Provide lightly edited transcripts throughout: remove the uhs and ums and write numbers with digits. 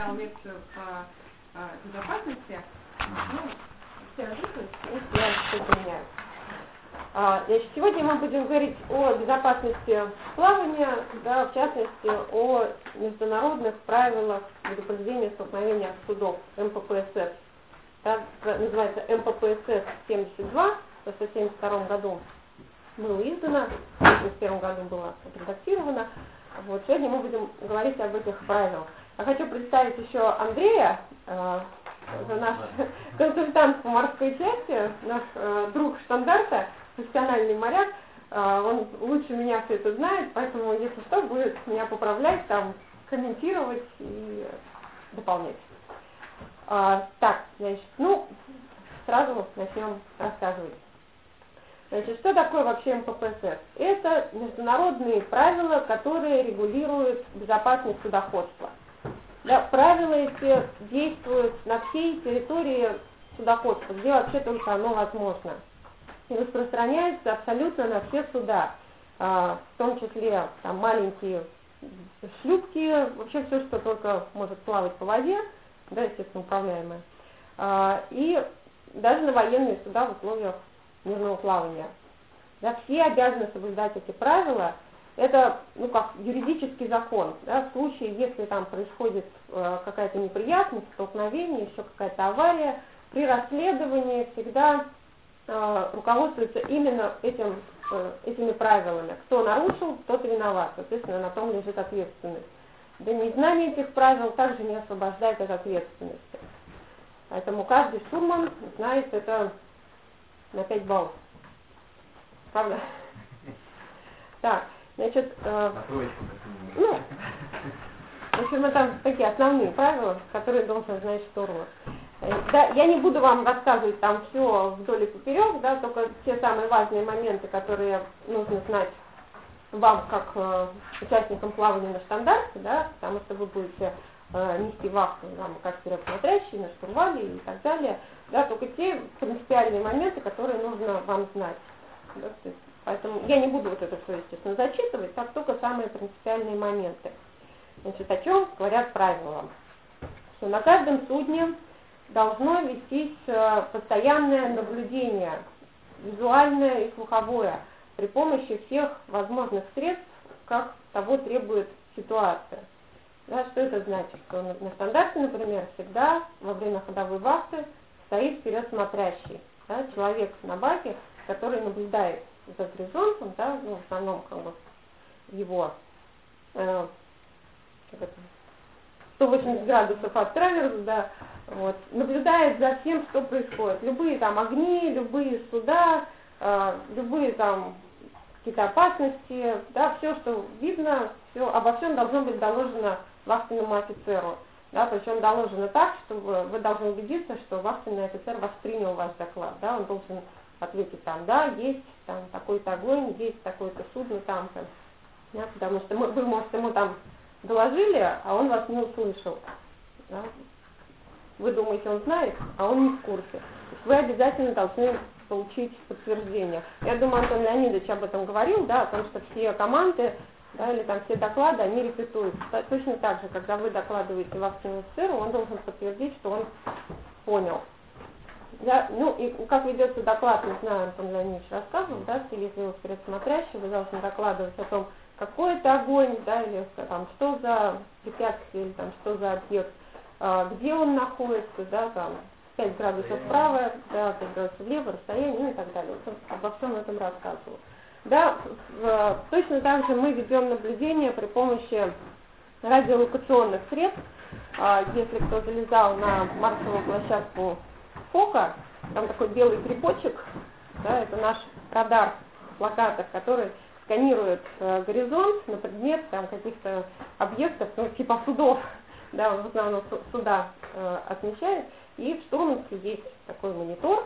читал лекцию по безопасности. Ну, все разыгрывают, я что-то меняю. Значит, сегодня мы будем говорить о безопасности плавания, да, в частности, о международных правилах предупреждения столкновения судов МППСС. Так называется МППСС 72, в 1972 году было издано, в 1971 году было отредактировано. Вот, сегодня мы будем говорить об этих правилах. Я хочу представить еще Андрея, наш консультант по морской части, наш друг штандарта, профессиональный моряк. Он лучше меня все это знает, поэтому, если что, будет меня поправлять, там, комментировать и дополнять. Так, значит, сразу начнем рассказывать. Значит, что такое вообще МППСС? Это международные правила, которые регулируют безопасность судоходства. Да, правила эти действуют на всей территории судоходства, где вообще только оно возможно. И распространяется абсолютно на все суда, в том числе там, маленькие шлюпки, вообще все, что только может плавать по воде, да, естественно, управляемое, и даже на военные суда в условиях мирного плавания. Да, все обязаны соблюдать эти правила. Это, как юридический закон. Да, в случае, если там происходит какая-то неприятность, столкновение, еще какая-то авария, при расследовании всегда руководствуется именно этими правилами. Кто нарушил, тот и виноват. Соответственно, на том лежит ответственность. Да, незнание этих правил также не освобождает от ответственности. Поэтому каждый штурман знает это на 5 баллов. Правда? Так, значит, в общем, это такие основные правила, которые должен знать штурман. Да, я не буду вам рассказывать там все вдоль и поперек, да, только те самые важные моменты, которые нужно знать вам, как участникам плавания на штандарте, да, потому что вы будете нести вахту, как вперед-смотрящие, на штурвале и так далее, да, только те принципиальные моменты, которые нужно вам знать. Да, поэтому я не буду вот это все, естественно, зачитывать, так только самые принципиальные моменты. Значит, о чем говорят правила? Что на каждом судне должно вестись постоянное наблюдение, визуальное и слуховое, при помощи всех возможных средств, как того требует ситуация. Да, что это значит? Что на стандарте, например, всегда во время ходовой вахты стоит вперед смотрящий, да, человек на баке, который наблюдает за горизонтом, да, в основном его 180 градусов от траверса, да, вот, наблюдает за всем, что происходит. Любые там огни, любые суда, любые там какие-то опасности, да, все, что видно, обо всем должно быть доложено вахтенному офицеру. Да, причем доложено так, чтобы вы должны убедиться, что вахтенный офицер воспринял ваш доклад. Да, он должен ответить там, да, есть там такой-то огонь, есть такое-то судно там-то. Да, потому что вы, может, ему там доложили, а он вас не услышал. Да. Вы думаете, он знает, а он не в курсе. То есть вы обязательно должны получить подтверждение. Я думаю, Антон Леонидович об этом говорил, да, о том, что все команды, да, или там все доклады, они репетуются. Точно так же, когда вы докладываете вахтенному офицеру, он должен подтвердить, что он понял. Да, и как ведется доклад, не знаю, Антон Леонидович рассказывал, да, что если вы вперед смотрящий, вы должны докладывать о том, какой это огонь, да, или там, что за препятствие, или там, что за объект, где он находится, да, там, 5 градусов вправо, да, 5 градусов влево, расстояние, и так далее. Вот он обо всем этом рассказывал. Да, точно так же мы ведем наблюдение при помощи радиолокационных средств. Если кто залезал на марсовую площадку ФОКа, там такой белый крепочек, да, это наш радар в плакатах, который сканирует горизонт на предмет там, каких-то объектов, типа судов, да, он в основном суда отмечает, и в штурманстве есть такой монитор,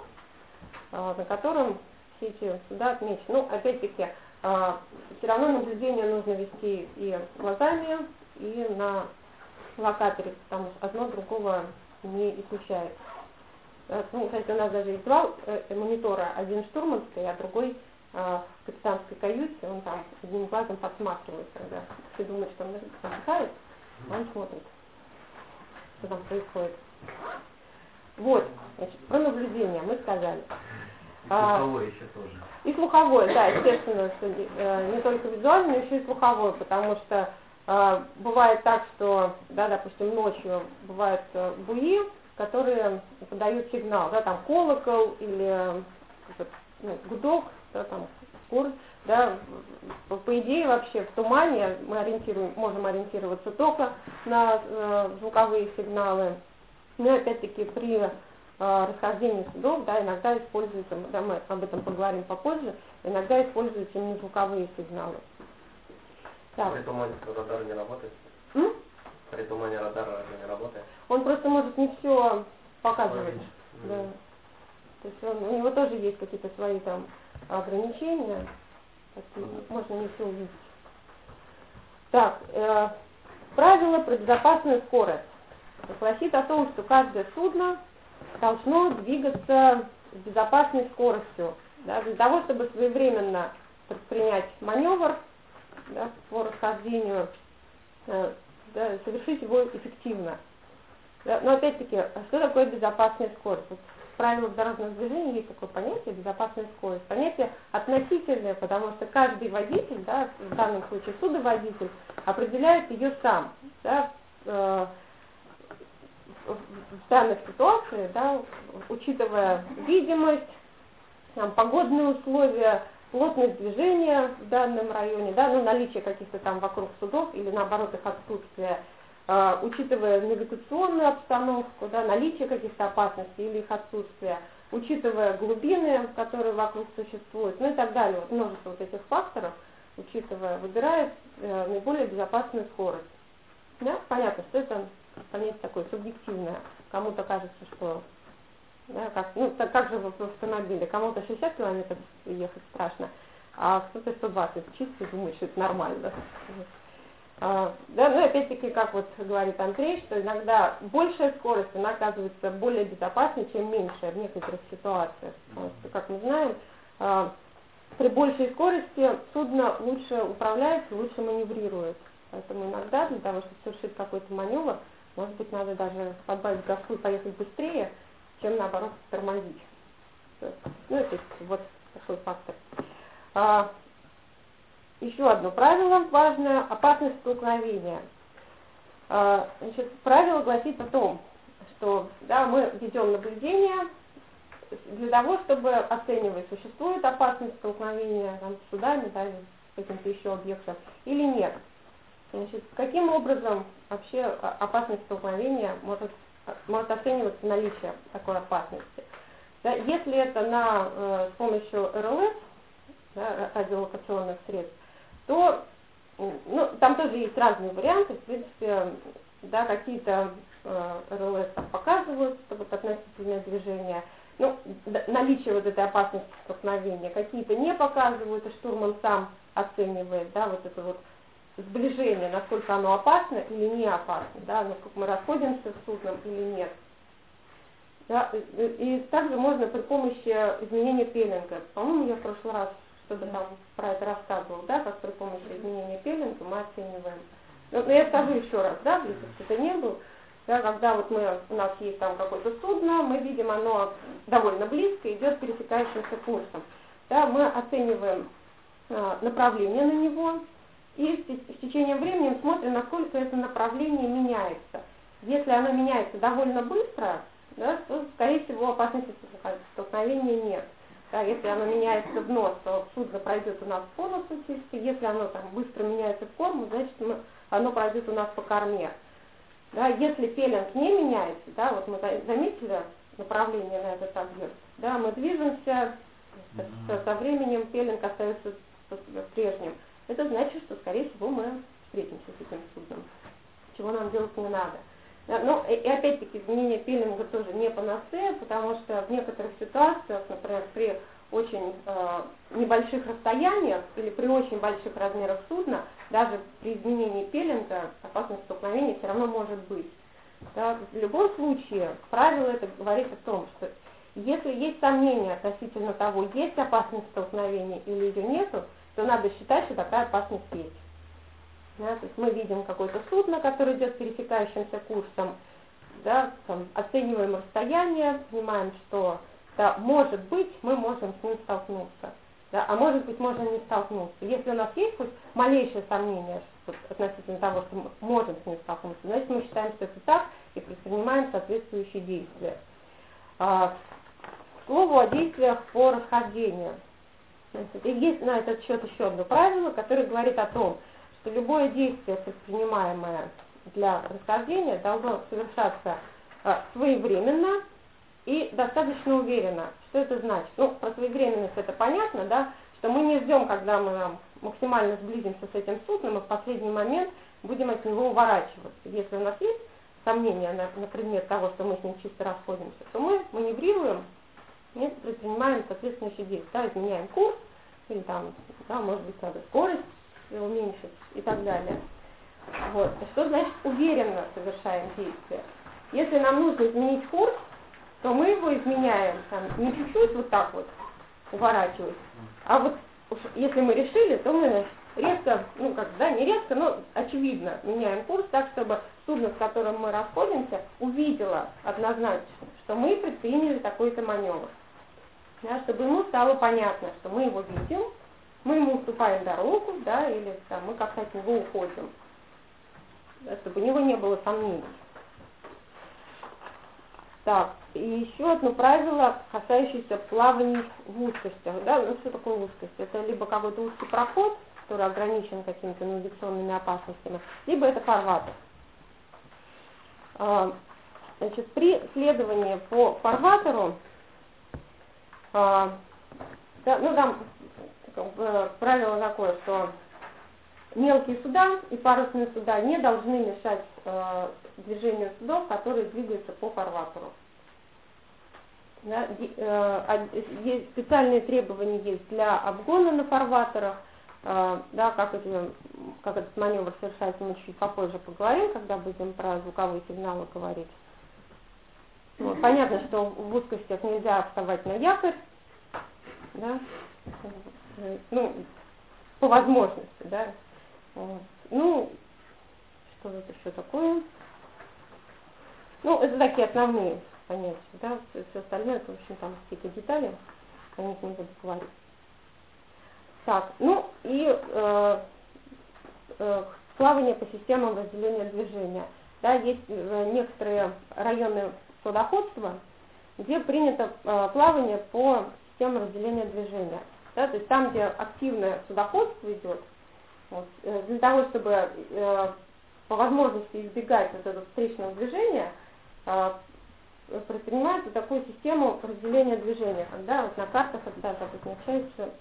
на котором все эти суда отмечены. Опять-таки, все равно наблюдение нужно вести и глазами, и на локаторе, потому что одно другого не исключает. Кстати, у нас даже есть два монитора, один штурманский, а другой в капитанской каюте, он там одним глазом подсматривает, когда все думают, что он отдыхает, он смотрит. что там происходит. Вот, значит, про наблюдение мы сказали. И слуховое еще тоже. И слуховое, да, естественно, что не только визуальное, но еще и слуховое, потому что бывает так, что, да, допустим, ночью бывают буи, которые подают сигнал, да, там колокол или гудок, да, там скорость, да, по идее вообще в тумане мы можем ориентироваться только на звуковые сигналы, но опять-таки при расхождении судов, да, иногда используются, да, мы об этом поговорим попозже, иногда используются именно звуковые сигналы. Так. При тумане радар не работает? При тумане радар не работает? Он просто может не все показывать. Да. То есть у него тоже есть какие-то свои там ограничения, можно не все увидеть. Так, правило про безопасную скорость гласит о том, что каждое судно должно двигаться с безопасной скоростью, да, для того, чтобы своевременно предпринять маневр, да, по расхождению, да, совершить его эффективно. Да, но опять-таки, что такое безопасная скорость? Вот в правилах дорожного движения есть такое понятие безопасная скорость. Понятие относительное, потому что каждый водитель, да, в данном случае судоводитель, определяет ее сам. Да, в данной ситуации, да, учитывая видимость, там, погодные условия, плотность движения в данном районе, да, ну, наличие каких-то там вокруг судов или наоборот их отсутствие, учитывая навигационную обстановку, да, наличие каких-то опасностей или их отсутствие, учитывая глубины, которые вокруг существуют, ну и так далее, вот множество вот этих факторов, учитывая, выбирает наиболее безопасную скорость. Да? Понятно, что это понятие такое субъективное. Кому-то кажется, что, да, как же в автомобиле, кому-то 60 километров ехать страшно, а кто-то 120 чисто думает, что это нормально. Да, ну и опять-таки, как вот говорит Андрей, что иногда большая скорость, она оказывается более безопасной, чем меньшая в некоторых ситуациях. Потому что, как мы знаем, при большей скорости судно лучше управляется, лучше маневрирует. Поэтому иногда для того, чтобы совершить какой-то маневр, может быть, надо даже подбавить газку и поехать быстрее, чем наоборот тормозить. Ну, это вот такой фактор. Еще одно правило важное – опасность столкновения. Значит, правило гласит о том, что, да, мы ведем наблюдение для того, чтобы оценивать, существует опасность столкновения там, с судами, да, или с каким-то еще объектом или нет. Значит, каким образом вообще опасность столкновения может оцениваться наличие такой опасности? Да, если это с помощью РЛС, да, радиолокационных средств, то там тоже есть разные варианты. В принципе, да, какие-то РЛС там показывают вот, относительное движение, наличие вот этой опасности столкновения, какие-то не показывают, и штурман сам оценивает, да, вот это вот сближение, насколько оно опасно или не опасно, да, насколько мы расходимся с судном или нет. Да, и также можно при помощи изменения пеленга. По-моему, я в прошлый раз что-то там про это рассказывал, да, как при помощи изменения пеленга мы оцениваем. Но я скажу еще раз, да, если кто-то не был, да, когда вот у нас есть там какое-то судно, мы видим, оно довольно близко, идет пересекающимся курсом. Да, мы оцениваем направление на него, и с течением времени смотрим, насколько это направление меняется. Если оно меняется довольно быстро, да, то, скорее всего, опасности столкновения нет. Да, если оно меняется в нос, то судно пройдет у нас по носу чисто. Если оно там быстро меняется в форму, значит оно пройдет у нас по корме. Да, если пеленг не меняется, да, вот мы заметили направление на этот объект, да, мы движемся, со временем пеленг остается прежним. Это значит, что, скорее всего, мы встретимся с этим судном, чего нам делать не надо. Ну, и опять-таки, изменение пеленга тоже не панацея, потому что в некоторых ситуациях, например, при очень небольших расстояниях или при очень больших размерах судна, даже при изменении пеленга опасность столкновения все равно может быть. Да, в любом случае, правило это говорит о том, что если есть сомнения относительно того, есть опасность столкновения или ее нету, то надо считать, что такая опасность есть. Да, то есть мы видим какое-то судно, которое идет пересекающимся курсом, да, там, оцениваем расстояние, понимаем, что да, может быть мы можем с ним столкнуться, да, а может быть можно не столкнуться. Если у нас есть хоть малейшее сомнение относительно того, что мы можем с ним столкнуться, значит мы считаем, что это так и предпринимаем соответствующие действия. К слову о действиях по расхождению. И есть на этот счет еще одно правило, которое говорит о том, что любое действие, предпринимаемое для расхождения, должно совершаться своевременно и достаточно уверенно. Что это значит? Ну, про своевременность это понятно, да, что мы не ждем, когда мы максимально сблизимся с этим судном, и в последний момент будем от него уворачиваться. Если у нас есть сомнения на предмет того, что мы с ним чисто расходимся, то мы маневрируем и предпринимаем соответствующие действия, да, изменяем курс, или там, да, может быть, надо скорость уменьшить и так далее. Вот. Что значит уверенно совершаем действия? Если нам нужно изменить курс, то мы его изменяем там, не чуть-чуть вот так вот уворачиваясь, а вот уж если мы решили, то мы резко, ну как, да, не резко, но очевидно меняем курс так, чтобы судно, с которым мы расходимся, увидело однозначно, что мы предприняли такой-то маневр. Да, чтобы ему стало понятно, что мы его видим, мы ему уступаем дорогу, да, или там, мы как-то от него уходим, да, чтобы у него не было сомнений. Так, и еще одно правило, касающееся плаваний в узкостях. Да? Ну, что такое узкость? Это либо какой-то узкий проход, который ограничен какими-то навигационными опасностями, либо это фарватер. Значит, при следовании по фарватеру, да, ну там правило такое, что мелкие суда и парусные суда не должны мешать движению судов, которые двигаются по фарватеру. Да, специальные требования есть для обгона на фарватерах, да, как этот маневр совершается, мы чуть попозже поговорим, когда будем про звуковые сигналы говорить. Вот, понятно, что в узкостях нельзя вставать на якорь, да, ну, по возможности, да. Вот. Ну, что это еще такое? Ну, это такие основные понятия, да, все остальное, это, в общем, там какие-то детали, о них не буду говорить. Так, ну и плавание по системам разделения движения. Да, есть некоторые районы судоходства, где принято плавание по системам разделения движения. Да, то есть там, где активное судоходство идет, вот, для того, чтобы по возможности избегать вот этого встречного движения, предпринимается такую систему разделения движения, когда вот на картах это даже обозначается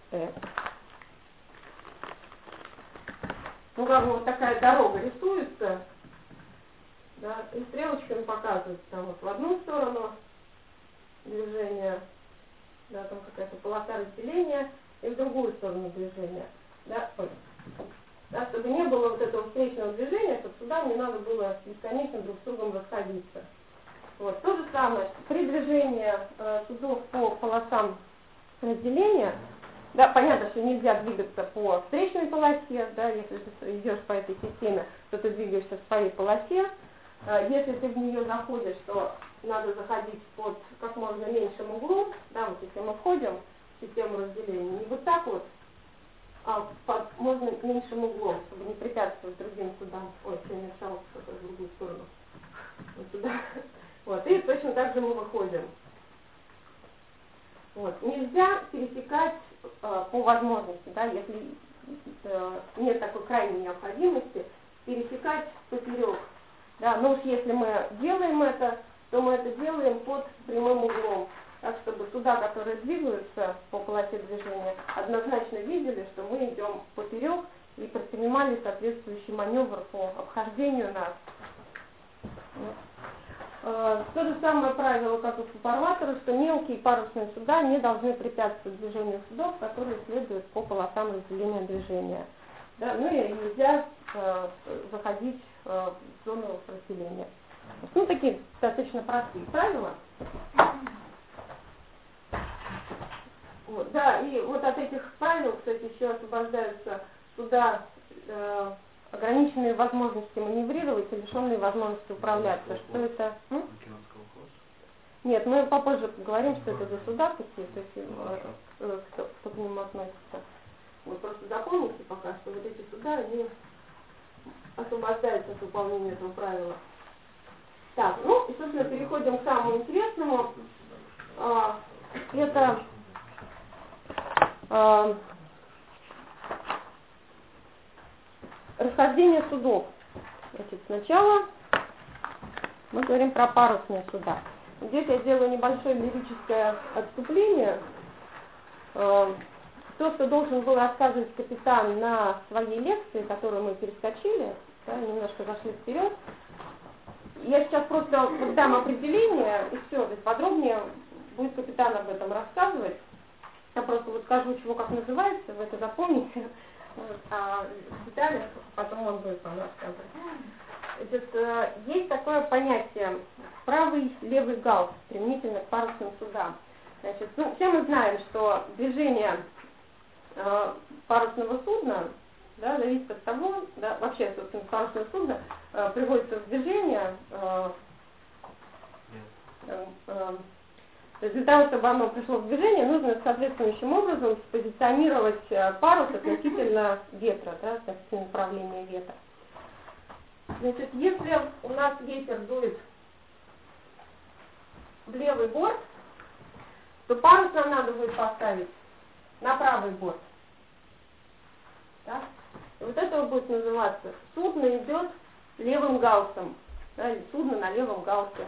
Ну, как бы вот такая дорога рисуется, да, и стрелочками показывается там вот в одну сторону движения, да, там какая-то полоса разделения, и в другую сторону движения, да, да, чтобы не было вот этого встречного движения, чтобы сюда не надо было бесконечно друг с другом расходиться. Вот. То же самое, при движении судов по полосам разделения, да, понятно, что нельзя двигаться по встречной полосе, да, если ты идешь по этой системе, то ты двигаешься в своей полосе. Если ты в нее заходишь, то надо заходить под как можно меньшим углом, да, вот если мы входим в систему разделения, не вот так вот, а под можно меньшим углом, чтобы не препятствовать другим судам. Ой, я мешал в другую сторону. Вот сюда. Вот, и точно так же мы выходим. Вот. Нельзя пересекать по возможности, да, если нет такой крайней необходимости, пересекать поперек. Да, но уж если мы делаем это, то мы это делаем под прямым углом. Так, чтобы суда, которые двигаются по полосе движения, однозначно видели, что мы идем поперек и предпринимали соответствующий маневр по обхождению нас. То же самое правило, как и по фарватеру, что мелкие парусные суда не должны препятствовать движению судов, которые следуют по полосам разделения движения. Да, ну и нельзя заходить в зону разделения. Ну, такие достаточно простые правила. Вот, да, и вот от этих правил, кстати, еще освобождаются суда, ограниченные возможности маневрировать и лишенные возможности управляться. Что это? Нет, мы попозже поговорим, что это за суда такие, то есть кто к нему относится. Вот просто запомните пока, что вот эти суда, они освобождаются от выполнения этого правила. Так, ну и, собственно, переходим к самому интересному. Это расхождение судов. Значит, сначала мы говорим про парусные суда. Здесь я делаю небольшое лирическое отступление. То, что должен был рассказывать капитан на своей лекции, которую мы перескочили, да, немножко зашли вперед. Я сейчас просто вот дам определение, и все, то есть подробнее будет капитан об этом рассказывать. Я просто вот скажу, чего как называется, вы это запомните, а детали потом он будет вам рассказывать. Значит, есть такое понятие правый, левый галс применительно к парусным судам. Значит, ну, все мы знаем, что движение парусного судна, да, зависит от того, да, вообще, собственно, парусное судно приводится в движение, для того, чтобы оно пришло в движение, нужно соответствующим образом спозиционировать парус относительно ветра, да, относительно направления ветра. Значит, если у нас ветер дует в левый борт, то парус нам надо будет поставить на правый борт. Да? И вот это будет называться судно идет левым галсом, да, или судно на левом галсе.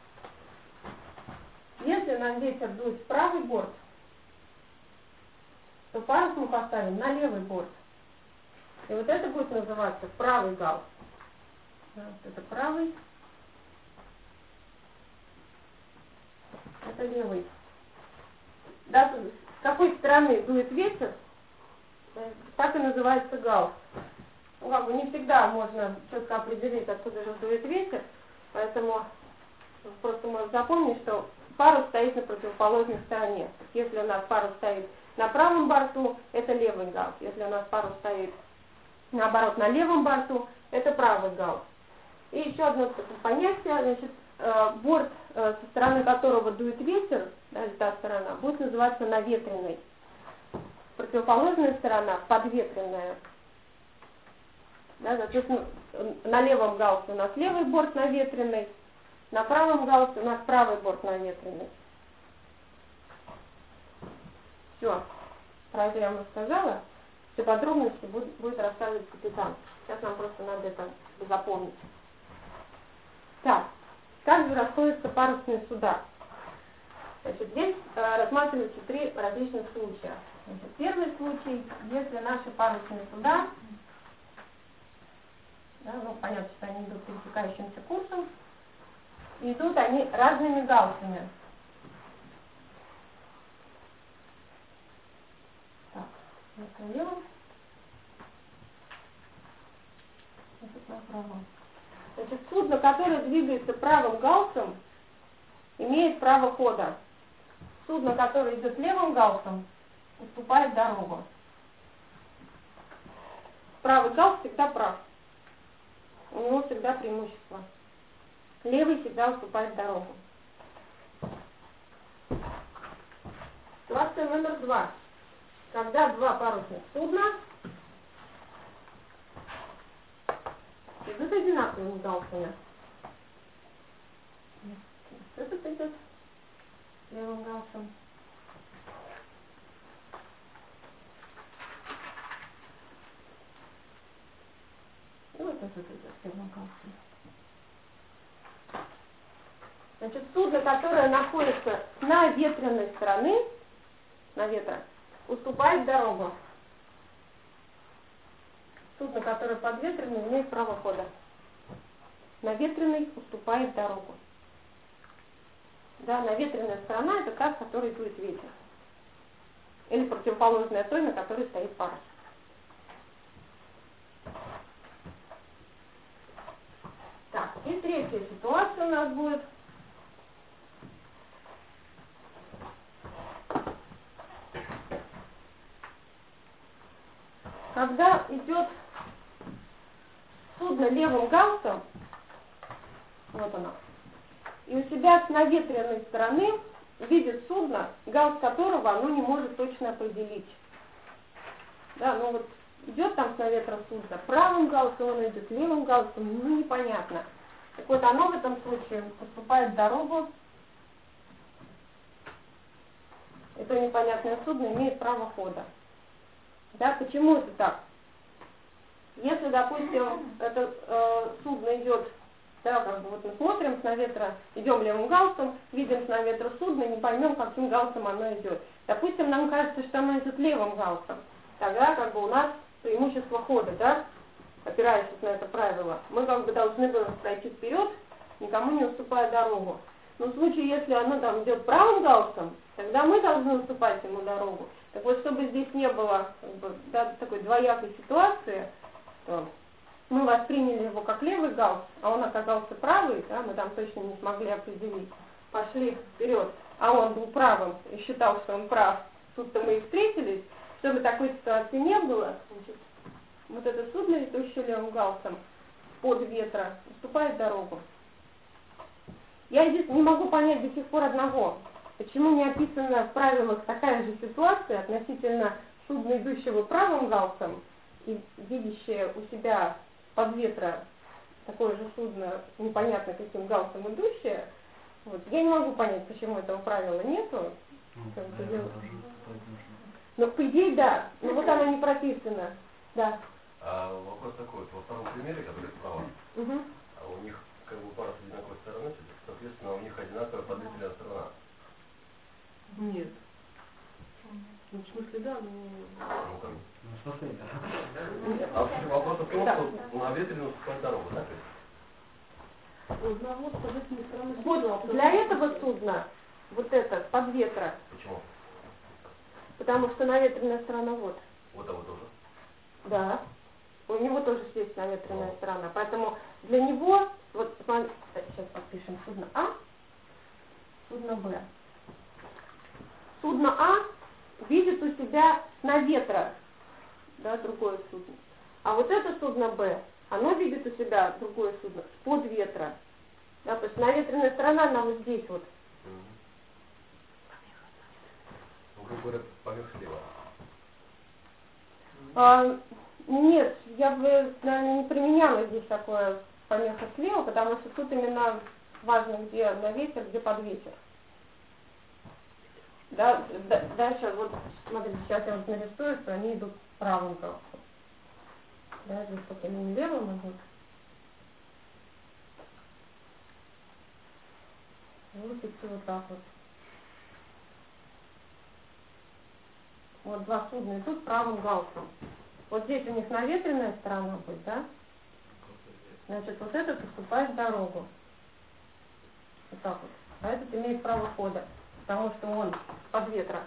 Если нам ветер дует в правый борт, то парус мы поставим на левый борт. И вот это будет называться правый галс. Да, это правый, это левый. Да, с какой стороны дует ветер, так и называется галс. Ну, как бы не всегда можно четко определить, откуда же дует ветер, поэтому просто можно запомнить, что парус стоит на противоположной стороне. Если у нас парус стоит на правом борту, это левый галс. Если у нас парус стоит, наоборот, на левом борту, это правый галс. И еще одно понятие, значит, борт, со стороны которого дует ветер, да, та сторона, будет называться наветренной. Противоположная сторона подветренная. Да, соответственно, на левом галсе у нас левый борт наветренный, на правом галсе у нас правый борт наветренный. Все. Про это я вам рассказала. Все подробности будет рассказывать капитан. Сейчас нам просто надо это запомнить. Так, как же расходятся парусные суда? Значит, здесь рассматриваются три различных случая. Значит, первый случай, если наши парусные суда, да, ну, понятно, что они идут пересекающимся курсом, и идут они разными галсами. Так, это лево, это направо. Значит, судно, которое двигается правым галсом, имеет право хода. Судно, которое идет левым галсом, уступает дорогу. Правый галс всегда прав. У него всегда преимущество. Левый всегда уступает дорогу. Ситуация номер 2. Когда два парусных судна идут одинаковыми галсами. Этот идет левым галсом. И вот этот идет левым галсом. Значит, судно, которое находится с наветренной стороны, на ветра, уступает дорогу. Судно, которое подветренное, имеет право хода. Наветренный уступает дорогу. Да, наветренная сторона — это та, с которой дует ветер. Или противоположная той, на которой стоит парус. Так, и третья ситуация у нас будет. Когда идет судно левым галсом, вот оно, и у себя с наветренной стороны видит судно, галс которого оно не может точно определить. Да, ну вот идет там с наветра судно, правым галсом он идет, левым галсом, ну непонятно. Так вот оно в этом случае поступает в дорогу. Это непонятное судно имеет право хода. Да, почему это так? Если, допустим, это судно идет, да, как бы вот мы смотрим с наветра, идем левым галсом, видим с наветра судно, не поймем, каким галсом оно идет. Допустим, нам кажется, что оно идет левым галсом. Тогда как бы у нас преимущество хода, да, опираясь на это правило. Мы как бы должны бы пройти вперед, никому не уступая дорогу. Но в случае, если оно там идет правым галсом, тогда мы должны уступать ему дорогу. Так вот, чтобы здесь не было как бы, да, такой двоякой ситуации, то мы восприняли его как левый галс, а он оказался правый, да, мы там точно не смогли определить. Пошли вперед, а он был правым и считал, что он прав. Тут-то мы и встретились. Чтобы такой ситуации не было, значит, вот это судно, идущее левым галсом под ветра, уступает дорогу. Я здесь не могу понять до сих пор одного. Почему не описана в правилах такая же ситуация относительно судна, идущего правым галсом, и видящее у себя под ветра такое же судно, непонятно каким галсом идущее. Вот. Я не могу понять, почему этого правила нету. Но по идее, да. Но вот оно не прописано. Да. А вопрос такой, вот во втором примере, который справа, а у них как бы пара с одинаковой стороны, соответственно, у них одинаковая подвижная сторона. Нет. Ну, в смысле, да, но... Ну, как? Ну, в смысле, да. А вопрос в том, что на ветреную уступает дорогу, да? У одного с подвижной стороны... Вот для этого судна, вот это, под ветра. Почему? Потому что наветренная сторона вот. Вот того тоже? Да. У него тоже есть наветренная сторона. Поэтому для него, вот смотри, сейчас подпишем судно А, судно Б. Судно А видит у себя с наветра, да, другое судно. А вот это судно Б, оно видит у себя другое судно под ветра. Да, то есть наветренная сторона, она вот здесь вот. Грубо говоря, поверх слева. Нет, я бы, наверное, не применяла здесь такое помеха слева, потому что тут именно важно, где на ветер, где под ветер. Да, дальше, вот, смотрите, сейчас я вот нарисую, что они идут правым галсом. Да, здесь вот они левым идут. Вот идти вот так вот. Вот два судна идут правым галсом. Вот здесь у них наветренная сторона будет, да? Значит, вот этот уступает дорогу. Вот так вот. А этот имеет право хода, потому что он под ветра.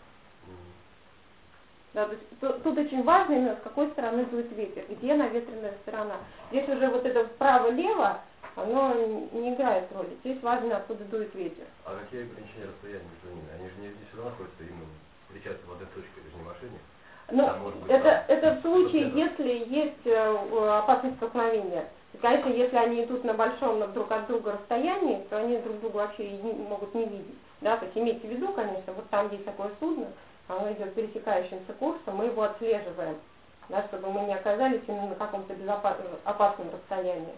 Да, то есть, тут очень важно именно с какой стороны дует ветер, где наветренная сторона. Здесь уже вот это вправо-лево, оно не играет роли. Здесь важно, откуда дует ветер. А какие ограничения расстояния между ними? Они же не везде сюда находятся, именно встречаются в одной точке, это же не в машине. Ну, это в случае, если есть опасность столкновения. И, конечно, если они идут на большом друг от друга расстоянии, то они друг друга вообще могут не видеть. Да? То есть имейте в виду, конечно, вот там есть такое судно, оно идет пересекающимся курсом, мы его отслеживаем, да, чтобы мы не оказались именно на каком-то опасном расстоянии.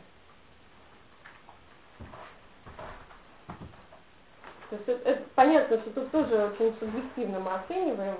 То есть это понятно, что тут тоже очень субъективно мы оцениваем,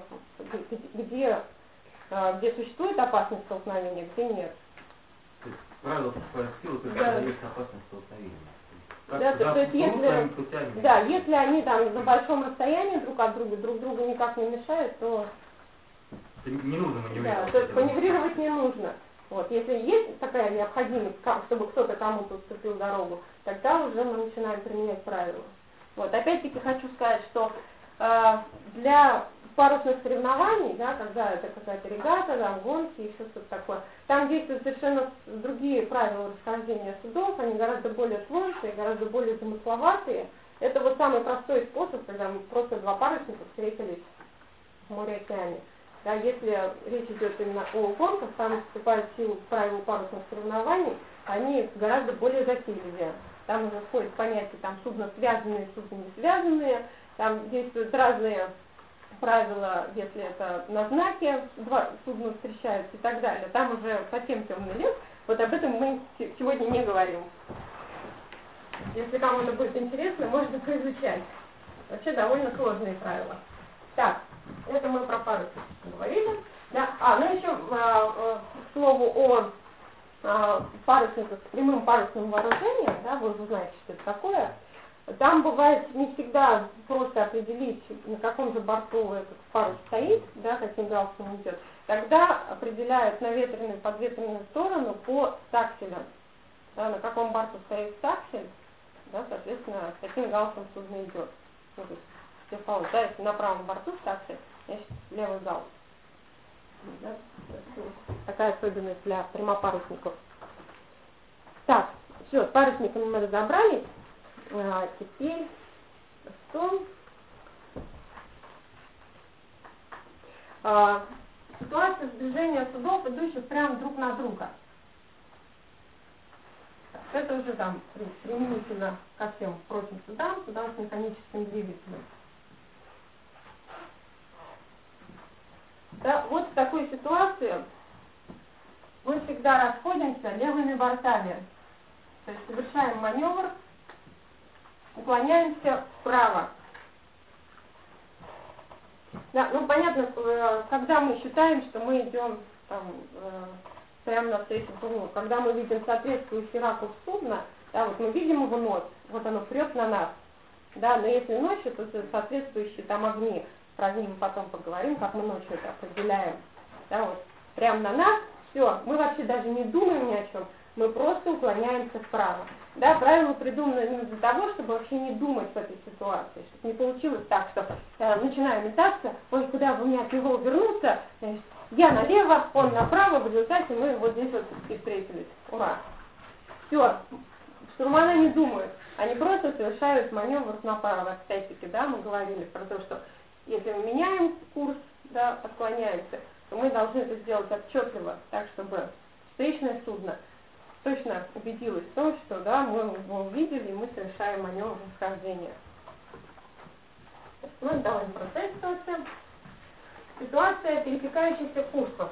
где существует опасность столкновения, где нет. То есть правило вступает в силу, когда есть опасность столкновения. Да, то есть если они там на большом расстоянии друг от друга никак не мешают, то не нужно маневрировать. Да, то есть маневрировать не нужно. Вот, если есть такая необходимость, чтобы кто-то кому-то уступил дорогу, тогда уже мы начинаем применять правила. Вот, опять-таки хочу сказать, что для парусных соревнований, да, когда это какая-то регата, там, гонки и все что-то такое, там действуют совершенно другие правила расхождения судов, они гораздо более сложные, гораздо более замысловатые. Это вот самый простой способ, когда просто два парусника встретились в море-океане. Да, если речь идет именно о гонках, там вступают в силу правила парусных соревнований, они гораздо более затейливые. там уже входит понятие там судно связанные, судно не связанные, там действуют разные правила, если это на знаке, два судна встречаются и так далее. Там уже совсем темный лес, вот об этом мы сегодня не говорим. Если кому-то будет интересно, можно поизучать. Вообще довольно сложные правила. Так, это мы про парус говорили. Да? Ну еще к слову о парусниках с прямым парусным вооружением, да, вы уже знаете, что это такое. Там бывает не всегда просто определить, на каком же борту этот парус стоит, да, каким галсом идет. Тогда определяют наветренную и подветренную сторону по стакселям. Да, на каком борту стоит стаксель, да, соответственно, с каким галсом судно идет. Ну, то есть, да, если на правом борту стаксель, значит, левый галс. Да? Такая особенность для прямопарусников. Так, все, с парусниками мы разобрались. Теперь что? Ситуация сближения судов, идущих прямо друг на друга. Это уже там применительно ко всем прочим судам с механическим двигателем. Да, вот в такой ситуации мы всегда расходимся левыми бортами. То есть совершаем маневр, уклоняемся вправо. Да, ну понятно, когда мы считаем, что мы идем там, прямо навстречу Луне, когда мы видим соответствующий ракурс судна, да, вот мы видим его нос, вот оно прет на нас. Да, но если ночью, то соответствующие там огни, про них мы потом поговорим, как мы ночью это определяем. Да, вот, прямо на нас, все, мы вообще даже не думаем ни о чем, мы просто уклоняемся вправо. Да, правила придуманы именно для того, чтобы вообще не думать в этой ситуации, чтобы не получилось так, что начинаем метаться, ой, куда бы мне от него вернуться, значит, я налево, он направо, в результате мы вот здесь вот и встретились. Ура! Все, штурманы не думают, они просто совершают маневр направо. Опять-таки, да, мы говорили про то, что если мы меняем курс, да, отклоняемся, то мы должны это сделать отчетливо, так, чтобы встречное судно точно убедилось в том, что да, мы его увидели, и мы совершаем маневр восхождения. Ну, это довольно простая ситуация. Ситуация пересекающихся курсов.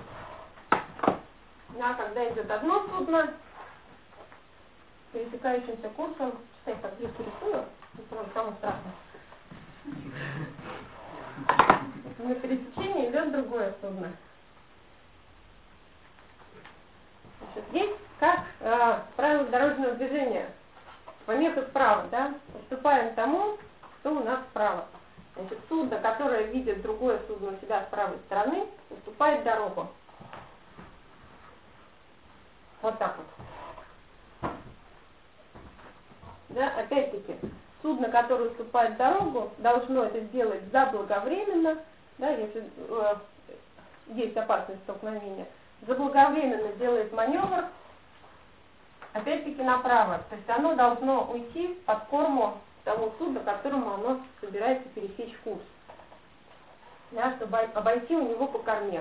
Да, когда идет одно судно, пересекающимся курсом, кстати, так близко рисую, это самое страшное. На пересечении идет другое судно. Значит, есть как правило дорожного движения. Помеха справа, да, уступаем тому, что у нас справа. Значит, судно, которое видит другое судно у себя с правой стороны, уступает дорогу. Вот так вот. Да, опять-таки, судно, которое уступает дорогу, должно это сделать заблаговременно, да, если есть опасность столкновения, заблаговременно делает маневр, опять-таки направо. То есть оно должно уйти под корму того судна, которому оно собирается пересечь курс, да, чтобы обойти у него по корме.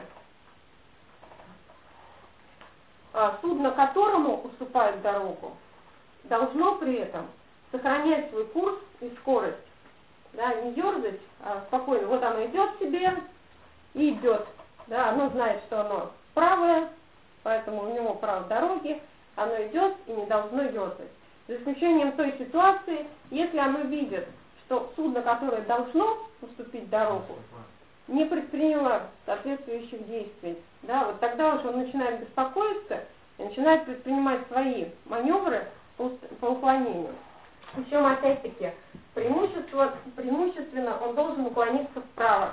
Судно, которому уступает дорогу, должно при этом сохранять свой курс и скорость. Да, не дергать, а спокойно. Вот оно идет себе и идет. Да, оно знает, что оно правое, поэтому у него право дороги, оно идет и не должно дергать. За исключением той ситуации, если оно видит, что судно, которое должно уступить дорогу, не предприняло соответствующих действий. Да, вот тогда уже он начинает беспокоиться и начинает предпринимать свои маневры по уклонению. Причем, опять-таки, преимущественно он должен уклониться вправо.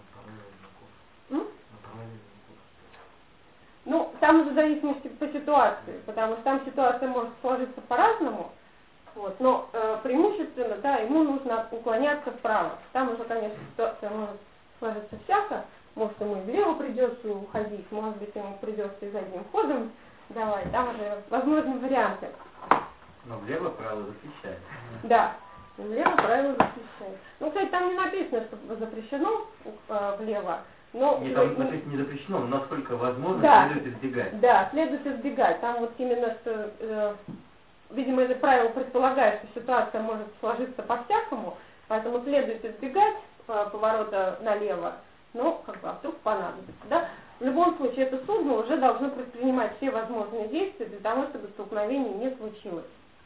Ну, там уже зависит по ситуации, потому что там ситуация может сложиться по-разному, вот, но преимущественно, да, ему нужно уклоняться вправо. Там уже, конечно, ситуация может сложиться всяко, может ему и влево придется уходить, может быть ему придется и задним ходом давать, там уже возможны варианты. Но влево правило запрещает. Да, влево правило запрещает. Ну, кстати, там не написано, что запрещено влево. Но не, там написано не запрещено, но насколько возможно, да, следует избегать. Да, следует избегать. Там вот именно что видимо, это правило предполагает, что ситуация может сложиться по-всякому, поэтому следует избегать поворота налево, но как бы вдруг понадобится. Да? В любом случае, это судно уже должно предпринимать все возможные действия для того, чтобы столкновение не случилось.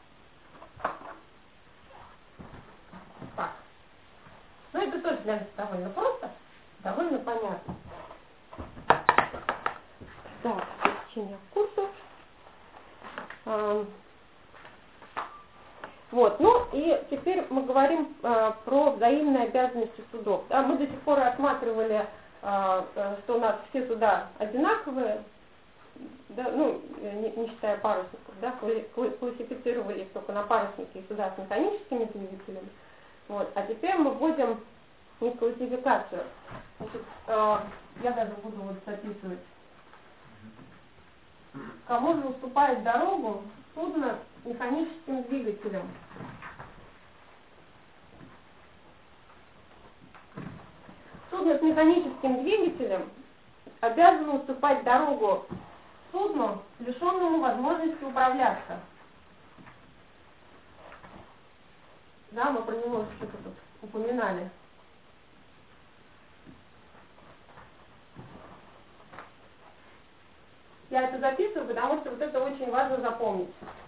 Так. Ну, это тоже для нас довольно просто, довольно понятно. Так, изучение курсов. Вот, ну и теперь мы говорим про взаимные обязанности судов. Да, мы до сих пор рассматривали, что у нас все суда одинаковые, да, ну, не считая парусников, да, классифицировали их только на парусники и суда с механическими двигателями. Вот, а теперь мы вводим их классификацию. Значит, я даже буду вот записывать. Кому же уступает дорогу судно с механическим двигателем? Судно с механическим двигателем обязано уступать дорогу судну, лишенному возможности управляться. Да, мы про него что-то тут упоминали. Я это записываю, потому что вот это очень важно запомнить.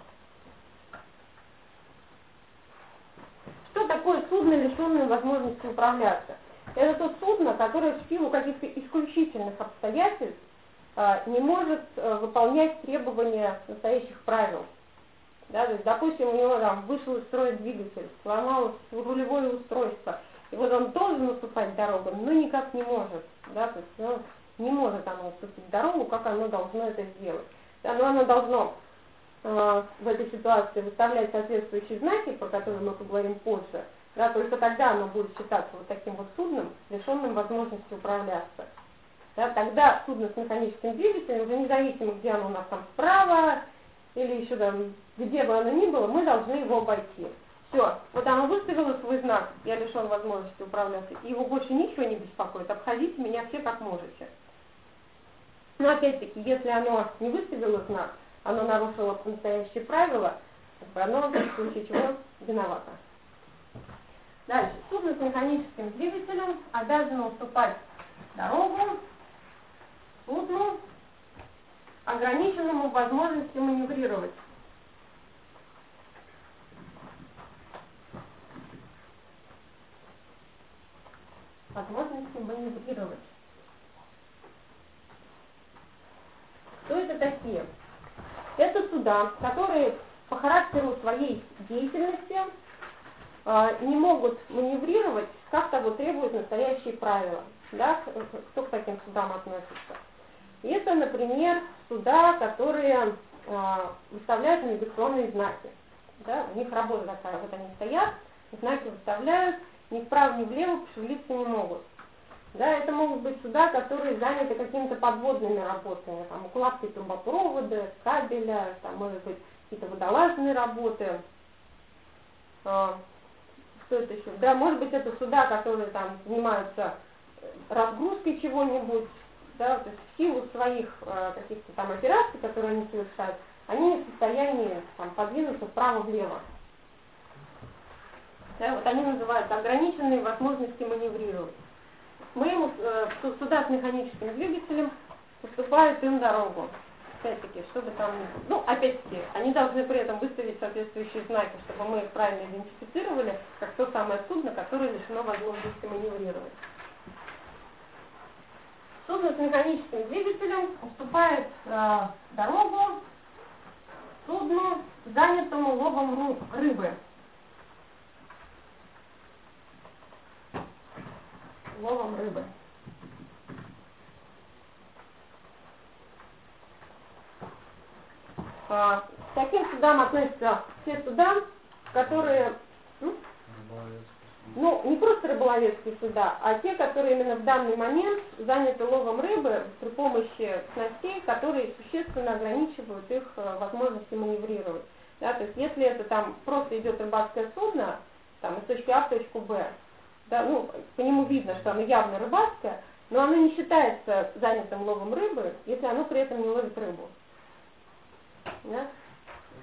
Что такое судно, лишенное возможности управляться? Это то судно, которое в силу каких-то исключительных обстоятельств не может выполнять требования настоящих правил. Да, то есть, допустим, у него там вышел из строя двигатель, сломалось рулевое устройство, и вот он должен уступать дорогу, но никак не может. Да, то есть, он не может оно уступить дорогу, как оно должно это сделать. Да, но оно должно в этой ситуации выставлять соответствующие знаки, про которые мы поговорим позже, да, только тогда оно будет считаться вот таким вот судном, лишенным возможности управляться. Да, тогда судно с механическим двигателем, уже независимо, где оно у нас там справа, или еще там, где бы оно ни было, мы должны его обойти. Все, вот оно выставило свой знак, я лишен возможности управляться, и его больше ничего не беспокоит, обходите меня все как можете. Но опять-таки, если оно не выставило знак, оно нарушило настоящие правила, оно в случае чего виновато. Дальше. Судно с механическим двигателем обязано уступать дорогу судну, ограниченному возможности маневрировать. Возможности маневрировать. Кто это такие? Это суда, которые по характеру своей деятельности не могут маневрировать, как того требуют настоящие правила. Да? Кто к таким судам относится? И это, например, суда, которые выставляют навигационные знаки. Да? У них работа такая, вот они стоят, знаки выставляют, ни вправо, ни влево пошевелиться не могут. Да, это могут быть суда, которые заняты какими-то подводными работами, там, укладкой трубопровода, кабеля, там, может быть, какие-то водолазные работы. Что это еще? Да, может быть, это суда, которые там занимаются разгрузкой чего-нибудь, да, то есть в силу своих каких-то там операций, которые они совершают, они не в состоянии там подвинуться вправо-влево. Да, вот они называются ограниченные возможности маневрировать. Мы суда с механическим двигателем уступают им дорогу. Опять-таки, чтобы там... Ну, опять-таки, они должны при этом выставить соответствующие знаки, чтобы мы их правильно идентифицировали, как то самое судно, которое лишено возможности маневрировать. Судно с механическим двигателем уступает дорогу судну, занятому ловом рыбы. Ловом рыбы. К таким судам относятся все суда, которые, ну, не просто рыболовецкие суда, а те, которые именно в данный момент заняты ловом рыбы при помощи снастей, которые существенно ограничивают их возможности маневрировать. Да, то есть если это там просто идет рыбацкое судно, там, из точки А в точку Б, да, ну, по нему видно, что оно явно рыбацкое, но оно не считается занятым ловом рыбы, если оно при этом не ловит рыбу. Да?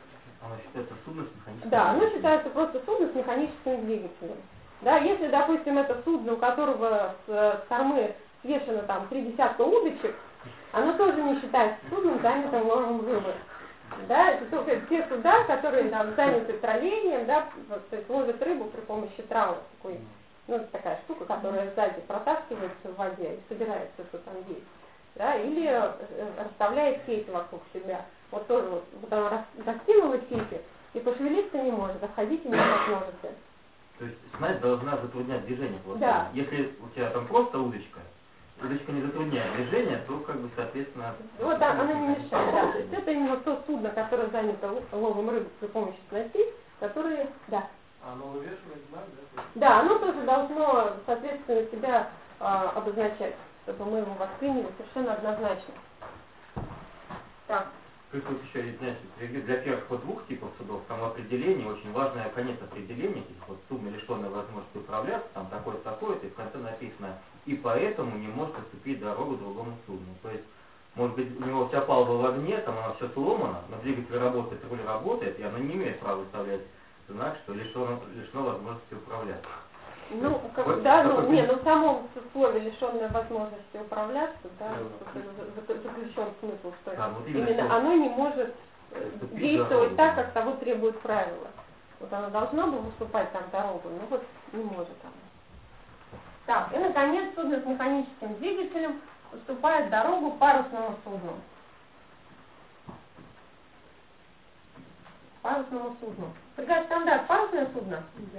Оно считается судно с механическим Да, оно двигателем. считается просто судно с механическим двигателем. Да, если, допустим, это судно, у которого с кормы свешено там 30 удочек, оно тоже не считается судном, занятым ловом рыбы. Да, это только те суда, которые там заняты троллением, да, то есть ловят рыбу при помощи трала, такой, ну, такая штука, которая сзади протаскивается в воде и собирается, что там есть. Да, или расставляет сеть вокруг себя. Вот тоже вот она раскинула сети и пошевелиться не может, отходить никак не можете. То есть снасть должна затруднять движение плотвы. Да. Если у тебя там просто удочка не затрудняет движение, то как бы соответственно... Вот она не мешает, да. То есть это именно то судно, которое занято ловом рыбы при помощи снастей, которые, да. А оно вывешивает знак, да? Да, оно тоже должно, соответственно, себя обозначать, чтобы мы его восприняли совершенно однозначно. Так. Тут еще есть, знаете, для первых вот двух типов судов, там определение, очень важное конец определения, то есть вот судно, лишенное возможности управляться, там такое-то, и в конце написано, и поэтому не может уступить дорогу другому судну. То есть, может быть, у него вся палуба в огне, там она все сломана, но двигатель работает, руль работает, и оно не имеет права выставлять знак, что лишено возможности управляться. Ну, как, вот, да, ну, не, ну в самом слове лишенная возможности управляться, да, заключен смысл, что да, вот именно оно не может действовать так, как того требует правила. Вот оно должно было выступать там дорогу, но вот не может оно. Так, и наконец судно с механическим двигателем уступает дорогу парусному судну. Парусному судну. Фрегат стандарт парусное судно? Да.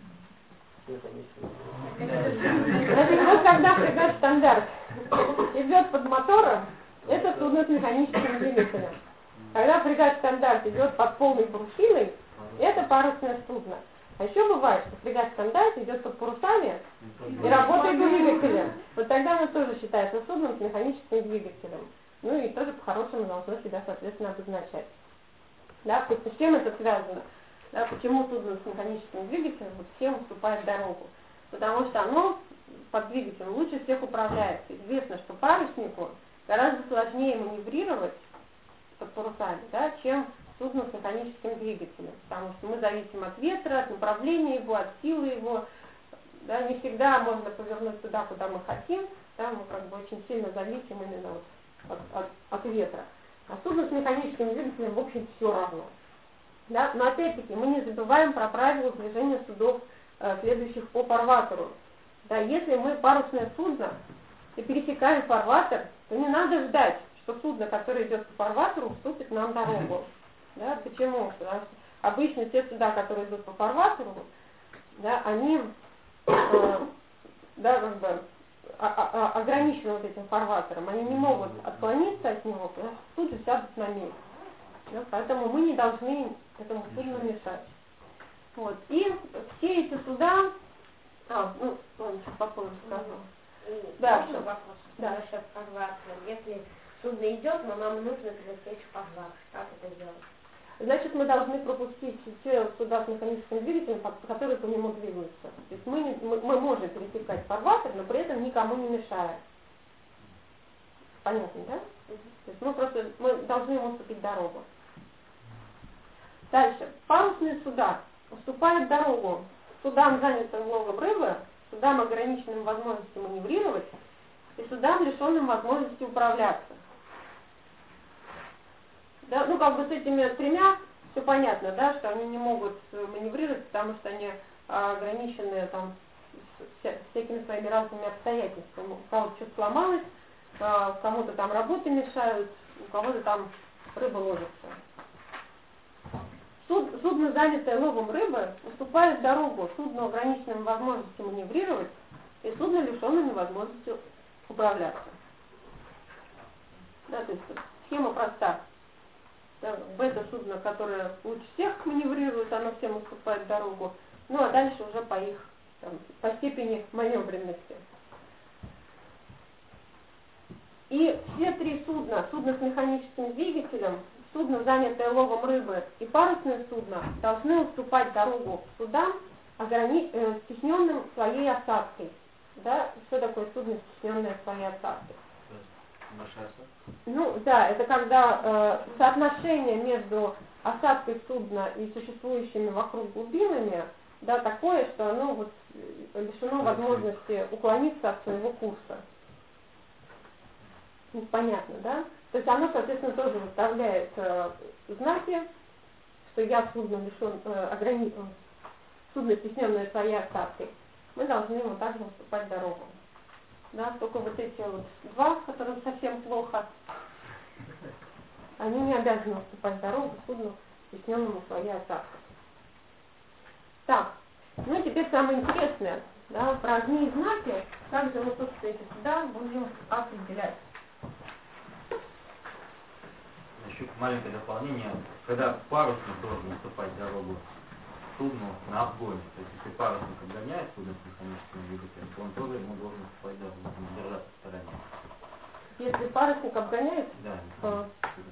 Значит, вот когда фрегат стандарт идет под мотором, это судно с механическим двигателем. Когда фрегат стандарт идет под полной парусиной, это парусное судно. А еще бывает, что фрегат стандарт идет под парусами и работает двигателем. Вот тогда оно тоже считается судном с механическим двигателем. Ну и тоже по-хорошему должно себя, соответственно, обозначать. Да, с чем это связано? Да, почему судно с механическим двигателем вот всем уступает дорогу? Потому что оно под двигателем лучше всех управляется. Известно, что паруснику гораздо сложнее маневрировать под парусами, да, чем судно с механическим двигателем. Потому что мы зависим от ветра, от направления его, от силы его. Да, не всегда можно повернуть туда, куда мы хотим. Да, мы как бы очень сильно зависим именно вот от ветра. А судно с механическим двигателем, в общем, все равно. Да? Но опять-таки мы не забываем про правила движения судов, следующих по фарватеру. Да, если мы парусное судно и пересекаем фарватер, то не надо ждать, что судно, которое идет по фарватеру, уступит нам дорогу. Да? Почему? Потому что обычно те суда, которые идут по фарватеру, да, они да, как бы, ограничены вот этим фарватером, они не могут отклониться от него, потому что тут же сядут на месте. Да, поэтому мы не должны этому судну мешать. Вот. И все эти суда... ну, ладно, сейчас попозже скажу. Да, можно вопрос? Да. Насчет фарватера. Если судно идет, но нам нужно пересечь фарватер. Как это делать? Значит, мы должны пропустить те суда с механическим двигателем, которые по нему двигаются. То есть мы можем пересекать фарватер, но при этом никому не мешая. Понятно, да? То есть мы должны ему уступить дорогу. Дальше. Парусные суда уступают дорогу судам, занятым ловом рыбы, судам, ограниченным возможностью маневрировать, и судам, лишенным возможности управляться. Да, ну, как бы с этими тремя все понятно, да, что они не могут маневрировать, потому что они ограничены там всякими своими разными обстоятельствами. У кого-то что-то сломалось, кому-то там работы мешают, у кого-то там рыба ловится. Судно, занятое ловом рыбы, уступает дорогу судну, ограниченным возможностью маневрировать, и судно, лишенным возможности управляться. Да, то есть схема проста. Да, это судно, которое лучше всех маневрирует, оно всем уступает дорогу. Ну а дальше уже по их, там, по степени маневренности. И все три судна, судно с механическим двигателем, судно, занятое ловом рыбы, и парусное судно, должны уступать дорогу судам, стесненным своей осадкой. Да? Что такое судно, стесненное своей осадкой? Ну да, это когда соотношение между осадкой судна и существующими вокруг глубинами, да, такое, что оно вот лишено возможности уклониться от своего курса. Ну, понятно, да? То есть оно, соответственно, тоже выставляет знаки, что я судно лишен, судно стесненное своей осадкой. Мы должны ему также уступать дорогу. Да, только вот эти вот два, которым совсем плохо, они не обязаны уступать дорогу судну, стесненному своей осадкой. Так, ну теперь самое интересное, да, про огни и знаки, как же мы, собственно, эти сюда будем определять. Еще маленькое дополнение, когда парусник должен уступать дорогу судну на обгоне, то есть если парусник обгоняет судно с механическим двигателем, то он тоже ему должен уступать дорогу, не держаться в стороне. Если парусник обгоняет, Да,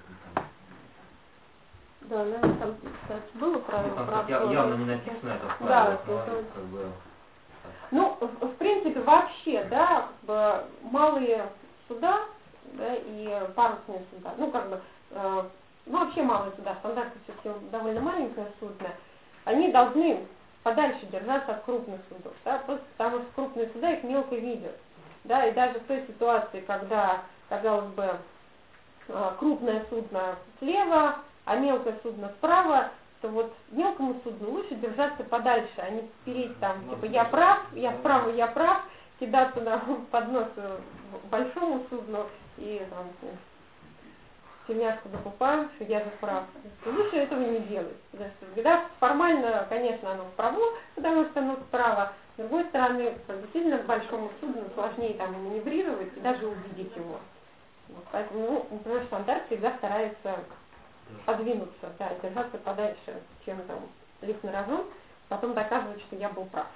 да, наверное, там, кстати, было правило. Там явно не написано это в правилах, правилах, да, но как бы... Ну, в принципе, вообще, да, малые суда, да, и парусные суда, ну, как бы, ну, вообще малые суда, стандартно все-таки довольно маленькое судно, они должны подальше держаться от крупных судов, да, просто потому что крупные суда их мелко видят, да, и даже в той ситуации, когда, казалось бы, крупное судно слева, а мелкое судно справа, то вот мелкому судну лучше держаться подальше, а не переть там, типа, я прав, я справа, я прав, кидаться на поднос большому судну и там, тельняшку закупаем, что я же прав. Лучше этого не делать, потому что да, формально, конечно, оно вправо, потому что оно справа, с другой стороны, действительно большому судну сложнее там маневрировать и даже увидеть его. Вот, поэтому, ну, например, стандарт всегда старается подвинуться, да, держаться подальше, чем там лезть на рожон, потом доказывать, что я был прав.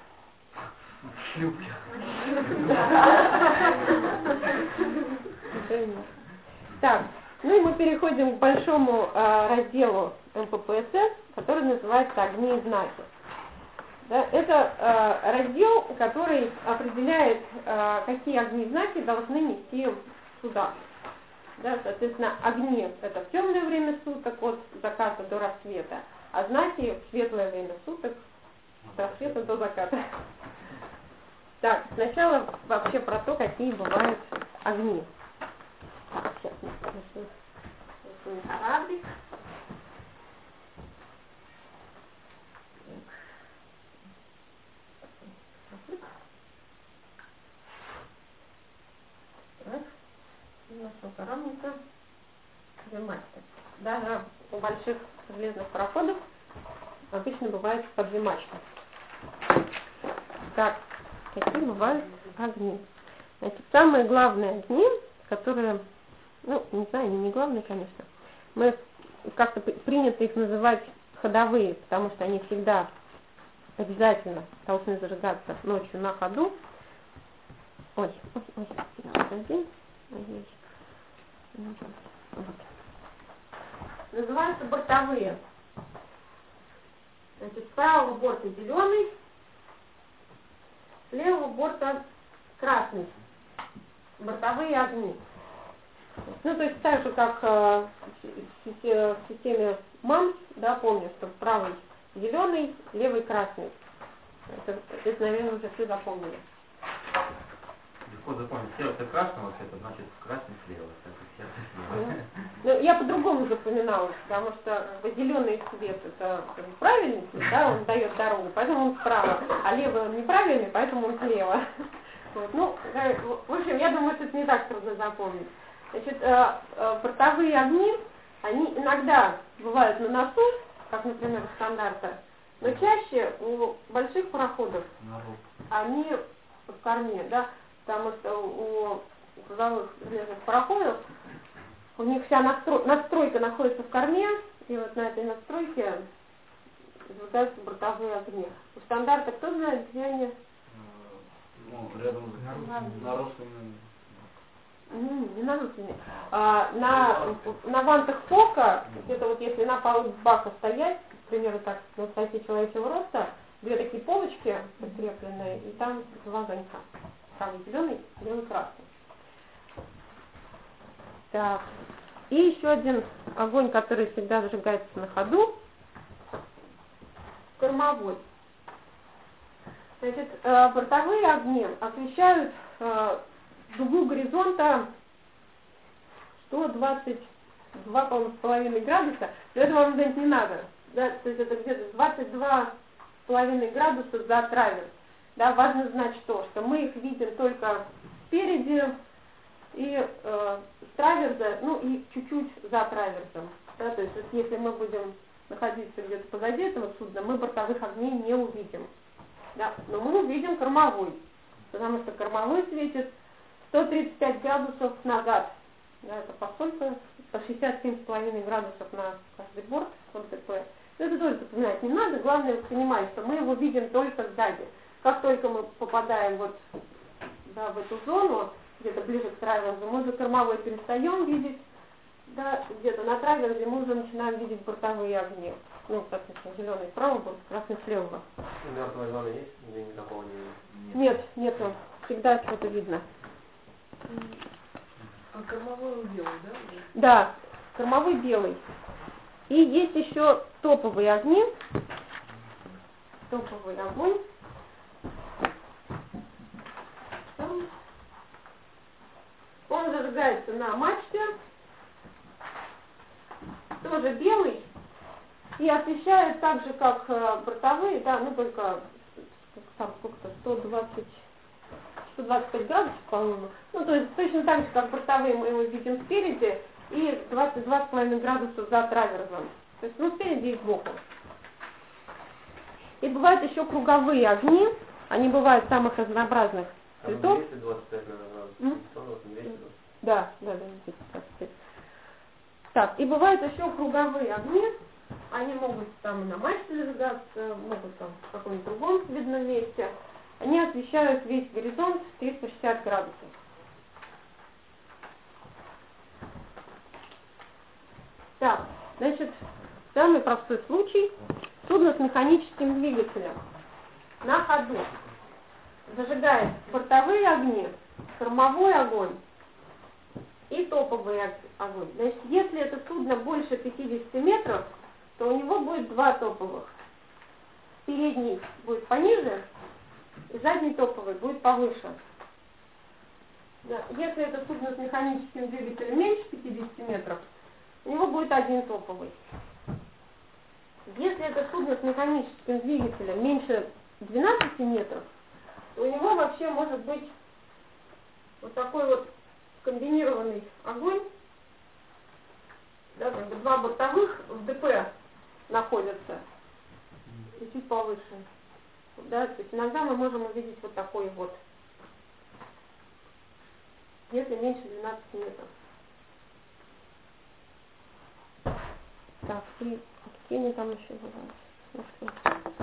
Так, ну и мы переходим к большому разделу МППСС, который называется «Огни и знаки». Да, это раздел, который определяет, какие огни и знаки должны нести суда. Да, соответственно, огни – это в темное время суток, от заката до рассвета, а знаки – в светлое время суток, от рассвета до заката. Так, сначала вообще про то, какие бывают огни. Сейчас мы кораблик. Так. Нашего коровника, две мачты. Даже у больших железных пароходов обычно бывает по две мачты. Так, какие бывают огни? Значит, самые главные огни, которые, ну, не знаю, они не главные, конечно, мы как-то принято их называть ходовые, потому что они всегда обязательно должны зажигаться ночью на ходу. Ой, подожди. Вот. Называются бортовые. Значит, с правого борта зеленый, с левого борта красный. Бортовые огни. Ну, то есть так же, как в системе МАМС, да, помню, что правый зеленый, левый красный. Это, наверное, уже все запомнили. Легко запомнить, сердце красного цвета, значит красный слева, так и сердце слева. Ну, я по-другому запоминала, потому что зеленый цвет это правильный цвет, да, он дает дорогу, поэтому он справа, а левый он неправильный, поэтому он слева. Вот, ну, в общем, я думаю, что это не так трудно запомнить. Значит, бортовые огни, они иногда бывают на носу, как, например, у стандарта, но чаще у больших пароходов они в корме, да, потому что у грузовых железных пароходов у них вся надстройка находится в корме, и вот на этой надстройке зажигаются бортовые огни. У стандарта кто знает, где они? Ну, рядом с наружными. Не наружными. На вантах Фока, где-то вот если на палубе бака стоять, к примеру, так, на высоте человеческого роста, две такие полочки прикрепленные, и там два огонька. Правый зеленый, левый красный. Так. И еще один огонь, который всегда зажигается на ходу, кормовой. Значит, бортовые огни освещают дугу горизонта 122,5 градуса, но это вам знать не надо. Да? То есть это где-то 22,5 градуса за траверс. Да? Важно знать что мы их видим только спереди и с траверса, ну и чуть-чуть за траверсом. Да? То есть вот если мы будем находиться где-то позади этого судна, мы бортовых огней не увидим. Да? Но мы увидим кормовой, потому что кормовой светит 135 градусов назад. Да, это постольку по 67,5 градусов на каждый борт МТП. Это тоже запоминать не надо, главное понимать, что мы его видим только сзади. Как только мы попадаем вот, да, в эту зону, где-то ближе к траверсу, мы уже кормовой перестаем видеть, да, где-то на траверсе мы уже начинаем видеть бортовые огни. Ну, соответственно, зеленый справа, красный слева. И мертвой зоны есть? Или никакого не Нет, нету. Всегда что-то видно. А кормовой он белый, да? Да, кормовой белый. И есть еще топовые огни. Топовый огонь. Он зажигается на мачте. Тоже белый. И освещает так же, как бортовые, да, ну только там сколько-то 125 градусов, по-моему. Ну, то есть точно так же, как бортовые мы его видим спереди, и 22,5 градусов за траверсом. То есть, ну, спереди и сбоку. И бывают еще круговые огни, они бывают самых разнообразных цветов. 225 градусов. Да, 225. Так, и бывают еще круговые огни, они могут там и на мачте зажигаться, могут там в каком-нибудь другом видном месте. Они освещают весь горизонт 360 градусов. Так, значит, самый простой случай. Судно с механическим двигателем на ходу зажигает бортовые огни, кормовой огонь и топовый огонь. Значит, если это судно больше 50 метров, то у него будет два топовых. Передний будет пониже, и задний топовый будет повыше. Да. Если это судно с механическим двигателем меньше 50 метров, у него будет один топовый. Если это судно с механическим двигателем меньше 12 метров, то у него вообще может быть вот такой вот комбинированный огонь. Да, как бы два бортовых в ДП находятся и чуть повыше. Да, то есть иногда мы можем увидеть вот такой вот, если меньше 12 метров. Так, и какие они там еще бывают?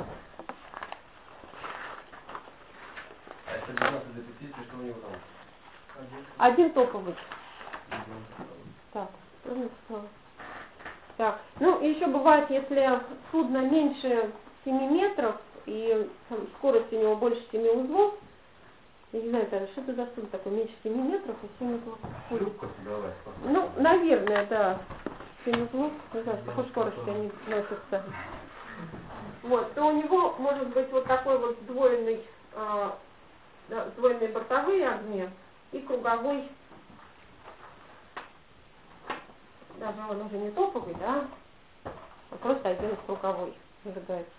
А если 12 до 50, что у него там? Один топовый. Так, так, ну и еще бывает, если судно меньше 7 метров и там, скорость у него больше 7 узлов, я не знаю даже, что это за судно такое, меньше 7 метров и 7 узлов. Шлюпка судовая. Ну, наверное, да. 7 узлов, не знаю, с какой скоростью они носятся. Вот, то у него может быть вот такой вот сдвоенный, сдвоенные бортовые огни и круговой. Даже он уже не топовый, да, а просто один из круговой зажигается.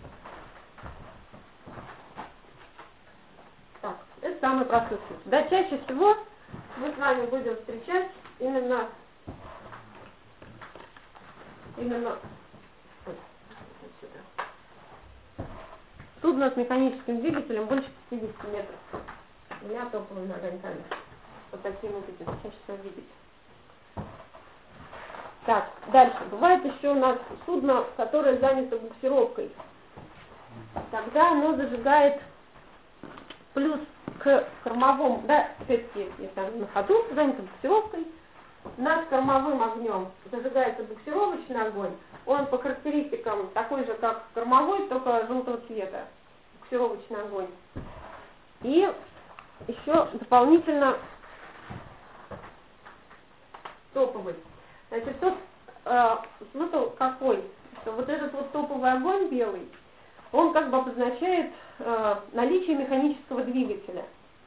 Так, это самый простой случай. Да, чаще всего мы с вами будем встречать именно судно с механическим двигателем больше 50 метров. Двумя топовыми огоньками. Вот такие мы будем чаще всего видеть. Так, дальше. Бывает еще у нас судно, которое занято буксировкой. Тогда оно зажигает плюс к кормовому, да, опять-таки, если оно на ходу, занято буксировкой, над кормовым огнем зажигается буксировочный огонь. Он по характеристикам такой же, как кормовой, только желтого цвета. Буксировочный огонь. И еще дополнительно топовый. Значит, тут смысл какой? Что вот этот вот топовый огонь белый, он как бы обозначает наличие механического двигателя.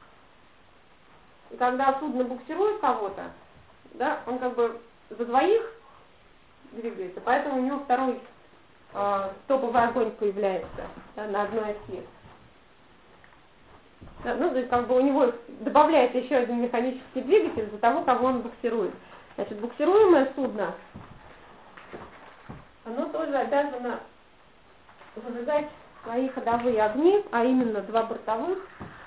И когда судно буксирует кого-то, да, он как бы за двоих двигается, поэтому у него второй топовый огонь появляется, да, на одной оси. Да, ну, то есть как бы у него добавляется еще один механический двигатель за того, кого он буксирует. Значит, буксируемое судно, оно тоже обязано зажигать свои ходовые огни, а именно 2 бортовых.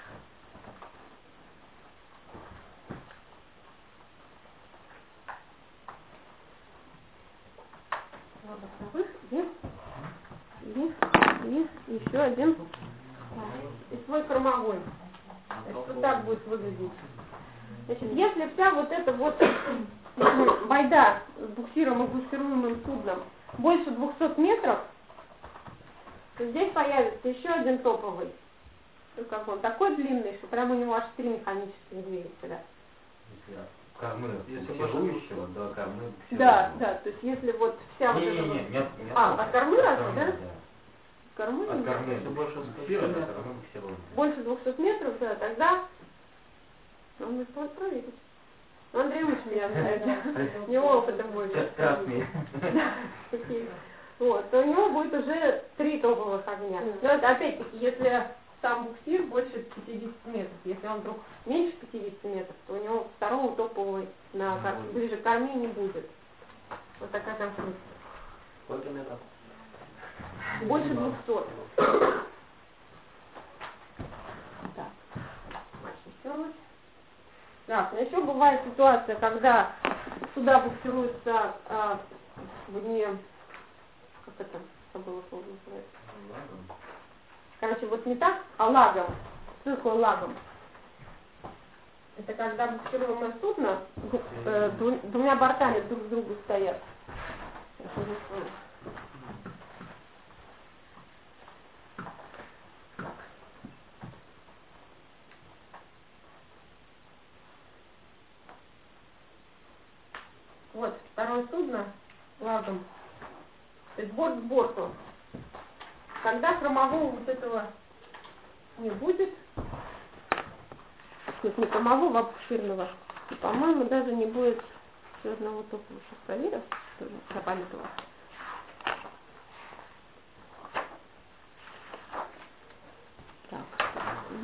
И еще один и свой кормовой. Значит, вот так будет выглядеть. Значит, если вся вот эта вот байда с буксируемым судном больше 200 метров, то здесь появится еще один топовый. Как он такой длинный, что прямо у него аж 3 механических двигателя. Кормы буксирующего до кормы буксирующего. Да, да, то есть если вот вся вот эта вот... от кормы разве, да? Кормы? От кормы это больше буксира, до кормы буксирующего. Больше 200 метров, да, тогда... Он может проверить. Андрей лучше меня знает, у него опыта больше. Красный. Вот, то у него будет уже 3 топовых огня. Но это опять-таки, если сам буксир больше 50 метров. Если он вдруг меньше 50 метров, то у него второго топового ближе к корме не будет. Вот такая конструкция. Сколько метров? Больше 200. Так, так, но еще бывает ситуация, когда сюда буксируется как это, забыла слово называется. Короче, вот не так, а лагом. Что такое лагом? Это когда буксируемое судно двумя бортами друг к другу стоят. Вот, второе судно лагом. То есть борт к борту. Когда хромового вот этого не будет, не хромового, а буксирного, по-моему, даже не будет еще одного топового. Сейчас проверю, тоже запамятовала. Так, у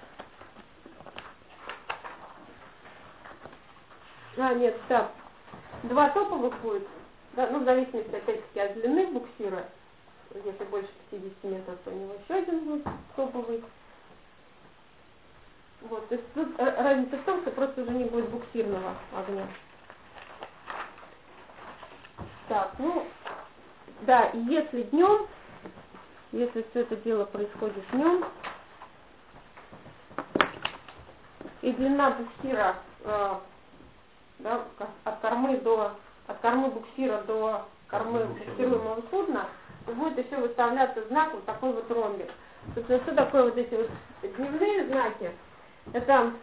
нас... нет, так. 2 топовых будет, да, ну, в зависимости, опять-таки, от длины буксира. Если больше 50 метров, то у него еще один будет топовый. Вот, то есть тут разница в том, что просто уже не будет буксирного огня. Так, ну, да, и если днем, если все это дело происходит днем, и длина буксира, да, от кормы буксира до кормы буксируемого судна, будет еще выставляться знак вот такой вот ромбик. Собственно, что такое вот эти вот дневные знаки? Это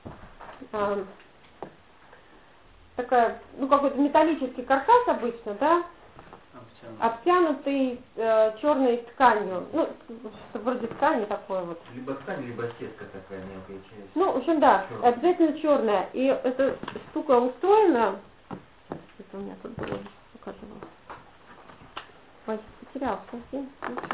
такая, ну, какой-то металлический каркас обычно, да, обтянутый черной тканью, ну, вроде ткани такой вот. Либо ткань, либо сетка такая мелкая часть. Ну, в общем, да, черная. Обязательно черная. И эта штука устроена, это у меня тут было, показывала. Потерял совсем.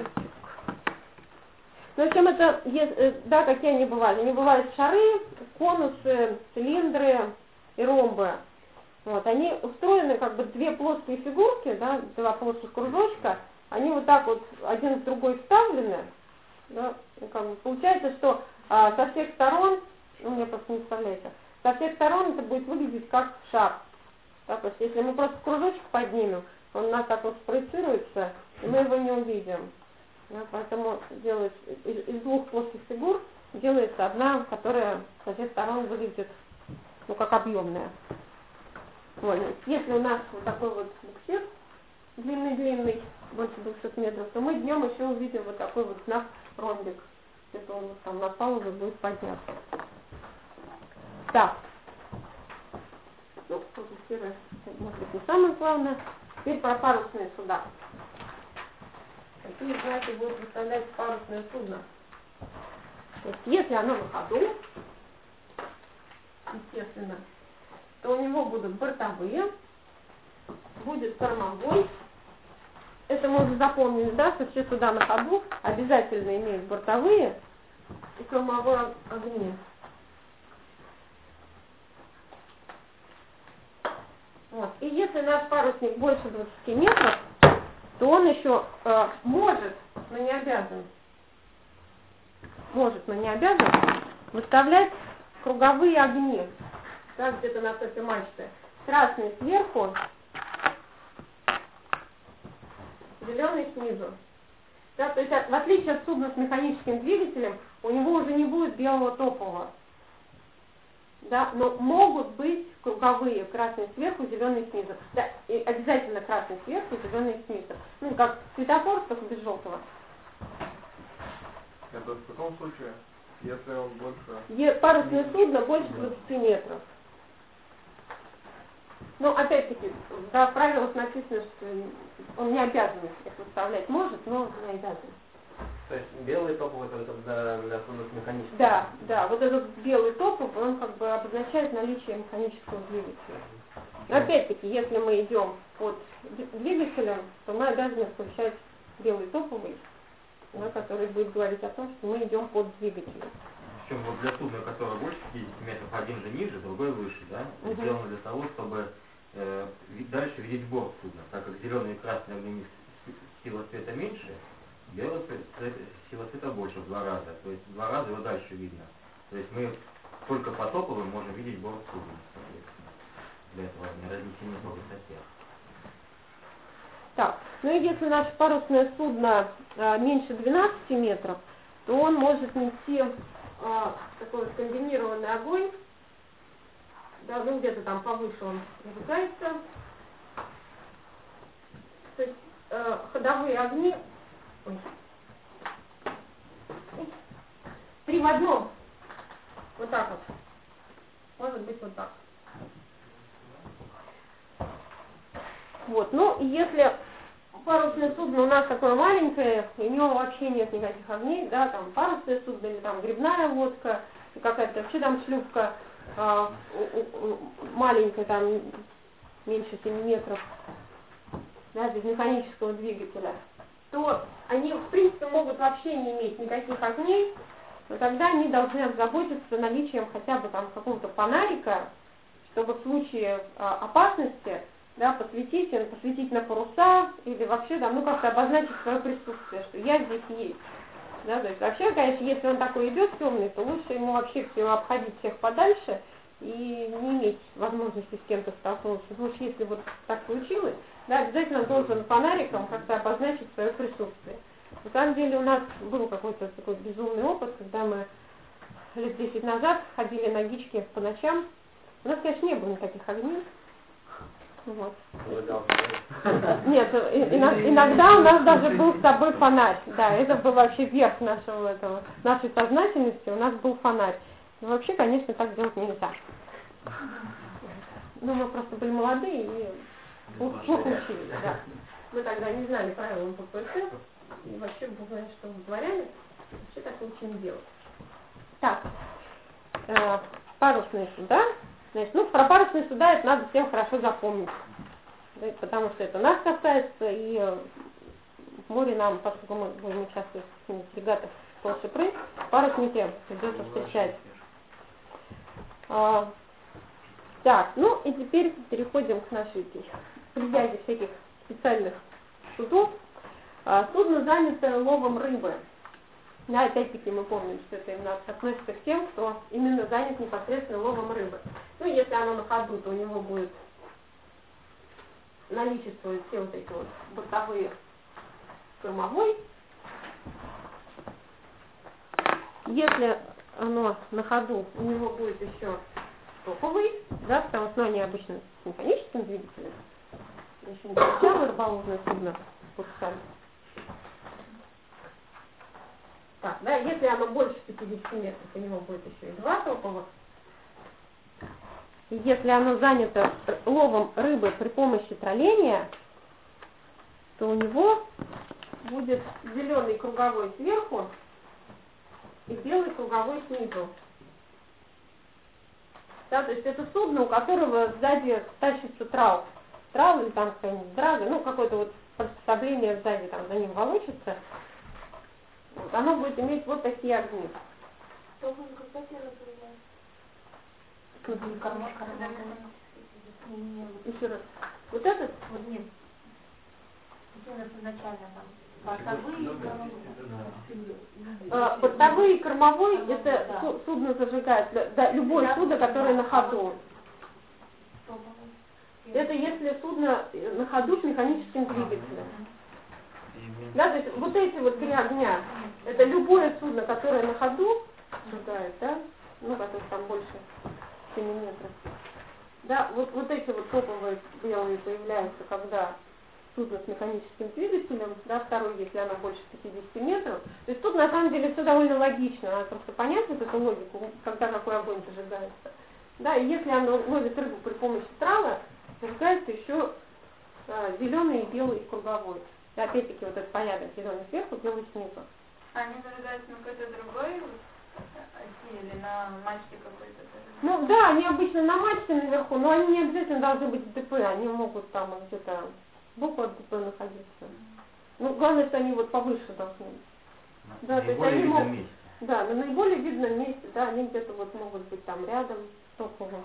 Ну, в общем, это, да, какие они бывают? Они бывают шары, конусы, цилиндры и ромбы. Вот, они устроены как бы 2 плоские фигурки, да, 2 плоских кружочка, они вот так вот один в другой вставлены, да, и как бы получается, что со всех сторон, ну, мне просто не вставляется, со всех сторон это будет выглядеть как шар. Да, то есть, если мы просто кружочек поднимем, он у нас так вот спроецируется, и мы его не увидим. Да, поэтому делается из 2 плоских фигур делается одна, которая со всех сторон выглядит, ну, как объемная. Вот. Если у нас вот такой вот буксир длинный, больше 200 метров, то мы днем еще увидим вот такой вот знак ромбик. Это он вот там на палубе будет подняться. Так. Ну, первое, может быть, не самое главное. Теперь про парусные суда. Какие знаки будут выставлять парусное судно? То есть, если оно на ходу, естественно, то у него будут бортовые, будет кормовой. Это мы уже запомнили, да, что все суда на ходу обязательно имеют бортовые и кормовые огни. Вот. И если наш парусник больше 20 метров, то он еще может, но не обязан выставлять круговые огни. Так, где-то на топе мачты. Красный сверху, зеленый снизу. Да, то есть в отличие от судна с механическим двигателем, у него уже не будет белого топового. Да, но могут быть круговые, красный сверху, зеленый снизу. Да, и обязательно красный сверху, зеленый снизу. Ну, как светофор, только без желтого. Это в каком случае? Если он больше... Парусное судно больше 20 метров. Ну, опять-таки, да, в правилах написано, что он не обязан их выставлять, может, но не обязан. То есть белый топовый это для судов механического? Да, да, вот этот белый топовый, он как бы обозначает наличие механического двигателя. Но опять-таки, если мы идем под двигателем, то мы обязаны включать белый топовый, да, который будет говорить о том, что мы идем под двигателем. Причем вот для судна, которое больше 50 метров, один же ниже, другой выше, да? Сделано для того, чтобы дальше видеть борт судна, так как зеленый и красный огни сила света меньше, белый сила света больше в 2 раза. То есть в 2 раза его дальше видно. То есть мы только по топовым можем видеть борт судна, соответственно. Для этого разнесения по высоте. Так, ну и если наше парусное судно меньше 12 метров, то он может нести такой вот комбинированный огонь. Да, ну где-то там повыше он зажигается. То есть ходовые огни. Ой. 3 в одном. Вот так вот. Может быть вот так. Вот, ну и если парусное судно у нас такое маленькое, у него вообще нет никаких огней, да, там парусное судно или там грибная лодка, какая-то вообще там шлюпка маленькая, там меньше 7 метров, да, без механического двигателя, то они в принципе могут вообще не иметь никаких огней, но тогда они должны озаботиться наличием хотя бы там какого-то фонарика, чтобы в случае опасности, да, посветить на паруса или вообще там, ну как-то обозначить свое присутствие, что я здесь есть. Да, то есть вообще, конечно, если он такой идет темный, то лучше ему вообще все обходить всех подальше и не иметь возможности с кем-то столкнуться. Потому что если вот так случилось, да, обязательно должен фонариком как-то обозначить свое присутствие. На самом деле у нас был какой-то такой безумный опыт, когда мы лет 10 назад ходили на гичке по ночам. У нас, конечно, не было никаких огней. Вот. Нет, иногда у нас даже был с собой фонарь. Да, это был вообще верх нашей сознательности, у нас был фонарь. Но вообще, конечно, так делать нельзя. Ну, мы просто были молодые и плохо учились, да. Мы тогда не знали правил МППС, и вообще бог знает, что вытворяли. Вообще так лучше не делать. Так, парусные суда. Значит, ну, про парусные суда это надо всем хорошо запомнить, да, потому что это нас касается, и в море нам, поскольку мы будем участвовать в регатах Колшипры, парусники придется встречать. Так, ну и теперь переходим к нашей связи всяких специальных судов. Судно занято ловом рыбы. Да, опять-таки мы помним, что это именно относится к тем, кто именно занят непосредственно ловом рыбы. Ну, если оно на ходу, то у него будет наличествовать все вот эти вот бортовые кормовой. Если оно на ходу, у него будет еще топовый, да, потому что они обычно с механическим двигателем. Я еще не встречала рыболовное судно с парусами. Так, да, если оно больше 50 метров, у него будет еще и 2 топовых. и если оно занято ловом рыбы при помощи тролления, то у него будет зеленый круговой сверху и белый круговой снизу. Да, то есть это судно, у которого сзади тащится трал или там какая-нибудь драга, ну какое-то вот приспособление сзади там за ним волочится. Вот, оно будет иметь вот такие огни. Еще раз. Вот этот? Вот нет. Изначально там. Бортовые и кормовой — это судно зажигает, да, любое судно, которое на ходу. Это если судно на ходу с механическим двигателем. Да, то есть вот эти вот три огня, это любое судно, которое на ходу зажигает, да, ну, которое там больше 7 метров. Да, вот эти вот топовые белые появляются, когда судно с механическим двигателем, да, второй, если оно больше 50 метров. То есть тут на самом деле все довольно логично, надо просто понять вот эту логику, когда какой огонь зажигается. Да, и если оно ловит рыбу при помощи трала, зажигается еще зеленый и белый круговой. И опять-таки вот этот порядок: зеленый сверху, белый снизу. Они зажигаются на какой-то другой оси или на мачте какой-то? Ну да, они обычно на мачте наверху, но они не обязательно должны быть в ДП, они могут там где-то сбоку от ДП находиться. Ну, главное, что они вот повыше должны быть. Да, то есть они могут, да, на наиболее видном месте, да, они где-то вот могут быть там рядом с топовым.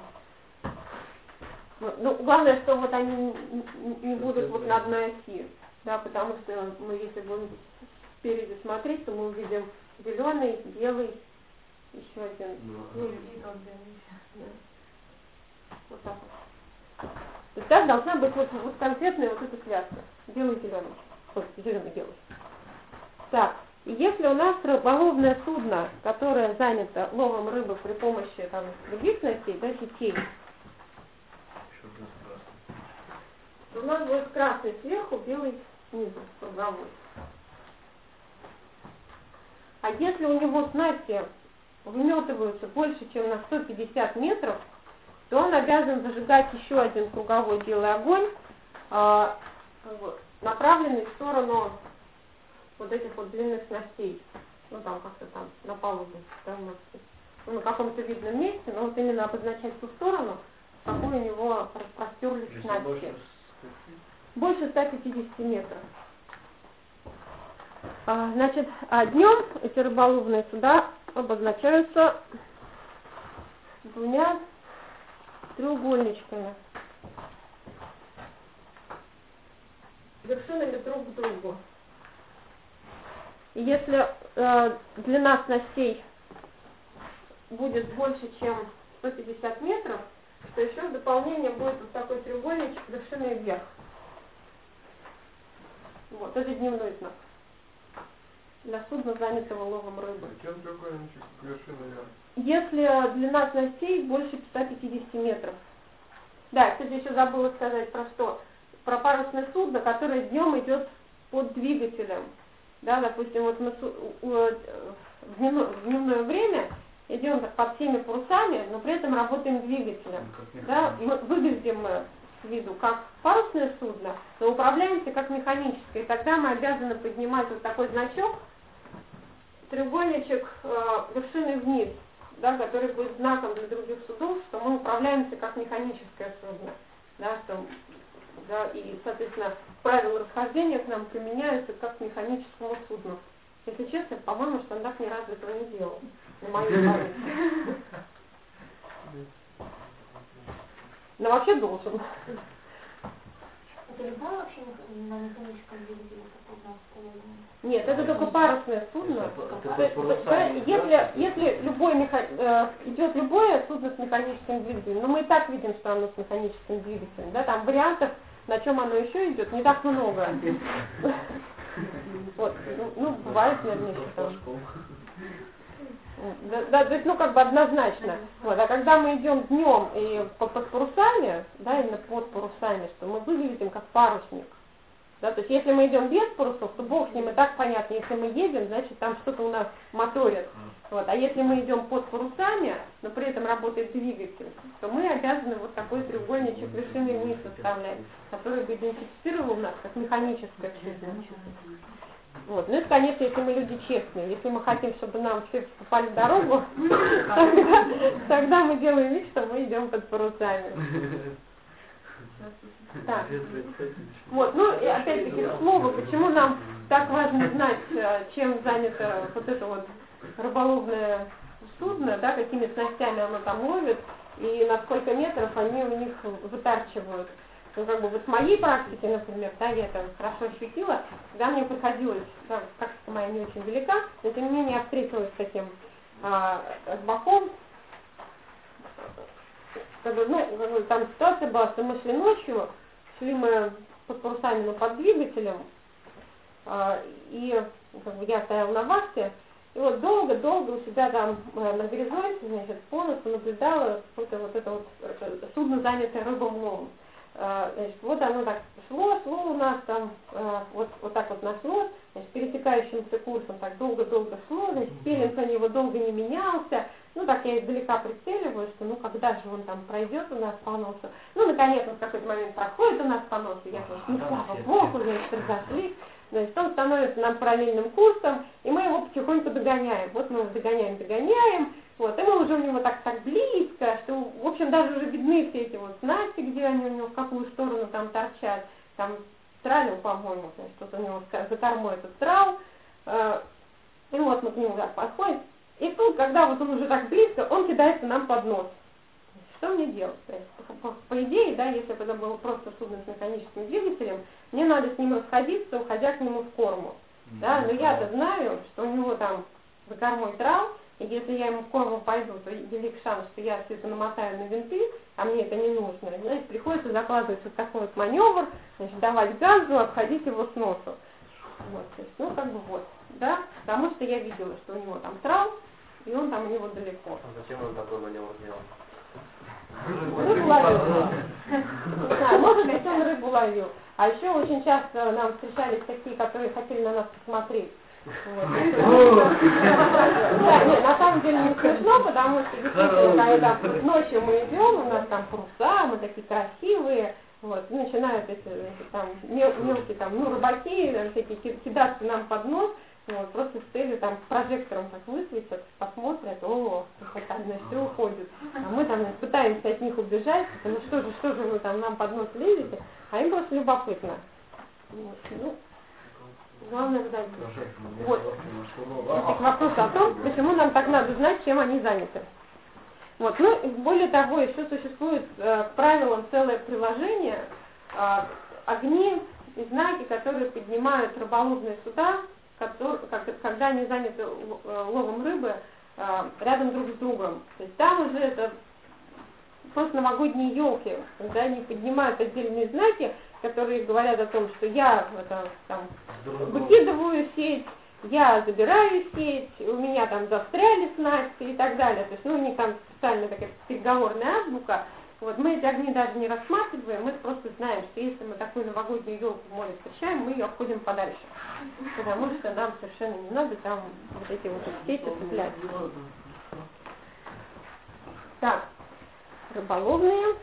Ну, главное, что вот они не будут вот на одной оси, да, потому что мы, если будем спереди смотреть, то мы увидим зеленый, белый, еще один. Вот так вот. То есть так должна быть вот конкретная вот эта связка. Белый-зеленый. Вот, зеленый-белый. Так, и если у нас рыболовное судно, которое занято ловом рыбы при помощи там других снастей, да, сетей, то у нас будет красный сверху, белый снизу, круговой. А если у него снасти выметываются больше, чем на 150 метров, то он обязан зажигать еще один круговой белый огонь, направленный в сторону вот этих вот длинных снастей. Ну там как-то там на палубе, да, ну, на каком-то видном месте, но вот именно обозначать ту сторону, в какую у него распростерлись снасти. Больше 150 метров. Значит, днем эти рыболовные суда обозначаются двумя треугольничками, вершинами друг к другу. И если длина снастей будет больше, чем 150 метров, то еще в дополнение будет вот такой треугольничек вершиной вверх. Вот, это дневной знак для судна, занятого ловом рыбы. Чем треугольничек вершиной вверх? Если длина снастей больше 150 метров. Да, кстати, еще забыла сказать про что. Про парусное судно, которое днем идет под двигателем. Да, допустим, вот мы в дневное время идем под всеми парусами, но при этом работаем двигателем. Да, выглядим мы с виду как парусное судно, но управляемся как механическое. И тогда мы обязаны поднимать вот такой значок, треугольничек вершиной вниз, да, который будет знаком для других судов, что мы управляемся как механическое судно. Да, что, да, и, соответственно, правила расхождения к нам применяются как к механическому судну. Если честно, по-моему, стандарт ни разу этого не делал. На моей памяти. Но вообще должен. Это любое вообще на механическом двигателе? Нет, это только парусное судно. Если идет любое судно с механическим двигателем, но мы и так видим, что оно с механическим двигателем, да, там вариантов, на чем оно еще идет, не так много. Вот, ну, бывает, наверное, еще там. Да, то есть, ну, как бы однозначно. Вот, а когда мы идем днем и под парусами, да, именно под парусами, что мы выглядим как парусник. Да, то есть если мы идем без парусов, то бог с ним, и так понятно, если мы едем, значит там что-то у нас моторит. Вот. А если мы идем под парусами, но при этом работает двигатель, то мы обязаны вот такой треугольничек вершины вниз составлять, который бы идентифицировал нас как механическое судно. Вот. Ну и, конечно, если мы люди честные, если мы хотим, чтобы нам все попали в дорогу, тогда мы делаем вид, что мы идем под парусами. Так. Вот, ну и опять-таки слово, почему нам так важно знать, чем занято вот это вот рыболовное судно, да, какими снастями оно там ловит, и на сколько метров они у них вытарчивают. Ну, как бы вот в моей практике, например, да, я это хорошо ощутила, когда мне приходилось, да, практика моя не очень велика, но тем не менее я встретилась с таким рыбаком, ну, там ситуация была, что мы шли ночью, шли мы под парусами, но под двигателем, и как бы я стояла на вахте, и вот долго-долго у себя там на горизонте, значит, по носу наблюдала вот это вот судно, занятое рыболовом. Значит, вот оно так шло у нас там, вот так вот нашло, значит, пересекающимся курсом так долго-долго шло, значит, пелинг на него долго не менялся, ну так я издалека прицеливаю, что ну когда же он там пройдет у нас по носу, ну наконец он в какой-то момент проходит у нас по носу, я говорю, ну слава богу, значит, разошлись, значит, он становится нам параллельным курсом, и мы его потихоньку догоняем, вот мы его догоняем, вот, и мы уже у него так близко, что, в общем, даже уже видны все эти вот снасти, где они у него в какую сторону там торчат, там тралил, по-моему, значит, тут у него за кормой этот трал, и вот мы к нему так подходим, и тут, когда вот он уже так близко, он кидается нам под нос. Что мне делать? То есть, по идее, да, если бы это было просто судно с механическим двигателем, мне надо с ним расходиться, уходя к нему в корму. Да, но я-то знаю, что у него там за кормой трал, и если я ему в корму пойду, то велик шанс, что я все это намотаю на винты, а мне это не нужно. Значит, приходится закладывать вот такой вот маневр, значит, давать газу, обходить его с носу. Вот, то есть, ну, как бы вот, да, потому что я видела, что у него там трал, и он там у него далеко. А зачем он такой маневр сделал? Рыбу ловил. Не знаю, может быть, он рыбу ловил. А еще очень часто нам встречались такие, которые хотели на нас посмотреть. Вот. Да, нет, на самом деле не смешно, потому что действительно, когда ночью мы идем, у нас там паруса, мы такие красивые, вот, начинают эти там мелкие там, ну, рыбаки, всякие кидаться нам под нос, вот, просто с целью там прожектором так высветят, посмотрят, о, значит, все уходит. А мы там пытаемся от них убежать, ну что же вы там нам под нос лезете, а им просто любопытно. Вот, ну, главное вдать. Вот. Это к вопросу о том, почему нам так надо знать, чем они заняты. Вот. Ну, более того, еще существует к правилам целое приложение, огни и знаки, которые поднимают рыболовные суда, когда они заняты ловом рыбы рядом друг с другом. То есть там уже это просто новогодние елки, когда они поднимают отдельные знаки, которые говорят о том, что я там, выкидываю сеть, я забираю сеть, у меня там застряли снасти и так далее. То есть, ну, у них там специальная такая переговорная азбука. Вот, мы эти огни даже не рассматриваем, мы просто знаем, что если мы такую новогоднюю елку в море встречаем, мы ее обходим подальше. Потому что нам совершенно не надо там вот эти вот сети цеплять. Так, рыболовные.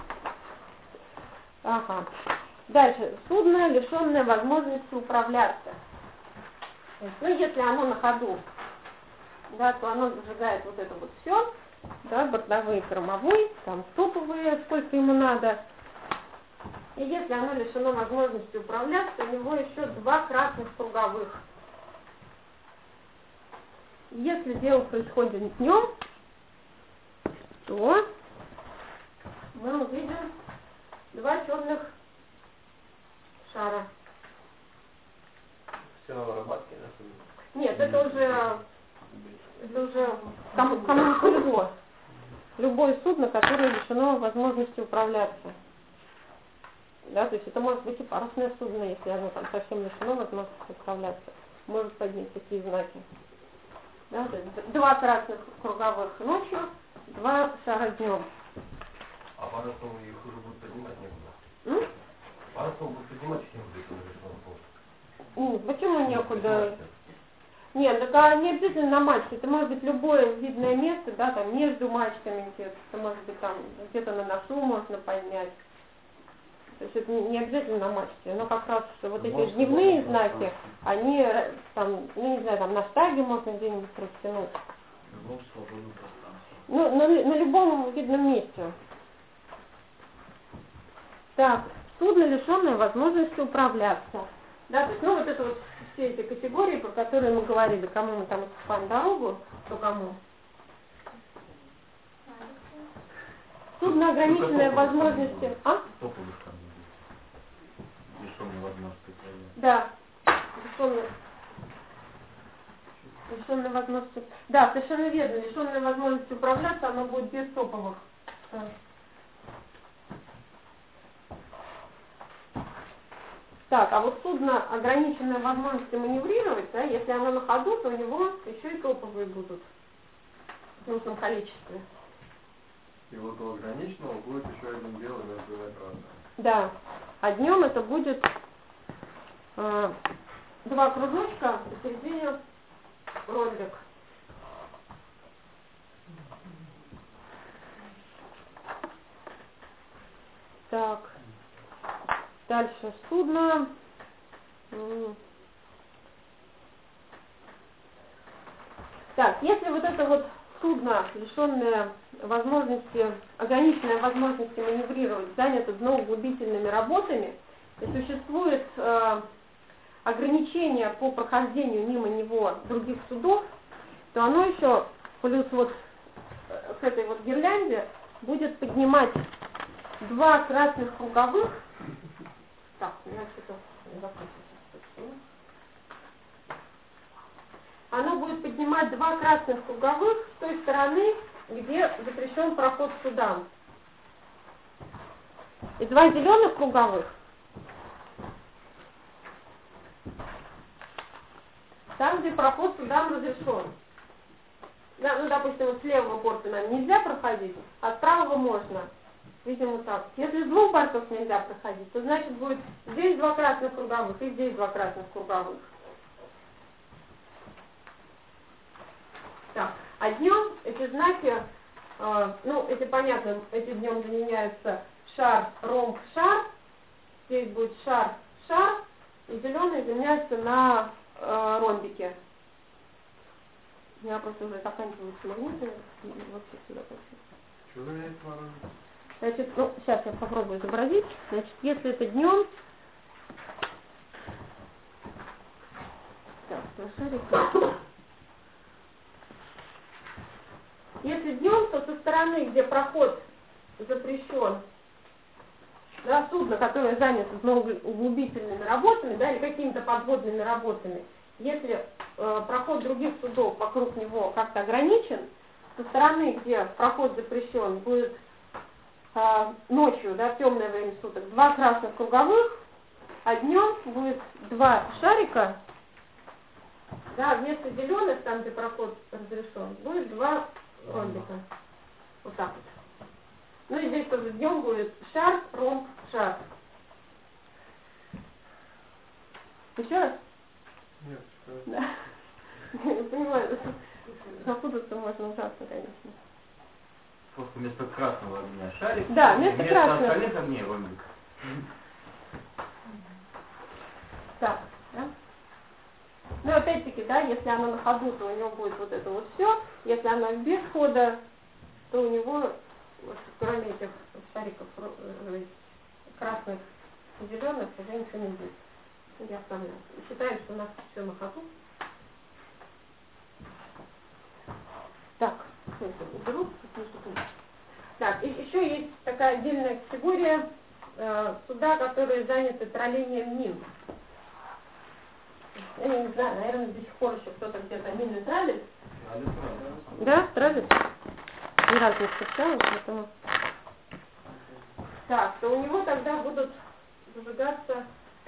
Ага. Дальше. Судно, лишенное возможности управляться. Ну, если оно на ходу, да, то оно зажигает вот это вот все, да, бортовой, кормовой, там топовые, сколько ему надо. И если оно лишено возможности управляться, у него еще 2 красных круговых. Если дело происходит днем, то мы увидим 2 черных шара. Все рыбацкие, да? Нет, это уже кому не повезло. Любое судно, которое лишено возможности управляться. Да, то есть это может быть и парусное судно, если оно там совсем лишено возможности управляться. Может поднять такие знаки. Да, то есть 2 красных круговых ночью, 2 шара днем. А по-разному их уже будут поднимать некуда. Парусом будет поднимать их некуда, если на решенном пункте. Почему некуда? Нет, так не обязательно на мачте, это может быть любое видное место, да, там между мачтами где-то, это может быть там где-то на носу можно поднять. То есть это не обязательно на мачте, но как раз вот эти дневные знаки, они там, ну не знаю, там на штаге можно где-нибудь растянуть. В любом свободном пространстве. Ну, на любом видном месте. Так, судно, лишенное возможности управляться. Да, то есть, ну, вот это вот все эти категории, про которые мы говорили, кому мы там уступаем дорогу, то кому. Судно, ограниченное возможности... А? Топовых там лишенной возможности управляться. Да, лишенное возможности... Да, совершенно верно, лишенное возможности управляться, оно будет без топовых. Так, а вот судно, ограниченное возможностью маневрировать, да, если оно на ходу, то у него еще и топовые будут в нужном количестве. И вот у ограниченного будет еще один белый между красным. Да, а днем это будет два кружочка, посередине ромбик. Так. Дальше судно. Так, если вот это вот судно, лишенное возможности, ограниченное возможности маневрировать, занято дноуглубительными работами, и существует ограничение по прохождению мимо него других судов, то оно еще плюс вот к этой вот гирлянде будет поднимать два красных круговых. Так, у меня что-то не закончилось. Оно будет поднимать два красных круговых с той стороны, где запрещен проход судам. И два зеленых круговых там, где проход судам разрешен. Да, ну, допустим, вот с левого борта нам нельзя проходить, а с правого можно. Видимо, так. Если с двух бортов нельзя проходить, то значит будет здесь два красных круговых и здесь два красных круговых. Так, а днем эти знаки, ну, эти понятно, эти днем заменяются шар, ромб, шар. Здесь будет шар, шар, и зеленый заменяется на ромбике. У меня просто уже заканчиваются магниты, и вообще сюда пошли. Что заменяется на ромбик? Значит, ну, сейчас я попробую изобразить. Значит, если это днем... Так, шарик. Если днем, то со стороны, где проход запрещен, да, судно, которое занято углубительными работами, да, или какими-то подводными работами, если проход других судов вокруг него как-то ограничен, со стороны, где проход запрещен, будет ночью, да, в темное время суток, два красных круговых, а днем будет два шарика, да, вместо зеленых, там, где проход разрешен, будет два ромбика. Вот так вот. Ну и здесь тоже днем будет шар, ромб, шар. Еще раз? Нет, что? Да. Я понимаю, запутаться можно ужасно, конечно. Просто вместо красного огня шарик, да, вместо красного. остальных огней ромбик. Так, да? Ну, опять-таки, да, если оно на ходу, то у него будет вот это вот все. Если оно без хода, то у него, вот, кроме этих шариков красных и зеленых, уже ничего не будет. Я оставляю. Считаем, что у нас все на ходу. Так, уберу. Так, и еще есть такая отдельная категория суда, которые заняты троллением мин. Я не знаю, наверное, до сих пор еще кто-то где-то мины тралит. Да, тралит? Ни разу не встречала, поэтому... Так, то у него тогда будут зажигаться...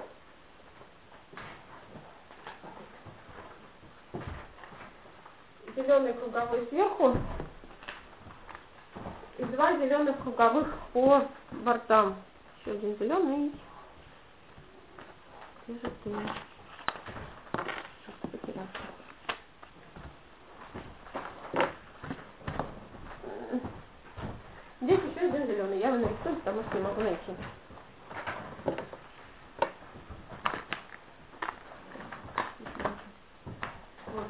Зеленый круговой сверху и два зеленых круговых по бортам. Еще один зеленый Где же ты? Что-то потерялся. Здесь еще один зеленый. Я его нарисую, потому что не могу найти. Вот.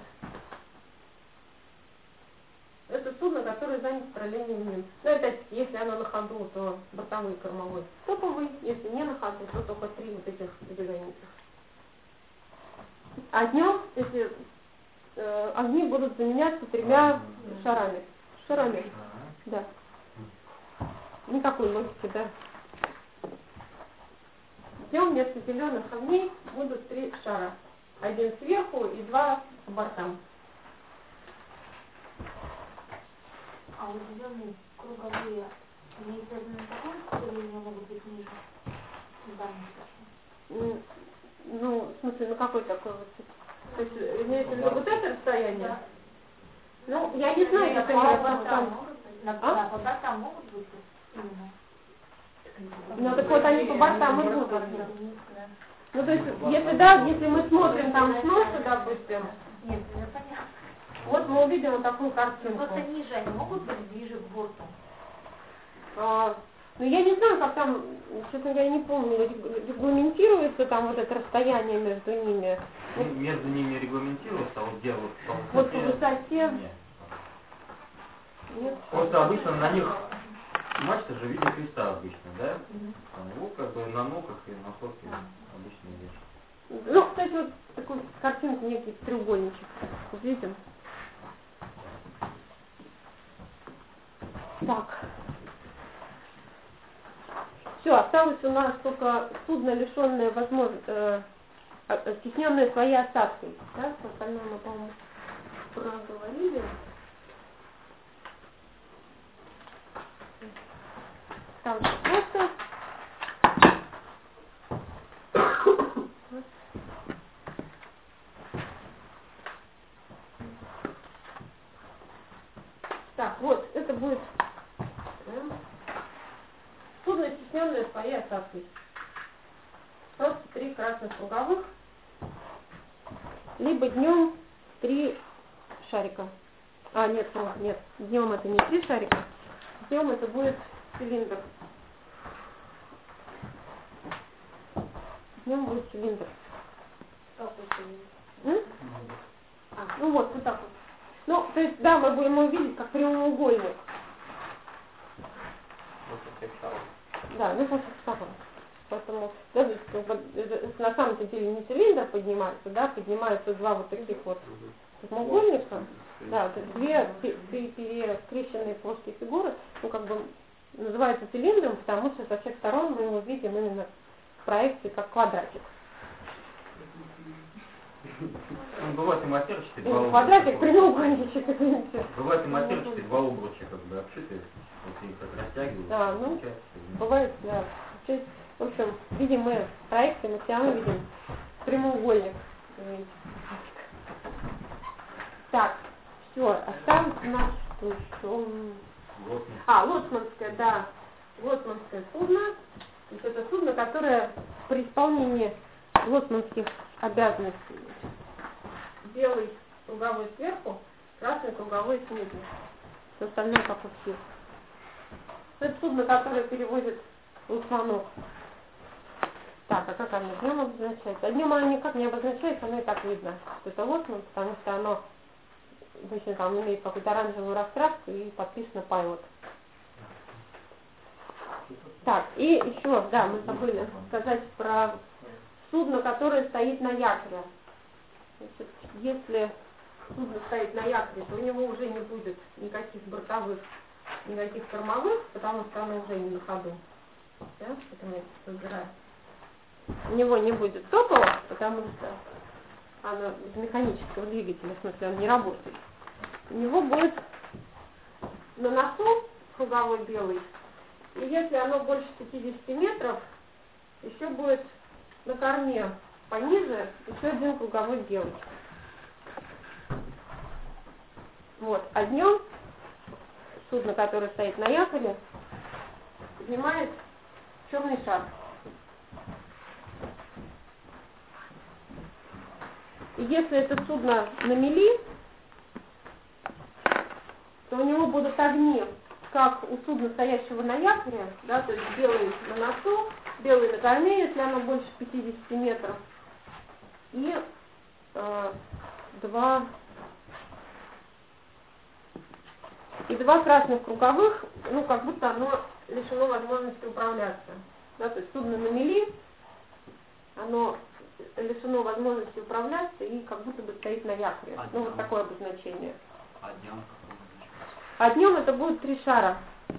Это судно, которое занято параллельным ним. Ну, это если оно на ходу, то бортовой, кормовой, топовый. Если не на ходу, то только 3 вот этих двигателя. А днем эти огни будут заменяться 3 шарами. Шарами. Да. Никакой логики, да. Днем вместо зеленых огней будут 3 шара. 1 сверху и 2 по бортам. А вот зеленые круговые, они связаны с такой, или они могут быть ниже? Ну, в смысле, какой такой вот? То есть, имеется в виду вот это расстояние? Да. Ну, я не знаю, как они там. На бортам могут быть именно? Ну, так вот они по бортам и будут. Ну, то есть, если да, если мы смотрим там с носа, допустим, Нет, это понятно. вот мы увидим вот такую картинку. Просто ниже они могут быть ближе к борту. Ну, я не знаю, как там, честно говоря, не помню, регламентируется там вот это расстояние между ними. Ну, между ними регламентируется, а вот где вот Вот по высоте. Нет. Нет. Просто обычно на них мачта же в виде креста обычно, да? Там, ну, как бы на ногах и на фотке обычно вешают. Ну, кстати, вот такую картинку, некий треугольничек. Вот видим? Так. Все, осталось у нас только судно, лишенное возможности, стесненное своей осадкой. Да? Остальное мы, по-моему, проговорили. Там просто. Так, вот, это будет судно, стесненное своей осадкой. Просто 3 красных круговых, либо днем 3 шарика. Нет, днем это не 3 шарика, днем это будет цилиндр. Днем будет цилиндр. Какой цилиндр? Ну вот так вот. Ну, то есть, да, мы будем увидеть как прямоугольник. Да, ну со всех сторон. Поэтому, да, на самом деле не цилиндр поднимается, да, поднимаются 2 вот таких вот прямоугольника. Да, это 2 перекрещенные плоские фигуры, ну, как бы называется цилиндром, потому что со всех сторон мы его видим именно в проекции как квадратик. Ну, бывает и матерчатые, 2 угла. Квадратик, прямоугольничек, извините. Бывает и матерчатые, 2 углочка как бы обшитые, вот их как растягивают. Да, ну, бывает, да. В общем, видим мы проекции, мы все равно видим прямоугольник. Так, все, осталось у нас что еще? Лоцманское, да. Лоцманское судно. То есть это судно, которое при исполнении лоцманских обязанностей. Белый круговой сверху, красный круговой снизу. Все остальное как у всех. Это судно, которое перевозит лоцманов. Так, а как оно днем обозначается? Днем оно никак не обозначается, оно и так видно, что это лоцман, потому что оно обычно там имеет какую-то оранжевую раскраску и подписано «Пайлот». Так, и еще, да, мы забыли сказать про судно, которое стоит на якоре. Значит, если судно стоит на якоре, то у него уже не будет никаких бортовых, никаких кормовых, потому что оно уже не на ходу. Да? Это мы разбираем. У него не будет топового, потому что оно без механического двигателя, в смысле он не работает. У него будет на носу круговой белый, и если оно больше 50 метров, еще будет на корме пониже еще один круговой белый. Вот. А днем судно, которое стоит на якоре, поднимает черный шар. И если это судно на мели, то у него будут огни, как у судна, стоящего на якоре, да, то есть белый на носу, белый на корме, если оно больше 50 метров, и два красных круговых, ну, как будто оно лишено возможности управляться. Да, то есть судно на мели, оно лишено возможности управляться и как будто бы стоит на якоре. Ну, вот такое обозначение. А днем это будет 3 шара.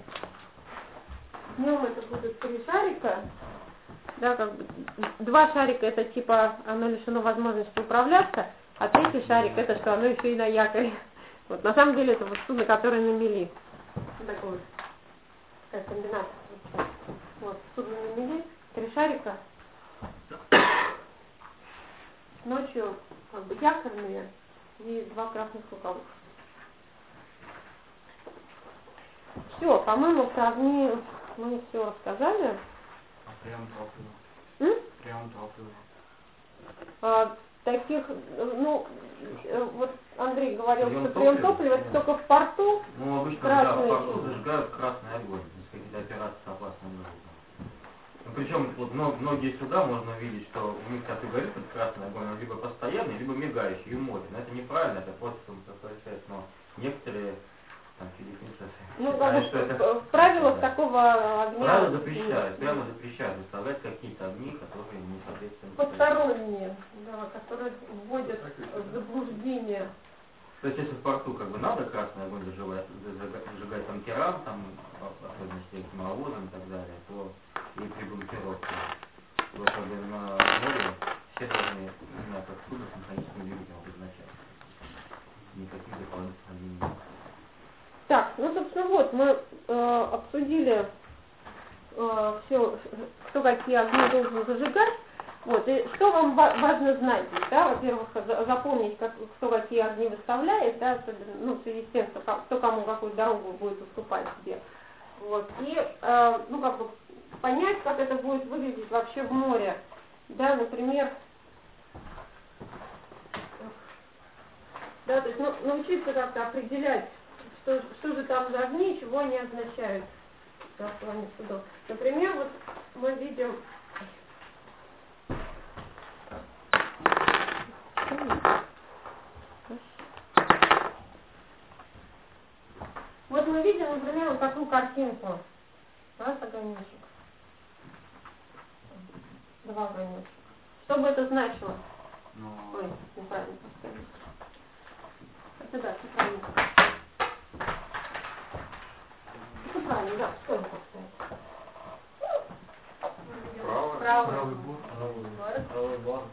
Днем это будут 3 шарика. Да, как бы 2 шарика это типа оно лишено возможности управляться, а 3 шарик это что оно еще и на якоре. Вот, на самом деле это вот судно, которое на мели. Вот такой вот. Такая комбинация. Вот, судно на мели, 3 шарика. Ночью как бы якорные и 2 красных круговых. Все, по-моему, про огни мы все рассказали. Таких, ну, вот Андрей говорил, что прием топлива это только в порту. Ну, обычно, красный, да, в порту зажигают красный огонь, если какие-то операции с опасным грузом. Ну, причем вот многие суда можно видеть, что у них, как и говорится, красный огонь, он либо постоянный, либо мигающий, и море. Но это неправильно, это просто происходит, но некоторые там филиппинцы ну, считают, что это в правилах такого огня. Правила запрещают, прямо запрещают выставлять какие-то огни, которые не соответствуют. Посторонние, да, которые вводят в заблуждение. То есть если в порту как бы надо красный огонь зажигать там керам, там, в особенности гемолозом и так далее, то и при блокировке, то как бы на море все должны, не знаю, как судно с механическим двигателем обозначать. Никаких дополнительных огней нет. Так, ну, собственно, вот, мы обсудили все, кто какие огни должен зажигать. Вот, и что вам важно знать здесь, да, во-первых, запомнить, кто какие огни выставляет, да, особенно, ну, в связи с тем, кто кому какую дорогу будет уступать себе. Вот, и, ну, как бы, понять, как это будет выглядеть вообще в море, да, например, да, то есть, ну, научиться как-то определять, что же там за огни, чего они означают, да, в плане судов. Например, вот мы видим например, вот такую картинку. Раз огонечек. 2 огонечка. Что бы это значило? Ой, неправильно поставили. Это да, все правильно. Все правильно, да, что вы поставили? Правый борт.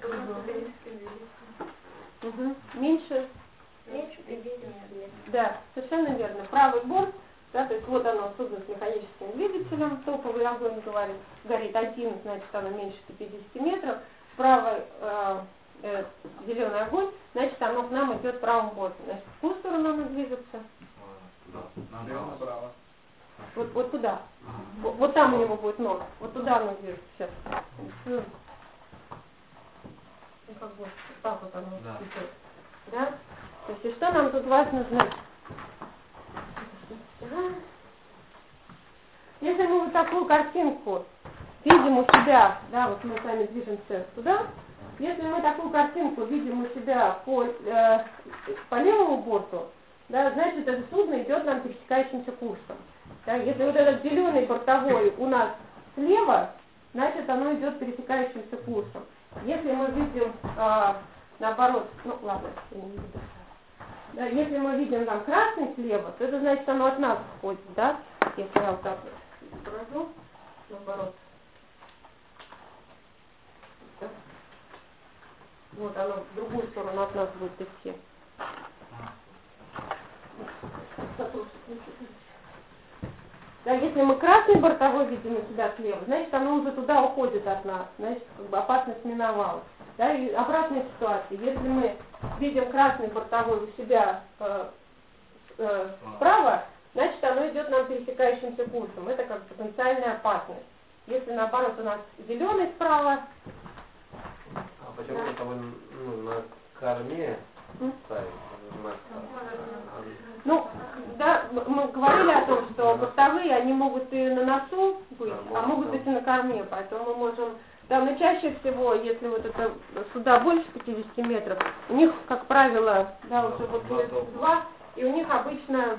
Угу. Меньше предельно. Да, совершенно верно. Правый борт, да, то есть вот оно, судно с механическим двигателем, топовый огонь горит 1, значит оно меньше 50 метров. Правый зеленый огонь, значит оно к нам идет правым бортом. Значит, в какую сторону оно движется? Направо. Вот туда. Вот там у него будет нос. Вот туда оно движется. Сейчас. Ну, как бы, так вот оно идет. Да? То есть, и что нам тут важно знать? Если мы вот такую картинку видим у себя, да, вот мы сами движемся туда, если мы такую картинку видим у себя по левому борту, да, значит, это судно идет нам пересекающимся курсом. Да, если вот этот зеленый бортовой у нас слева, значит, оно идет пересекающимся курсом. Если мы видим, наоборот, ну ладно, я не виду. Да, если мы видим там красный слева, то это значит, оно от нас входит, да? Если я вот так вот изображу, наоборот. Да? Вот оно в другую сторону от нас будет идти. Да, если мы красный бортовой видим у себя слева, значит, оно уже туда уходит от нас, значит, как бы опасность миновала. Да, и обратная ситуация. Если мы видим красный бортовой у себя справа, значит, оно идет нам пересекающимся курсом. Это как потенциальная опасность. Если наоборот у нас зеленый справа. А почему там на корме ставить. Ну, да, мы говорили о том, что бортовые, они могут и на носу быть, а могут быть и на корме, поэтому мы можем, да, но чаще всего, если вот это суда больше 50 метров, у них, как правило, да, уже вот два, и у них обычно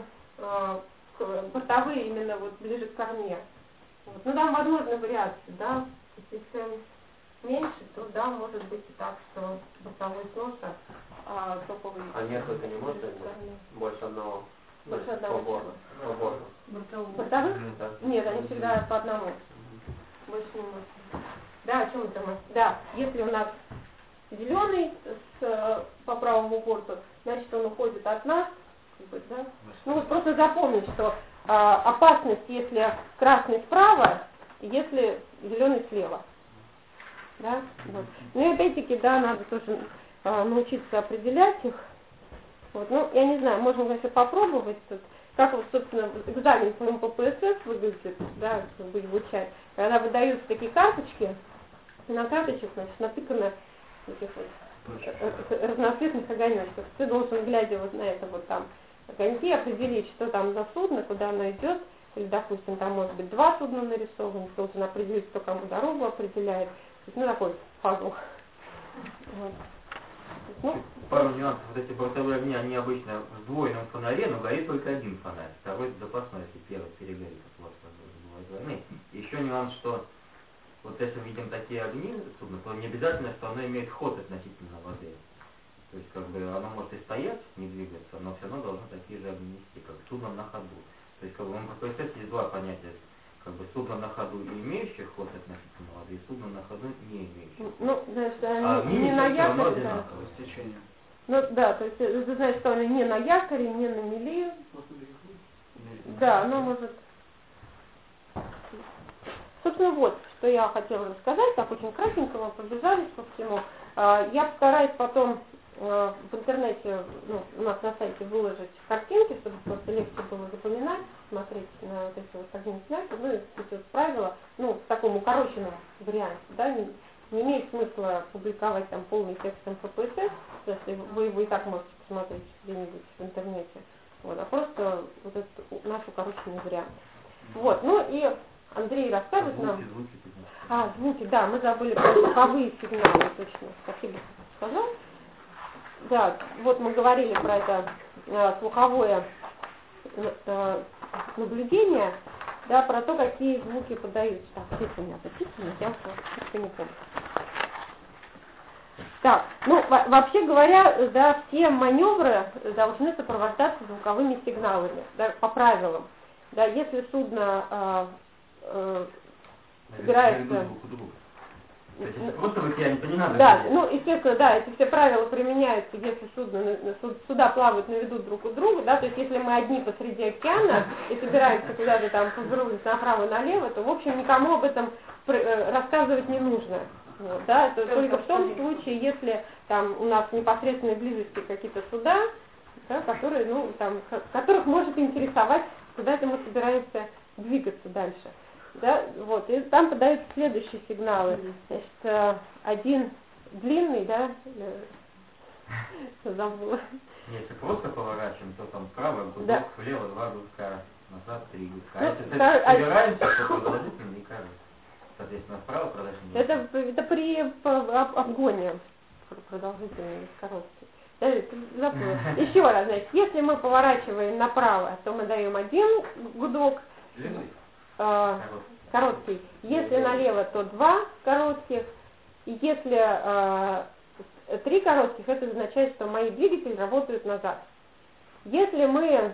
бортовые именно вот ближе к корме. Вот. Ну, там возможны вариации, да, если меньше, то да, может быть и так, что бортовой с носа, а топовый... А несколько не может быть? Больше одного? Больше одного. По борту. Бортовых? Да. Нет, они всегда по одному. Больше не может. Да, о чем это мы? Да, если у нас зеленый по правому борту, значит он уходит от нас. Да? Ну вот просто запомнить, что опасность, если красный справа, если зеленый слева. Да? Вот. Ну и опять-таки, да, надо тоже научиться определять их. Вот. Ну, я не знаю, можно, конечно, попробовать тут, как вот, собственно, экзамен по МППСС выглядит, да, чтобы изучать. Когда выдаются такие карточки, и на карточках, значит, натыкано таких вот разноцветных огонечков. Ты должен, глядя вот на это вот там огоньки, определить, что там за судно, куда оно идет. Или, допустим, там может быть два судна нарисованы, ты должен определить, кто кому дорогу определяет. Ну, такой пазл. Вот. Ну, пару нюансов. Вот эти бортовые огни, они обычно в сдвоенном фонаре, но горит только один фонарь. Второй запасной, если первый перегорит, как у вас бывает войны. Еще нюанс, что вот если видим такие огни судна, то не обязательно, что оно имеет ход относительно воды. То есть как бы оно может и стоять, не двигаться, но все равно должно такие же огни нести, как судно на ходу. То есть как бы в МППСС есть два понятия. Как бы судно на ходу и имеющее ход относительно воды, и судно на ходу не имеющее. Ну, значит, они не на якоре, да. Ну да, то есть это значит, что они не на якоре, не на мели. Да, оно может. Собственно, вот, что я хотела рассказать, так очень кратенько мы пробежались по всему. Я постараюсь потом в интернете, ну, у нас на сайте выложить картинки, чтобы просто легче было запоминать, смотреть на вот эти вот один знаки, ну, и эти вот правила, ну, в таком укороченном варианте, да, не имеет смысла публиковать там полный текст МППСС, если вы его и так можете посмотреть где-нибудь в интернете, вот, а просто вот этот наш укороченный вариант. Вот, ну и Андрей расскажет нам... Звуки, да, мы забыли про звуковые сигналы, точно, спасибо, что сказал. Да, вот мы говорили про это слуховое наблюдение, да, про то, какие звуки подаются. Так, здесь у меня записано, я просто не помню. Так, ну, вообще говоря, да, все маневры должны сопровождаться звуковыми сигналами, да, по правилам. Да, если судно собирается... Просто в океане, то не надо. Да, ну, естественно, да, эти все правила применяются, если суда плавают на виду друг у друга, да, то есть если мы одни посреди океана и собираемся куда-то там повернуть направо и налево, то, в общем, никому об этом рассказывать не нужно. Вот, да, это только в том случае, если там у нас в непосредственной близости какие-то суда, да, которые, ну, там, которых может интересовать, куда-то мы собираемся двигаться дальше. Да, вот, и там подаются следующие сигналы. Значит, один длинный, да, забыла. Если просто поворачиваем, то там вправо гудок, да. Влево два гудка, назад три гудка. Ну, если собираемся, то продолжительно и короткий. Соответственно, вправо продолжительно. Это при обгоне продолжительный короткий. Забыла. Еще раз, значит, если мы поворачиваем направо, то мы даем один гудок. Короткий. Если налево, то два коротких. И если три коротких, это означает, что мои двигатели работают назад. Если мы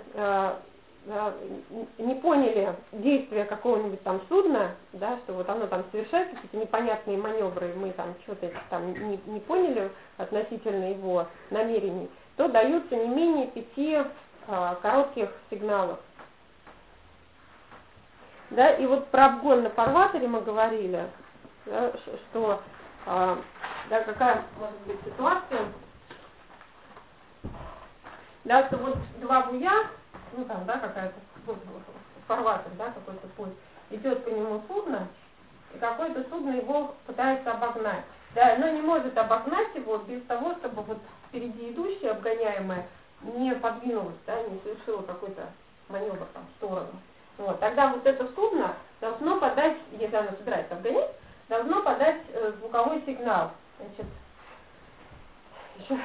не поняли действия какого-нибудь там судна, да, что вот оно там совершает какие-то непонятные маневры, и мы там что-то там не поняли относительно его намерений, то даются не менее 5 коротких сигналов. Да, и вот про обгон на фарватере мы говорили, да, что да, какая может быть ситуация, да, что вот два буя, ну там, да, какая-то фарватер, да, какой-то путь, идет по нему судно, и какое-то судно его пытается обогнать. Да, оно не может обогнать его без того, чтобы вот впереди идущая, обгоняемая, не подвинулась, да, не совершила какой-то маневр там, в сторону. Вот. Тогда вот это судно должно подать, если оно собирается обгонять, должно подать звуковой сигнал. Значит, еще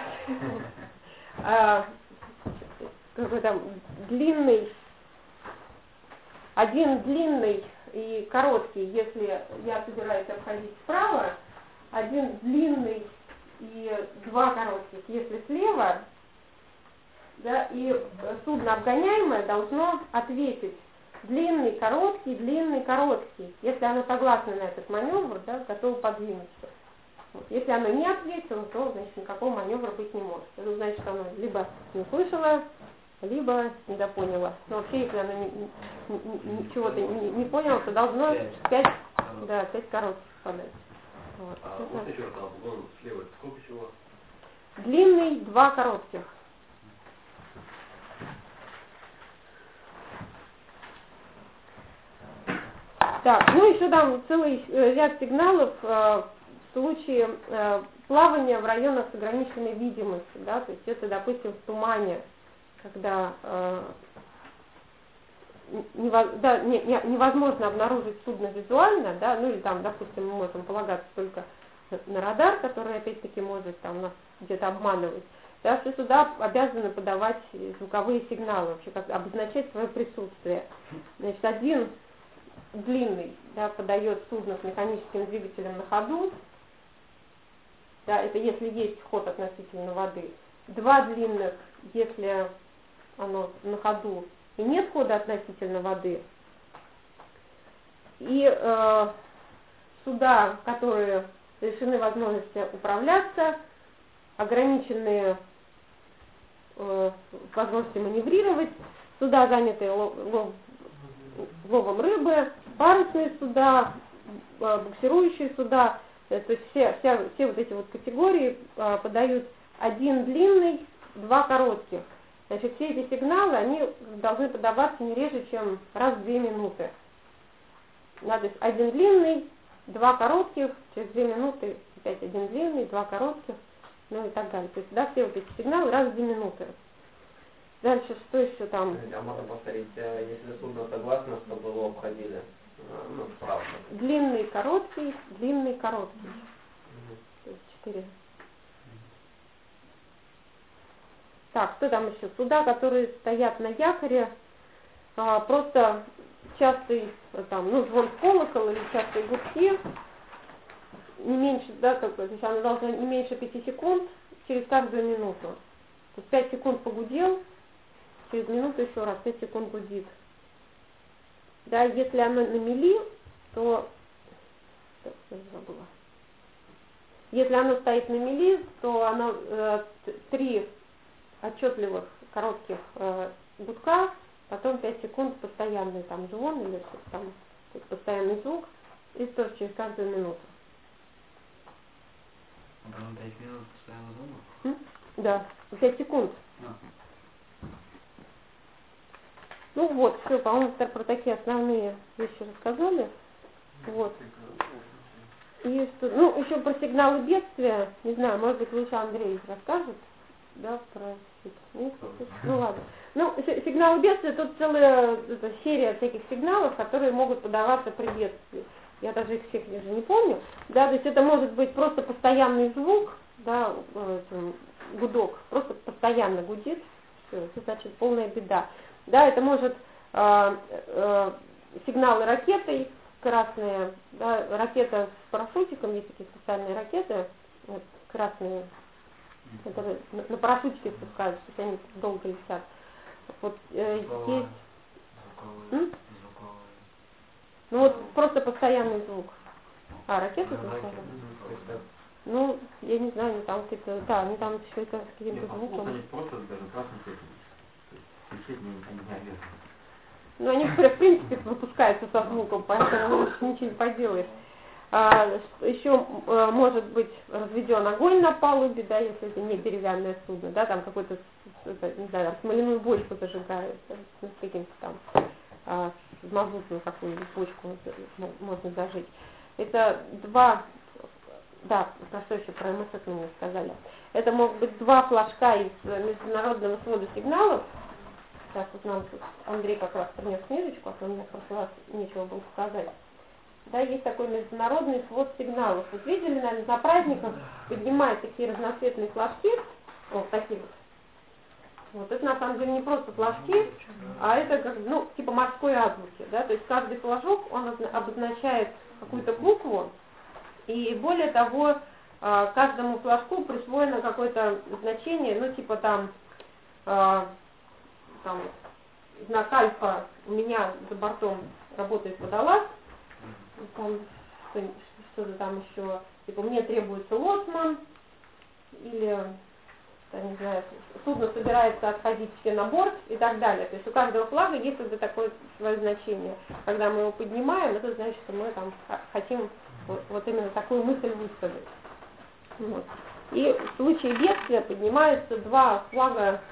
какой там длинный, один длинный и короткий, если я собираюсь обходить справа, один длинный и два коротких, если слева, да, и судно обгоняемое должно ответить длинный, короткий, если оно согласно на этот маневр, да, готово подвинуться. Вот. Если оно не ответило, то, значит, никакого маневра быть не может. Это значит, что оно либо не слышало, либо недопоняло. Но вообще, если оно чего-то не поняло, то должно 5 коротких подать. Вот. Вот еще раз, обгон слева, сколько всего? Длинный, 2 коротких. Так, ну еще там целый ряд сигналов в случае плавания в районах с ограниченной видимостью, да, то есть это, допустим, в тумане, когда невозможно обнаружить судно визуально, да, ну или там, допустим, мы можем полагаться только на радар, который опять-таки может там нас где-то обманывать. Да, все суда обязаны подавать звуковые сигналы, вообще как обозначать свое присутствие. Значит, один длинный, да, подает судно с механическим двигателем на ходу, да, это если есть ход относительно воды. 2 длинных, если оно на ходу и нет хода относительно воды. И суда, которые лишены возможности управляться, ограниченные возможности маневрировать, суда, занятые ловом рыбы, парусные суда, буксирующие суда, то есть все вот эти вот категории подают один длинный, 2 коротких. Значит, все эти сигналы, они должны подаваться не реже, чем раз в 2 минуты. Надо один длинный, 2 коротких, через 2 минуты опять один длинный, 2 коротких, ну и так далее. То есть, да, все вот эти сигналы раз в 2 минуты. Дальше, что еще там? А можно повторить, если судно согласно, чтобы его обходили, ну, справа. Длинный, короткий, длинный, короткий. То есть 4. Так, что там еще? Суда, которые стоят на якоре, просто частый там, ну, звон в колокол или частые гудки, не меньше, да, то есть она должна не меньше 5 секунд через каждую минуту. То есть 5 секунд погудел, через минуту еще раз 5 секунд гудит. Да, если оно на мели, то... Так, я забыла. Если оно стоит на мели, то оно 3 отчетливых коротких гудка, потом 5 секунд постоянный там звон или там постоянный звук, и тоже через каждую минуту. 5 минут постоянно звук? Да, 5 секунд. Ну вот, все, по-моему, про такие основные вещи рассказали. Вот. И что, ну, еще про сигналы бедствия, не знаю, может быть, лучше Андрей расскажет, да, про... Нет? Ну ладно. Ну, сигналы бедствия, тут целая серия всяких сигналов, которые могут подаваться при бедствии. Я даже их всех даже не помню. Да, то есть это может быть просто постоянный звук, да, гудок, просто постоянно гудит, все, это значит полная беда. Да, это может сигналы ракетой, красные, да, ракета с парашютиком, есть такие специальные ракеты, вот, красные, которые на парашютике спускаются, то есть они долго летят. Вот есть... Ну вот просто постоянный звук. Ракеты звуковые? Ну, я не знаю, они там какие-то, да, они там еще это с каким-то звуком. Они просто даже красненькие. Ну, они, в принципе, выпускаются со звуком, поэтому ничего не поделаешь. Еще может быть разведен огонь на палубе, да, если это не деревянное судно, да, там какой-то, не знаю, там смоляную бочку зажигают, с каким-то там мазутную какую-нибудь бочку можно зажечь. Это 2 да, про что еще, про МСС мы не сказали. Это могут быть 2 флажка из международного свода сигналов. Сейчас вот нам тут Андрей как раз принес книжечку, а то у меня в прошлый раз нечего было сказать. Да, есть такой международный свод сигналов. Вот видели, наверное, на праздниках поднимают такие разноцветные флажки, вот такие вот. Вот это на самом деле не просто флажки, а это как, ну, типа морской азбуки, да, то есть каждый флажок, он обозначает какую-то букву, и более того, каждому флажку присвоено какое-то значение, ну, типа там знак альфа у меня за бортом работает водолаз, там что-то там еще, типа мне требуется лоцман, или, я не знаю, судно собирается отходить все на борт и так далее. То есть у каждого флага есть вот такое свое значение. Когда мы его поднимаем, это значит, что мы там хотим вот именно такую мысль высказать. Вот. И в случае бедствия поднимаются 2 флага,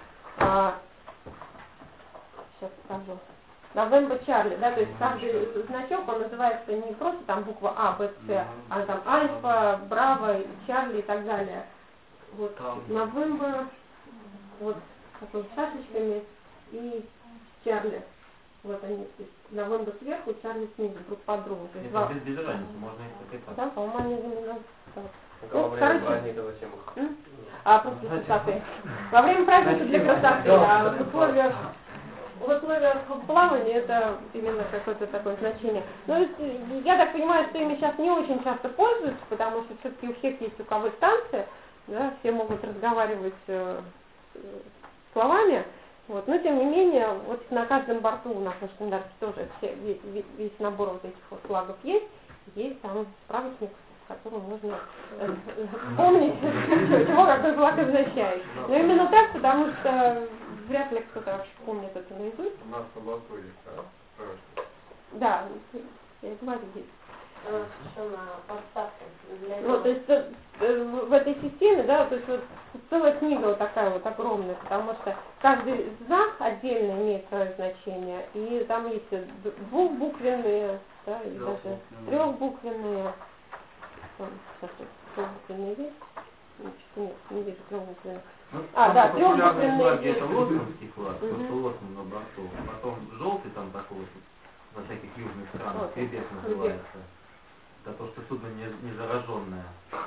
сейчас покажу, November Charlie, да, то есть каждый значок, он называется не просто там буква А, Б, С, а там Альфа, Браво, Чарли и так далее. Вот November, вот такой с шашечками, и Чарли. Вот они, November сверху, Чарли снизу, друг под другом. То есть без разницы, можно их так. Да, по-моему, они именно так. Во время праздника зачем их? Просто для красоты. Во время праздника для красоты, а в условиях плавания это именно какое-то такое значение. Но я так понимаю, что ими сейчас не очень часто пользуются, потому что все-таки у всех есть звуковые станции, да, все могут разговаривать словами. Вот. Но тем не менее, вот на каждом борту у нас на стандарте тоже весь набор вот этих вот флагов есть там справочник, в котором можно помнить, чего какой флаг означает. Но именно так, потому что вряд ли кто-то вообще помнит это наизусть. У нас на борту есть, да, я говорю, есть. Что на подставке для Ну, то есть в этой системе, да, то есть вот целая книга вот такая вот огромная, потому что каждый знак отдельно имеет свое значение, и там есть 2-буквенные, да, и даже 3-буквенные. Сейчас трехбуквенные есть? Нет, не вижу трехбуквенных. Ну, да, популярные флаги трехбуквенные. это лондонский флаг, просто лондон на борту. Потом желтый там такой вот во всяких южных странах, крепец называется. Это то, что судно не зараженное.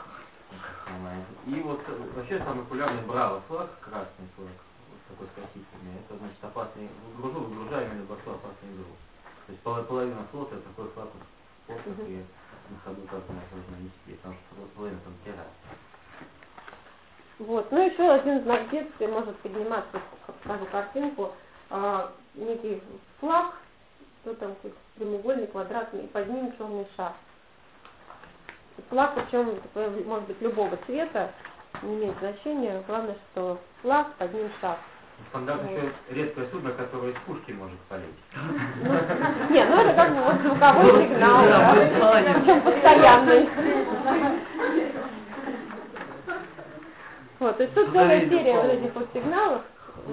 И вот вообще самый популярный Браво флаг, красный флаг, вот такой с косичками, это значит опасный, выгружаемый на борту опасный груз. То есть половина флота это такой флаг вот и на ходу как можно нести, потому что половина там теряет. Вот. Ну, еще один знак бедствия может подниматься, покажу картинку, некий флаг, то там какой-то прямоугольный, квадратный, и под ним черный шар. Флаг, причем может быть любого цвета, не имеет значения, главное, что флаг, под ним шар. Стандарт еще редкое судно, которое из пушки может палить. Нет, ну это как бы вот звуковой сигнал, да, причем постоянный. Вот, то есть тут целая серия вот этих вот сигналов,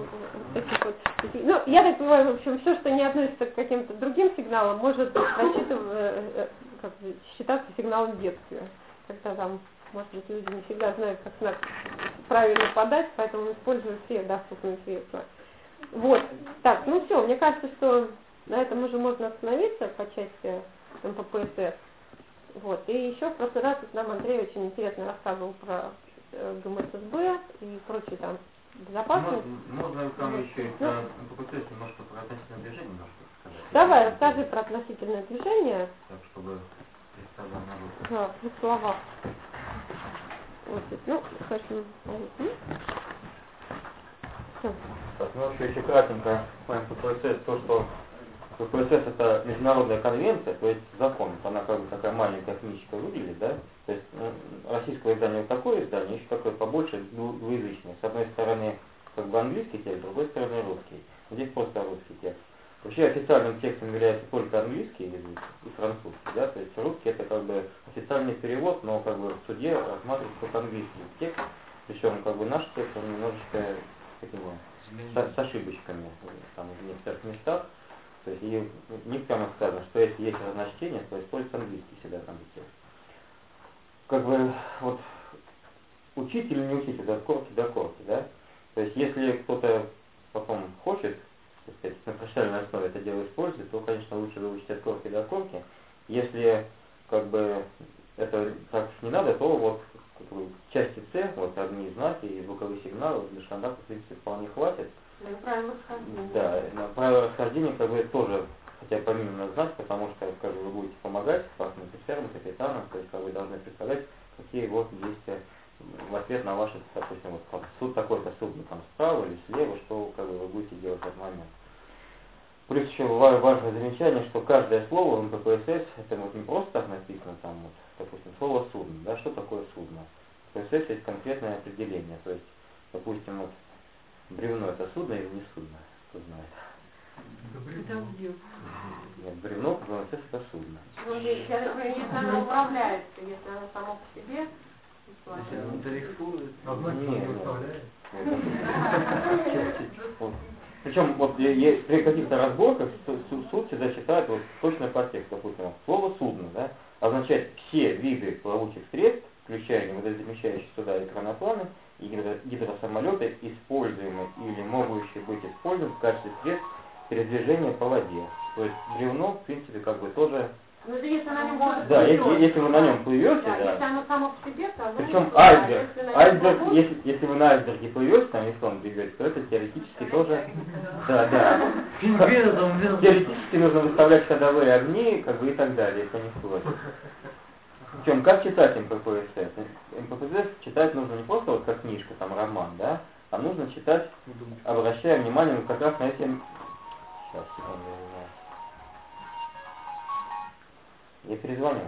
ну, я так понимаю, в общем, все, что не относится к каким-то другим сигналам, может считаться сигналом бедствия. Когда там, может быть, люди не всегда знают, как знак правильно подать, поэтому используют все доступные средства. Вот, так, ну все, мне кажется, что на этом уже можно остановиться по части МППСС. Вот, и еще в прошлый раз нам Андрей очень интересно рассказывал про ГМССБ и прочие там безопасность. Можно там еще и про МППСС немножко про относительное движение немножко сказать. Давай, расскажи про относительное движение. Так, чтобы представлял народ. Да, в двух словах. Вот, ну, хорошо. Так, ну вообще, если кратенько по МППСС, то, что ППСС это международная конвенция, то есть закон, она как бы такая маленькая книжечка выглядит, да, то есть российское издание вот такое издание, еще такое побольше, двуязычное, с одной стороны как бы английский текст, с другой стороны русский, здесь просто русский текст. Вообще официальным текстом является только английский язык и французский, да, то есть русский это как бы официальный перевод, но как бы в суде рассматривается только английский текст, причем как бы наш текст он немножечко с ошибочками там в некоторых местах. То есть и в них прямо сказано, что если есть разночтение, то используется английский всегда там текст. как бы вот учить или не учить от корки до корки, да? То есть если кто-то потом хочет, так сказать, на профессиональной основе это дело использовать, то, конечно, лучше выучить от корки до корки. Если как бы это так уж не надо, то вот как бы, части С, вот огни, знаки и звуковые сигналы для стандарта, в принципе, вполне хватит. Для правила расхождения. Да, на правила расхождения как бы тоже хотя бы помимо знать, потому что как бы, вы будете помогать классным офицерам, капитанам, то есть как вы должны представлять, какие вот действия в ответ на ваши, допустим, вот там, суд такой-то судно там справа или слева, что как бы, вы будете делать в этот момент. Плюс еще важное замечание, что каждое слово в МППСС, это вот не просто так написано, там, вот, допустим, слово судно, да, что такое судно? В ПСС есть конкретное определение, то есть, допустим, вот, бревно это судно или не судно, кто знает? Нет, бревно в ПСС это судно. Ну, если оно управляется, если оно само по себе, Если он дрейфует, Причем вот при каких-то разборках суд всегда считает вот, точно по тексту, допустим, слово судно, да, означает все виды плавучих средств, включая водозамещающие суда и кранопланы, и гидросамолеты, используемые или могущие быть использованы в качестве средств передвижения по воде. То есть бревно, в принципе, как бы тоже... Ну, если на нем может да, плывет, если вы на нем плывете, да. Да. Если оно само по себе, то оно Причем не айсберг, плывет. если вы на айсберге плывете, там если он бегает, то это теоретически тоже... Да. Теоретически нужно выставлять ходовые огни, как бы и так далее, если они всплывают. Причем, как читать МППСС? МППСС читать нужно не просто вот как книжка, там роман, да, а нужно читать, обращая внимание как раз на эти... Сейчас, секунду, я перезвоню.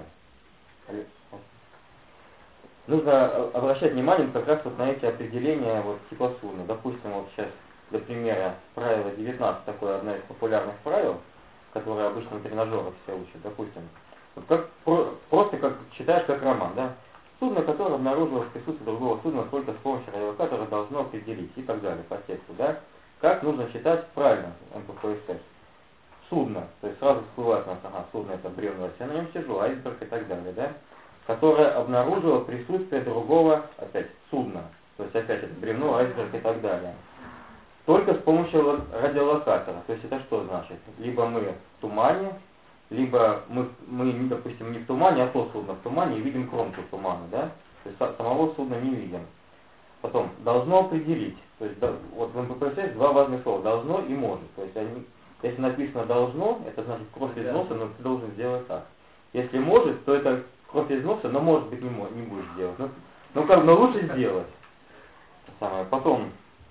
Нужно обращать внимание как раз вот на эти определения вот типа судна. Допустим, вот сейчас для примера правило 19, такое одно из популярных правил, которое обычно на тренажерах все учат. Допустим, вот как, просто как читаешь как роман, да? Судно, которое обнаружилось в присутствии другого судна, только с помощью радиолокатора должно определить и так далее по тексту, да? Как нужно читать правильно МППСС? Судно, то есть сразу всплывает у нас, ага, судно это бревно, я на нем сижу, айсберг и так далее, да? Которое обнаружило присутствие другого, опять, судна, то есть опять это бревно, айсберг и так далее. Только с помощью радиолокатора, то есть это что значит? Либо мы в тумане, либо мы, допустим, не в тумане, а то судно в тумане и видим кромку тумана, да? То есть самого судна не видим. Потом, должно определить, то есть вот в МППСС два важных слова, должно и может, то есть они... Если написано должно, это значит кровь из носа, но ты должен сделать так. Если может, то это кровь из носа, но может быть не будешь делать. Но лучше сделать. Потом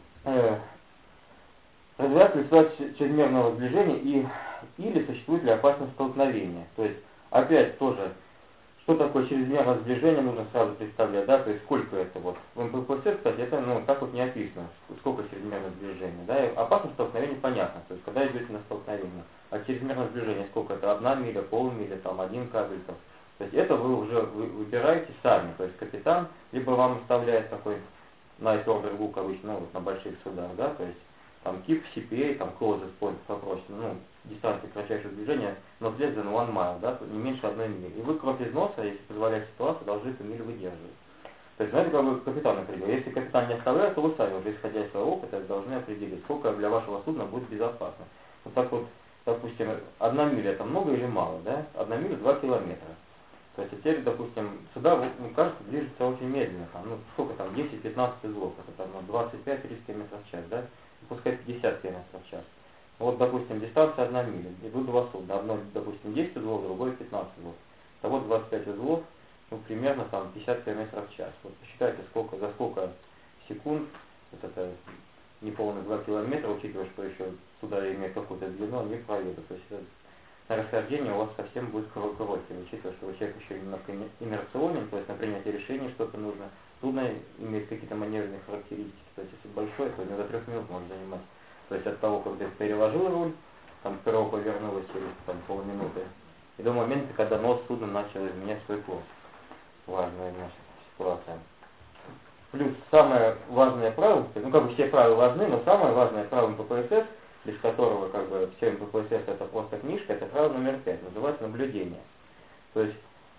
развивается ли ситуация чрезмерного сближения или существует ли опасность столкновения. То есть опять тоже, что такое чрезмерное сближение, нужно сразу представлять, да, то есть сколько это вот. В МППСС, кстати, это так вот не описано, сколько чрезмерное сближение, да, и опасность столкновения понятно, то есть когда идете на столкновение, а чрезмерное сближение сколько это, 1 миля, полмили, там 1 кабель, там. То есть это вы уже выбираете сами, то есть капитан либо вам оставляет такой night order book обычно, вот на больших судах, да, то есть там keep CPA, там closest point попроще, дистанция кратчайшего движения, not less than 1 mile, да, не меньше 1 мили. И вы кровь из носа, если позволяет ситуация, должны эту милю выдерживать. То есть, знаете, как бы капитан определил. Если капитан не оставляет, то вы сами, уже исходя из своего опыта, должны определить, сколько для вашего судна будет безопасно. Вот так вот, допустим, 1 миля это много или мало, да? 1 миля 2 километра. То есть теперь, допустим, сюда, кажется, движется очень медленно, там, сколько там, 10-15 узлов, это там 25-30 км в час, да? Пускай 50 км в час. Вот, допустим, дистанция 1 миля, идут два судна, одно, допустим, 10 узлов, другое 15 узлов. Того 25 узлов, примерно там 50 км в час. Вот посчитайте, за сколько секунд, вот это неполные 2 километра, учитывая, что еще сюда имеет какую-то длину, они проедут. То есть на расхождение у вас совсем будет короткий, учитывая, что человек еще немножко инерционен, то есть на принятие решения что-то нужно. Судно имеет какие-то маневренные характеристики, то есть если большое, то у него до 3 минут может занимать. То есть от того, как ты переложил руль, там второго повернулось или там полминуты, и до момента, когда нос судна начал изменять свой курс. Важная ситуация. Плюс самое важное правило, как бы все правила важны, но самое важное правило МППСС, без которого как бы все МППСС это просто книжка, это правило номер 5, называется наблюдение. То есть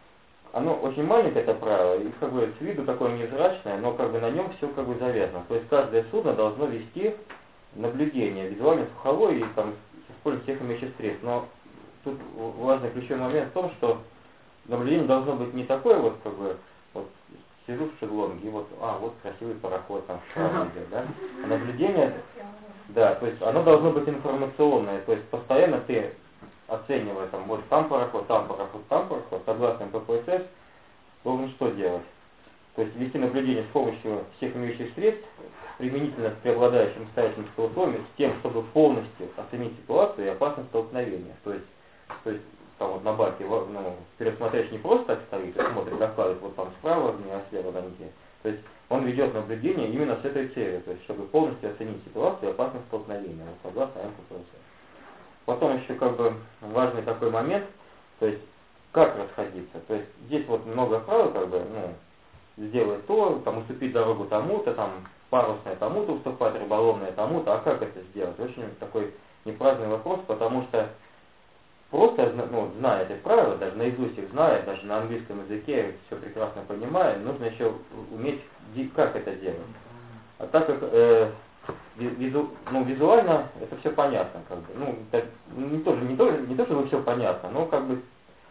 оно очень маленькое, это правило, и как бы с виду такое невзрачное, но как бы на нем все как бы завязано. То есть каждое судно должно вести наблюдение, визуально слуховое и там с использованием всех имеющих средств. Но тут важный ключевой момент в том, что наблюдение должно быть не такое вот как бы вот сижу в шезлонге и вот вот красивый пароход там справа идет, да? А наблюдение, да, то есть оно должно быть информационное, то есть постоянно ты оценивая там вот там пароход, согласно МППСС, должен что делать? То есть вести наблюдение с помощью всех имеющих средств, применительно к преобладающим обстоятельствам условиям, с тем, чтобы полностью оценить ситуацию и опасность столкновения. То есть там вот на баке, вперед смотрящий не просто так стоит, и смотрит, докладывает вот там справа огни, а слева огни. То есть он ведет наблюдение именно с этой целью, то есть чтобы полностью оценить ситуацию и опасность столкновения, вот, согласно МППСС. Потом еще как бы важный такой момент, то есть как расходиться. То есть здесь вот много правил, как бы, сделать то, там уступить дорогу тому-то, там парусное тому-то уступать, рыболовное тому-то, а как это сделать? Очень такой непраздный вопрос, потому что просто, зная эти правила, даже наизусть их зная, даже на английском языке все прекрасно понимая, нужно еще уметь, как это делать. А так как визуально это все понятно, как бы, не то, что все понятно, но как бы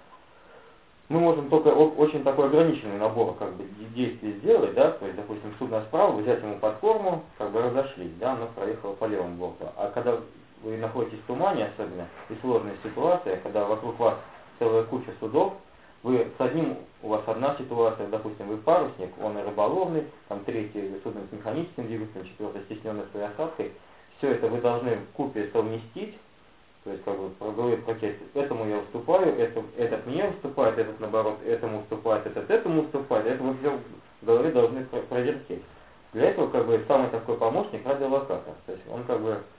мы можем только очень такой ограниченный набор как бы действий сделать, да, то есть, допустим, судно справа, взять ему платформу, как бы разошлись, да, оно проехало по левому борту. А когда вы находитесь в тумане, особенно и сложная ситуация, когда вокруг вас целая куча судов, вы с одним, у вас одна ситуация, допустим, вы парусник, он и рыболовный, там третий судно с механическим двигателем, четвертый стесненный своей осадкой, все это вы должны вкупе совместить. То есть, как бы, проговорить пакет, этому я уступаю, этот мне уступает, этот, наоборот, этому уступает, этот этому уступает, это вы все в голове должны провертеть. Для этого, как бы, самый такой помощник — радиолокатор. То есть, он, как бы,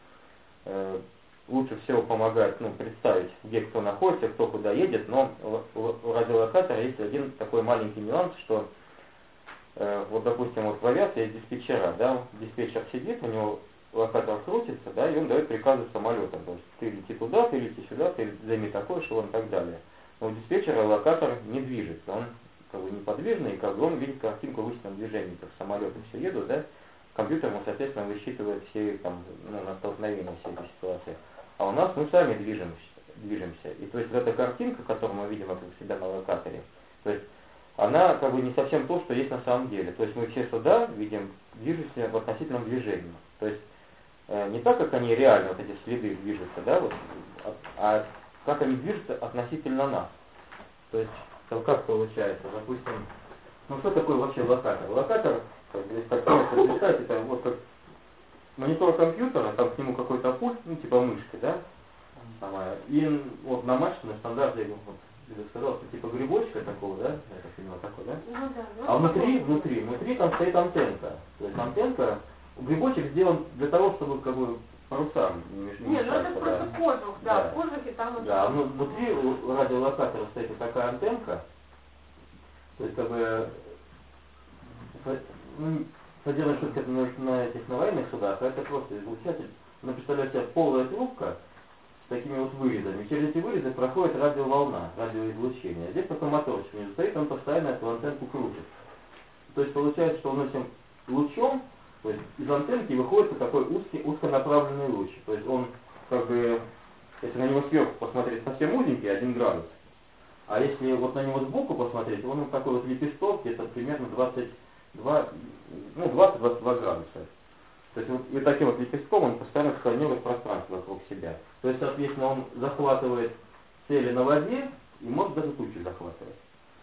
лучше всего помогает, представить, где кто находится, кто куда едет, но у радиолокатора есть один такой маленький нюанс, что, вот, допустим, вот в авиации есть диспетчера, да, диспетчер сидит, у него локатор крутится, да, и он дает приказы самолетам. То есть ты лети туда, ты лети сюда, ты займи такой эшелон и так далее. Но у диспетчера локатор не движется, он как бы неподвижный, и как бы он видит картинку в вычетном движении, как самолеты все едут, да, компьютер ему, соответственно, высчитывает все там, на столкновение всей этой ситуации. А у нас мы сами движемся. И то есть вот эта картинка, которую мы видим вокруг себя на локаторе, то есть она как бы не совсем то, что есть на самом деле. То есть мы все сюда видим движущиеся в относительном движении. То есть не так, как они реально, вот эти следы движутся, да, вот, а как они движутся относительно нас. То есть, как получается, допустим, что такое вообще локатор? Локатор, как представьте, это вот как монитор компьютера, там к нему какой-то пульт, типа мышки, да, и вот на мачте на стандарте, вот, я сказал, что типа грибочка такого, да, я так понимаю, такой, да? А внутри там стоит антенка. То есть антенка, грибочек сделан для того, чтобы как бы парусам не мешать. Нет, это просто кожух, да, в кожухе там вот. Да, внутри у радиолокатора стоит вот такая антенка, то есть как бы поделать шутки на этих военных судах, а это просто излучатель. Представляете себе полая трубка с такими вот вырезами. Через эти вырезы проходит радиоволна, радиоизлучение. Здесь такой моторчик внизу стоит, он постоянно эту антенку крутит. То есть получается, что он этим лучом, то есть из антенки выходит такой узконаправленный луч. То есть он, как бы, если на него сверху посмотреть, совсем узенький, 1 градус. А если вот на него сбоку посмотреть, он такой вот лепесток, где-то примерно 20-22 градуса. То есть вот таким вот лепестком он постоянно сканирует пространство вокруг себя. То есть, соответственно, он захватывает цели на воде и может даже тучи захватывать.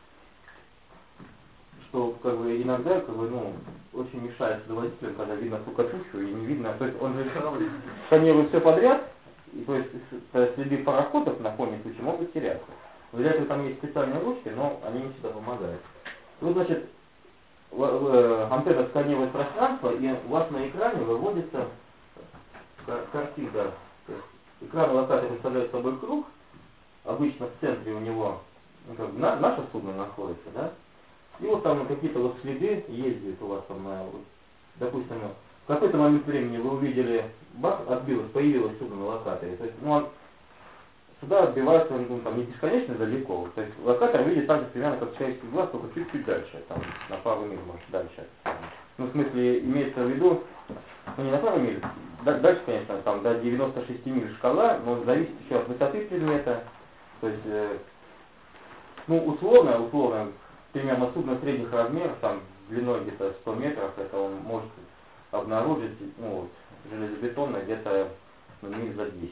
Что как бы иногда как бы, очень мешает водителям, когда видно только тучу и не видно. То есть он же сканирует все подряд, и то есть следы пароходов на фоне тучи могут теряться. Для этого там есть специальные ручки, но они не всегда помогают. Вот, значит, антенна сканирует пространство, и у вас на экране выводится картинка. Экран локатора представляет собой круг, обычно в центре у него наше судно находится, да? И вот там какие-то вот следы ездят у вас там, допустим, в какой-то момент времени вы увидели, бах, отбилось, появилось судно на локаторе. То есть, сюда отбивается ну, там, не бесконечно далеко. То есть локатор видит так же примерно как человеческий глаз, только чуть-чуть дальше, там, на пару миль, может, дальше. Ну, в смысле, имеется в виду, ну не на пару миль, дальше, конечно, там до 96 миль шкала, но зависит еще от высоты предмета. То есть, ну, условно, примерно судно средних размеров, там, длиной где-то 100 метров, это он может обнаружить, ну, вот, железобетонно где-то ну, миль за 10.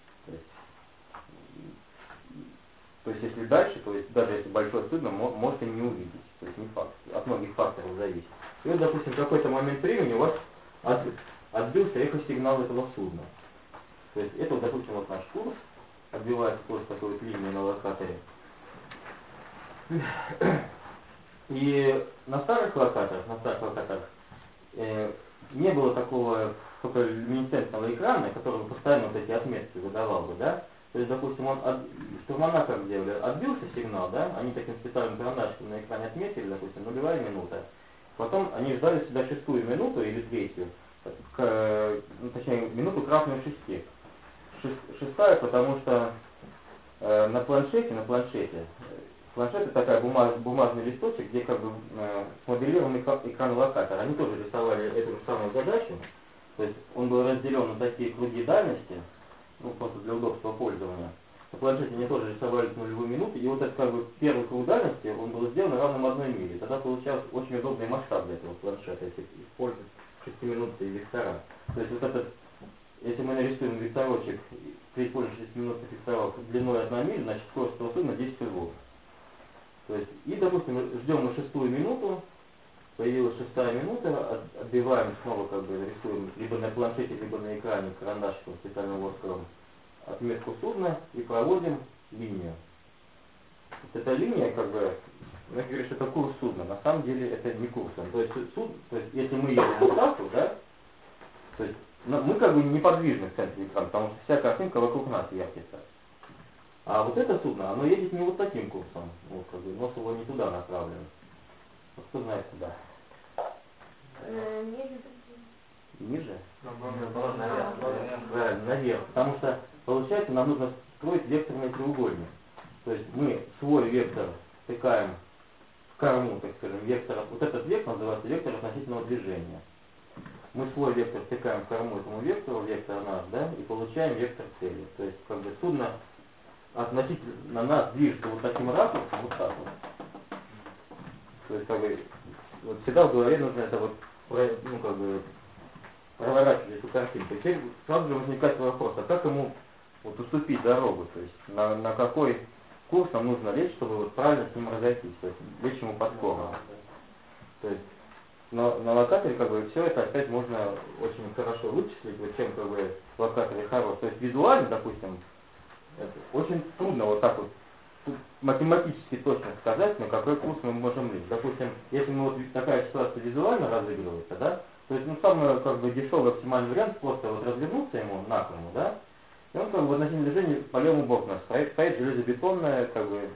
То есть, если дальше, то есть, даже если большое судно, может и не увидеть. То есть, не факт. От многих факторов зависит. И вот, допустим, в какой-то момент времени у вас отбился эхосигнал этого судна. То есть, это, допустим, вот наш курс, отбивается курс такой вот линии на локаторе. И на старых локаторах не было такого только люминесцентного экрана, который постоянно вот эти отметки выдавал бы, да? То есть, допустим, штурмана как делали, отбился сигнал, да? Они таким специальным карандашиком на экране отметили, допустим, 0,5 минута. Потом они ждали сюда 6-ю минуту или 3-ю, ну, точнее, минуту красной шести. Шестая, потому что на планшете, планшет это такая бумажный листочек, где как бы смоделированный экран локатора. Они тоже рисовали эту же самую задачу. То есть он был разделен на такие круги дальности, ну просто для удобства пользования. На планшете они тоже рисовали нулевую минуту, и вот этот как бы первый круг дальности, он был сделан равным 1 миле. Тогда получался очень удобный масштаб для этого планшета, если использовать 6-минутные вектора. То есть вот этот, если мы нарисуем векторочек при использовании 6-минутных векторов длиной 1 миль, значит скорость этого судна 10 узлов. То есть, и, допустим, ждем на 6-ю минуту, появилась 6-я минута, отбиваем снова, как бы рисуем либо на планшете, либо на экране карандашиком специальным воском отметку судна и проводим линию. Вот эта линия, как бы, мы говорим, что это курс судна, на самом деле это не курс. То есть, если мы едем в ставку, да, то есть, мы как бы неподвижны в центре экрана, потому что вся картинка вокруг нас вертится. А вот это судно, оно едет не вот таким курсом, вот, как бы, нос его не туда направлен. Вот кто знает куда? Ниже? Правильно, наверх. Потому что, получается, нам нужно строить векторный треугольник. То есть мы свой вектор втыкаем в корму, так скажем, вектор. Вот этот вектор называется вектор относительного движения. Мы свой вектор втыкаем в корму этому вектору, вектор наш, да, и получаем вектор цели. То есть, как бы, судно относительно нас движется вот таким ракурсом, вот так вот. То есть, как бы, вот всегда в голове нужно это вот, ну, как бы, проворачивать эту картинку. Теперь сразу же возникает вопрос, а как ему вот уступить дорогу, то есть, на какой курс нам нужно лечь, чтобы вот правильно с ним разойтись, то есть, лечь ему под кормом. То есть, на локаторе, как бы, все это опять можно очень хорошо вычислить, вот чем, как бы, в локаторе хорош. То есть, визуально, допустим, это очень трудно вот так вот математически точно сказать, на какой курс мы можем лечь. Допустим, если мы вот такая ситуация визуально разыгрывается, да, то есть, ну, самый, как бы, дешевый оптимальный вариант просто вот развернуться ему на корму, да, и он, как бы, в относительном движении по левому боку нас стоит железобетонная, как бы,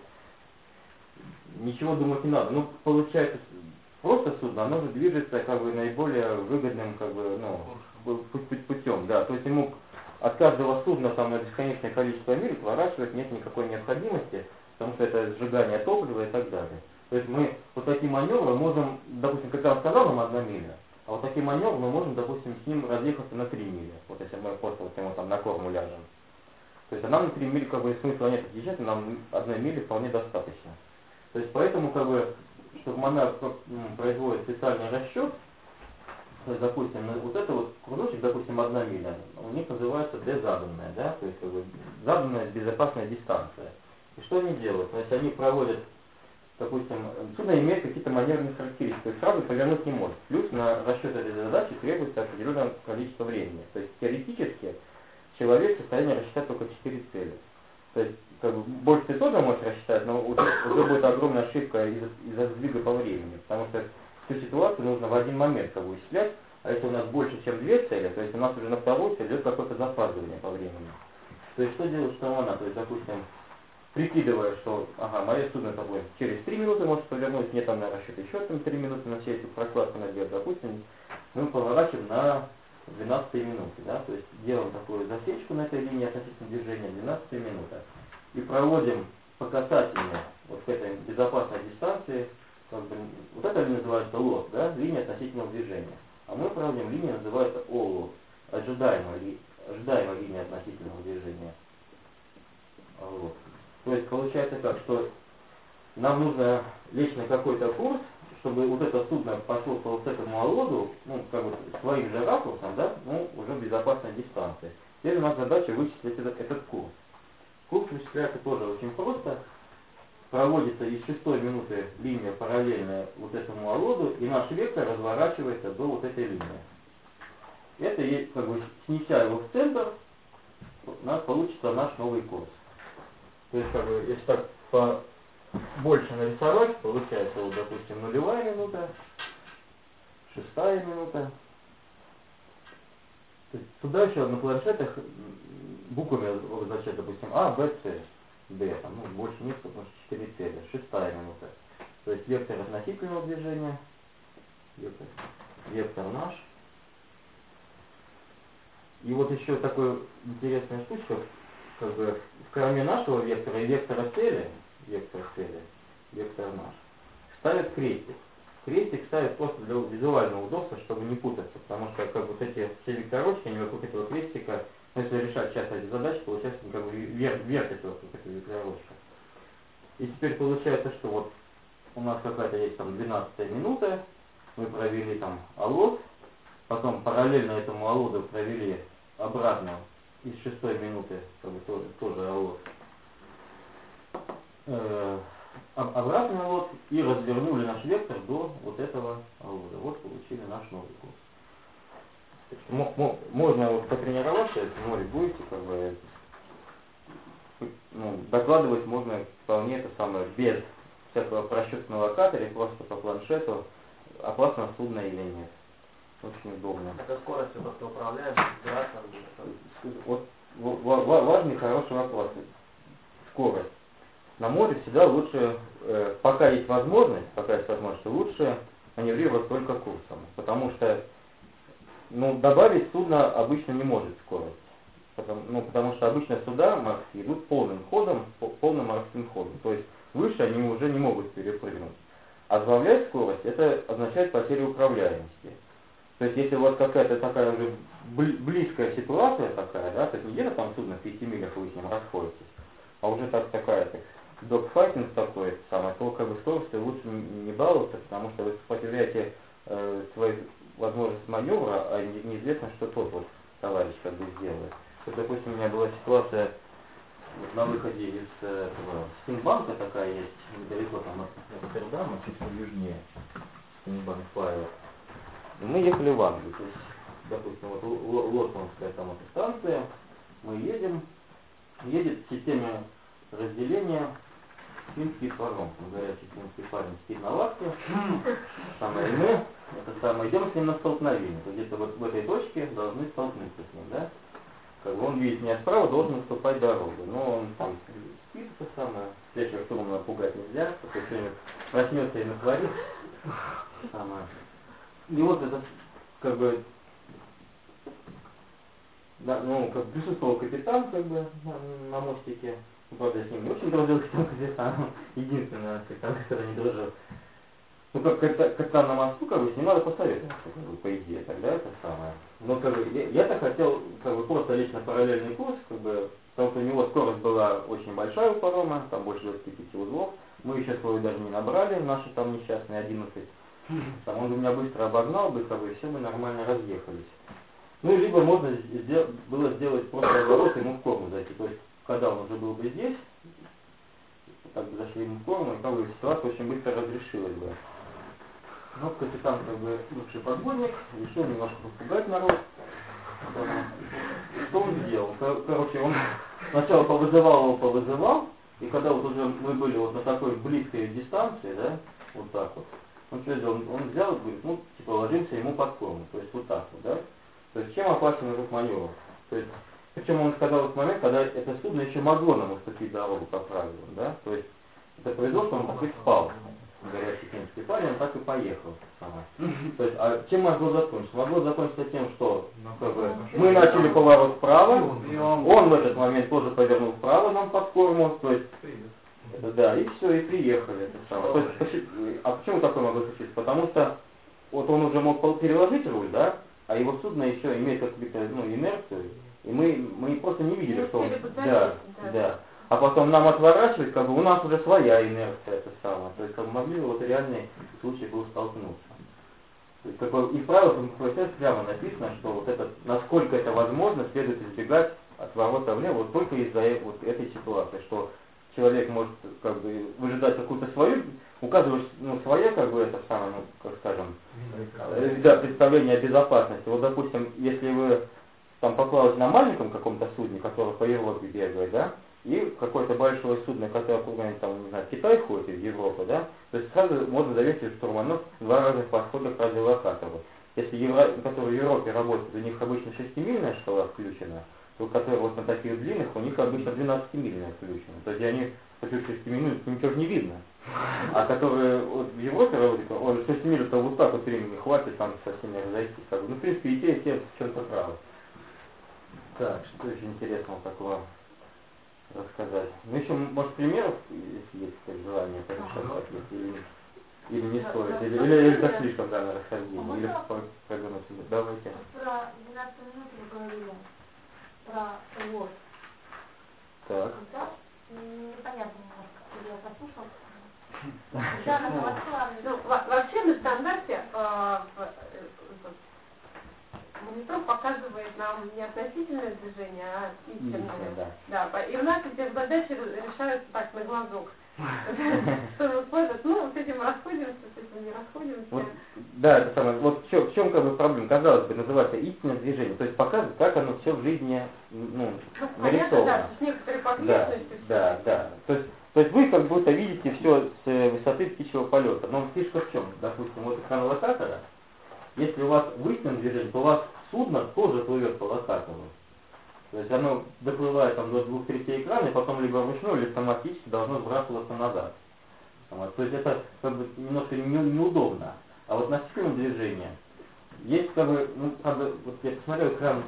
ничего думать не надо. Ну, получается, просто судно, оно же движется, как бы, наиболее выгодным, как бы, ну, путем, да, то есть ему от каждого судна там на бесконечное количество миль поворачивать нет никакой необходимости, потому что это сжигание топлива и так далее. То есть мы вот такие маневры можем, допустим, как я вам сказал, нам 1 миля, а вот такие маневры мы можем, допустим, с ним разъехаться на 3 мили, вот если мы просто вот ему там на корму ляжем. То есть нам на 3 мили, как бы, смысла нет отъезжать, нам 1 мили вполне достаточно. То есть поэтому, как бы, штурмана производит специальный расчет. То есть, допустим, вот это вот кружочек, допустим, 1 миля, у них называется D заданная, да, то есть, как бы, заданная безопасная дистанция. И что они делают? То есть они проводят, допустим, судно имеет какие-то маневренные характеристики, то есть сразу повернуть не может. Плюс на расчет этой задачи требуется определенное количество времени. То есть теоретически человек в состоянии рассчитать только 4 цели. То есть, как бы, больше ты тоже можешь рассчитать, но уже будет огромная ошибка из-за сдвига по времени, потому что всю ситуацию нужно в один момент, как бы, исчислять, а если у нас больше, чем 2 цели, то есть у нас уже на вторую цель идет какое-то запаздывание по времени. То есть что делает штурмана? То есть, допустим, прикидывая, что, ага, мое судно тобой через 3 минуты может повернуть, мне там на расчет еще там 3 минуты на всю эту прокладку наделать, допустим, мы поворачиваем на 12 минуте, да, то есть делаем такую засечку на этой линии относительно движения 12 минуты. и проводим по касательной вот к этой безопасной дистанции, как бы, вот это называется лот, да, линия относительного движения. А мы проводим линию, называется олот, ожидаемая линия относительного движения. Вот. То есть получается так, что нам нужно лечь на какой-то курс, чтобы вот это судно пошло по вот этому олоду, ну, как бы своим же ракурсом, да, ну, уже в безопасной дистанции. Теперь у нас задача вычислить этот курс. Курс вычисляется тоже очень просто. Проводится из 6-й минуты линия параллельная вот этому олоду, и наш вектор разворачивается до вот этой линии. Это, как бы, снеся его в центр, у нас получится наш новый курс. То есть, как бы, если так больше нарисовать, получается, вот, допустим, 0-я минута, 6-я минута. То есть, туда еще на планшетах буквами обозначать, допустим, А, Б, С, Д, там, ну, больше нет, потому что 4 цели, 6-я минута. То есть вектор относительного движения, вектор наш. И вот еще такая интересная штучка, как бы в корме нашего вектора и вектор наш, ставят крестик. Крестик ставят просто для визуального удобства, чтобы не путаться, потому что как вот эти все векторочки, они вокруг этого крестика, ну, если решать часто эти задачи, получается как бы вертится вокруг этого векторочка. И теперь получается, что вот у нас какая-то есть там 12-я минута, мы провели там олот, потом параллельно этому олоду провели обратно из 6-й минуты, как бы тоже олот, обратный олот и развернули наш вектор до вот этого олода. Вот получили наш новый курс. Можно вот потренироваться, если море будете, как бы, ну, докладывать можно вполне это самое, без всякого просчета на локаторе, просто по планшету, опасно судно или нет. Очень удобно. Это скорость, просто управляешь, вот важный, хороший вопрос. Скорость. На море всегда лучше, пока есть возможность, лучше маневрировать только курсом. Потому что, ну, добавить судно обычно не может скорость. Потому что обычно суда морские идут полным морским ходом. То есть выше они уже не могут перепрыгнуть. А сбавлять скорость, это означает потерю управляемости. То есть если у вас какая-то такая уже близкая ситуация такая, да, то есть не где-то там судно в 5 милях вы с ним расходитесь, а уже такая догфайтинг такой самый, то как бы скорости лучше не баловаться, потому что вы потеряете свою возможность маневра, а неизвестно, что тот вот товарищ как бы сделает. Вот, допустим, у меня была ситуация вот на выходе из Стинбанка такая есть, недалеко там от Амстердама, чуть южнее, Стинбанк Флайер. Мы ехали в Англию, то есть, допустим, вот Лондонская там эта станция, мы едет в системе разделения финский паром, горячий финский парень спит на лавке, и мы идем с ним на столкновение, то где-то вот в этой точке должны столкнуться с ним, да? Как бы он видит меня справа, должен наступать дорогу, но он там спит, это самое, встречу штурмана пугать нельзя, потому что проснется и натворит. И вот это, как бы, да, ну, как присутствовал капитан, как бы, на мостике. Правда, я с ним не очень дружил, капитаном. Единственный капитан, который не дружил. Ну, как капитан на мосту, как бы, с ним надо посоветоваться, как бы, по идее, тогда это самое. Но, как бы, я-то хотел, как бы, просто лечь на параллельный курс, как бы, потому что у него скорость была очень большая у парома, там больше 25 узлов. Мы еще свою даже не набрали, наши там несчастные 11. Там он меня быстро обогнал бы, как бы, и все мы нормально разъехались. Ну, либо можно было сделать просто разворот ему в корму зайти. То есть, когда он уже был бы здесь, так бы зашли ему в корму, и как бы ситуация очень быстро разрешилась бы. Но капитан, как бы, бывший подводник, решил немножко попугать народ. Что он сделал? Короче, он сначала повызывал, и когда вот уже мы были вот на такой близкой дистанции, да, вот так вот, он что сделал? Он взял и говорит, ну, типа, ложимся ему под корму, то есть вот так вот, да? То есть чем опасен этот маневр? То есть, причем он сказал в этот момент, когда это судно еще могло нам уступить дорогу по правилам, да? То есть это произошло, что он так и спал. горячий финский парень, он так и поехал. То есть, а чем могло закончиться? Могло закончиться тем, что как бы, мы начали поворот вправо, он в этот момент тоже повернул вправо нам под корму, то есть, да, и все, и приехали. То есть, а почему такое могло случиться? Потому что вот он уже мог переложить руль, да, а его судно еще имеет какую-то инерцию, и мы просто не видели, что он... Да. А потом нам отворачивать, как бы у нас уже своя инерция, это самое. То есть как бы могли вот реальный случай был столкнуться. То есть, как бы, и в правилах МКС прямо написано, что вот это, насколько это возможно, следует избегать отворота влево вот только из-за вот этой ситуации, что человек может как бы выжидать какую-то свою, указываешь, свое, как бы это самое, как скажем, да, представление о безопасности. Вот, допустим, если вы там поплаваете на маленьком каком-то судне, которое по Европе бегает, да, и какое-то большое судно, которое куда-нибудь там, не знаю, в Китай ходит из Европы, да, то есть сразу можно заметить штурманов два разных подхода к радиолокатору. Если которые в Европе работают, у них обычно 6-мильная шкала включена, то которые вот на таких длинных, у них обычно 12-мильная включена. То есть они таких 6 минут ничего не видно. А которые вот в Европе работают, он 6 миль, то вот так вот времени хватит там со всеми разойтись. Ну, в принципе, и те в чем-то правы. Так, что еще интересного такого рассказать? Ну, еще, может, примеров, если есть желание порешать, или не стоит, или это слишком данное расхождение, или программу себе. Давайте. Про 12 минут вы говорили, про ложь. Так. Непонятно немножко, я послушал. Вообще на стандарте монитор показывает нам не относительное движение, а истинное. Да. И у нас эти задачи решаются так на глазок. Что мы смотрим, с этим расходимся, с этим не расходимся. Вот, да, это самое. Вот в чем как бы проблема, казалось бы, называется истинное движение. То есть показывает, как оно все в жизни нарисовано. Да, с некоторой погрешностью. Да. То есть вы как будто видите все с высоты птичьего полета. Но фишка в чем? Допустим, вот экран локатора, если у вас в истинном движении, то у вас судно тоже плывет по локатору. То есть оно доплывает там до 2/3 экрана, и потом либо вручную, либо автоматически должно сбрасываться назад. То есть это как бы немножко неудобно. А вот на сильном движении есть как бы, вот я посмотрел экран,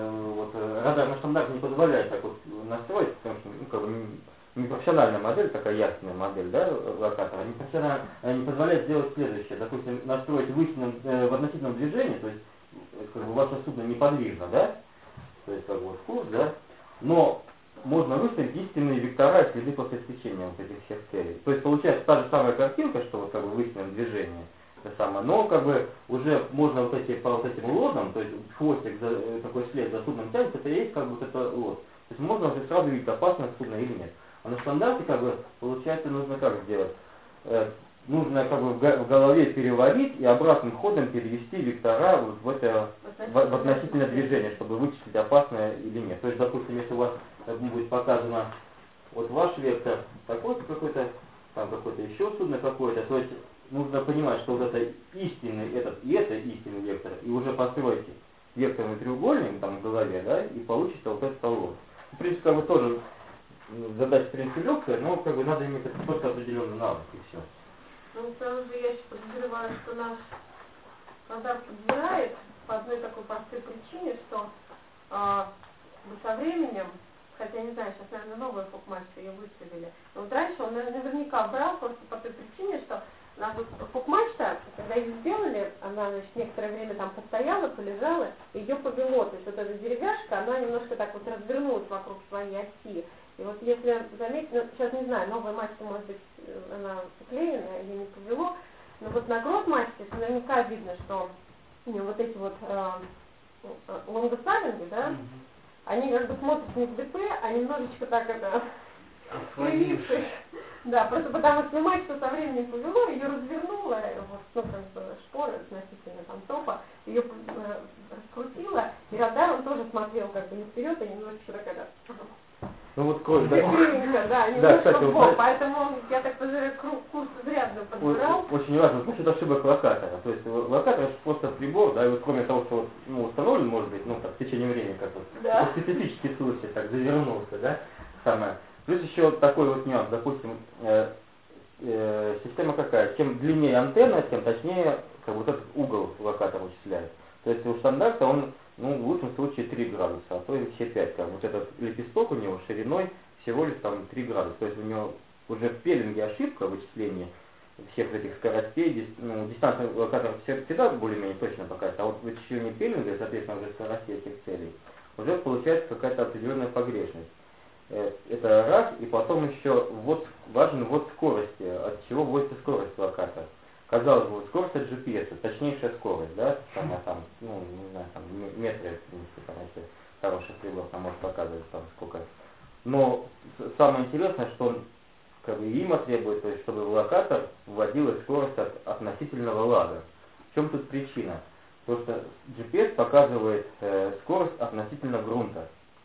радар на стандарте не позволяет так вот настроить, потому что как бы не профессиональная модель, такая ясная модель, да, локатора, не позволяет сделать следующее. Допустим, настроить в относительном движении, то есть как бы ваше судно неподвижно, да, то есть как бы в курс, да, но можно выставить истинные вектора и следы после свечения вот этих всех целей. То есть получается та же самая картинка, что вот как бы в истинном движении, это самое, но как бы уже можно по вот этим лодам, то есть хвостик, такой след за судном тянется, это и есть как бы вот это лод. То есть можно уже сразу видеть, опасно судно или нет. А на стандарте как бы получается нужно как сделать? Нужно как бы в голове переварить и обратным ходом перевести вектора вот в относительное движение, чтобы вычислить, опасное или нет. То есть, допустим, если у вас будет показано вот ваш вектор такой-то какой-то, там какое-то еще судно какое-то, то есть нужно понимать, что вот это истинный этот и это истинный вектор, и уже построите векторный треугольник там в голове, да, и получится вот этот лог. В принципе, как бы тоже задача, в принципе, легкая, но как бы надо иметь просто определенный навык и все. К тому же я еще подозреваю, что наш стандарт подбирает по одной такой простой причине, что со временем, хотя не знаю, сейчас, наверное, новая фок-мачта ее выставили, но вот раньше он наверняка брал просто по той причине, что фок-мачта, когда ее сделали, она, значит, некоторое время там постояла, полежала, ее повело, то есть вот эта деревяшка, она немножко так вот развернулась вокруг своей оси. И вот если заметить, сейчас не знаю, новая мачта, может быть, она уклеенная, ее не повело, но вот на грот мачте наверняка видно, что вот эти вот лонгосалинги, да, они как бы смотрят не в ДП, а немножечко так это скривившись. Да, просто потому что мачту со временем повело, ее развернуло, вот, шпоры относительно там топа, ее раскрутило, и радар он тоже смотрел как бы не вперед, а немножечко так это... Ну вот кровь, да? Да, немножко в бок, поэтому, я так подозреваю, курс изрядно подбирал. Очень важно, значит, ошибок локатора. То есть локатор это просто прибор, да, и вот кроме того, что установлен, может быть, так, в течение времени как вот, да. Специфический случай, так, завернулся, да, самое. Плюс еще такой вот нюанс, допустим, система какая? Чем длиннее антенна, тем точнее как бы, вот этот угол локатор вычисляет. То есть у стандарта он, ну, в лучшем случае 3 градуса, а то и все 5. Как вот этот лепесток у него шириной всего лишь там 3 градуса. То есть у него уже в пеленге ошибка вычисления всех этих скоростей, ну, дистанция локатора всегда более-менее точно показывает, а вот вычисление пеленга, соответственно, уже скоростей этих целей, уже получается какая-то определенная погрешность. Это раз, и потом еще важен ввод скорости, от чего вводится скорость локатора. Казалось бы, скорость от GPS, точнейшая скорость, да, самая там, ну, не знаю, там, метры, в принципе, там, если хороший прибор, там может показывать там сколько. Но самое интересное, что он, как бы, има требует, то есть, чтобы в локатор вводилась скорость от относительного лага. В чем тут причина? Потому что GPS показывает скорость относительно грунта.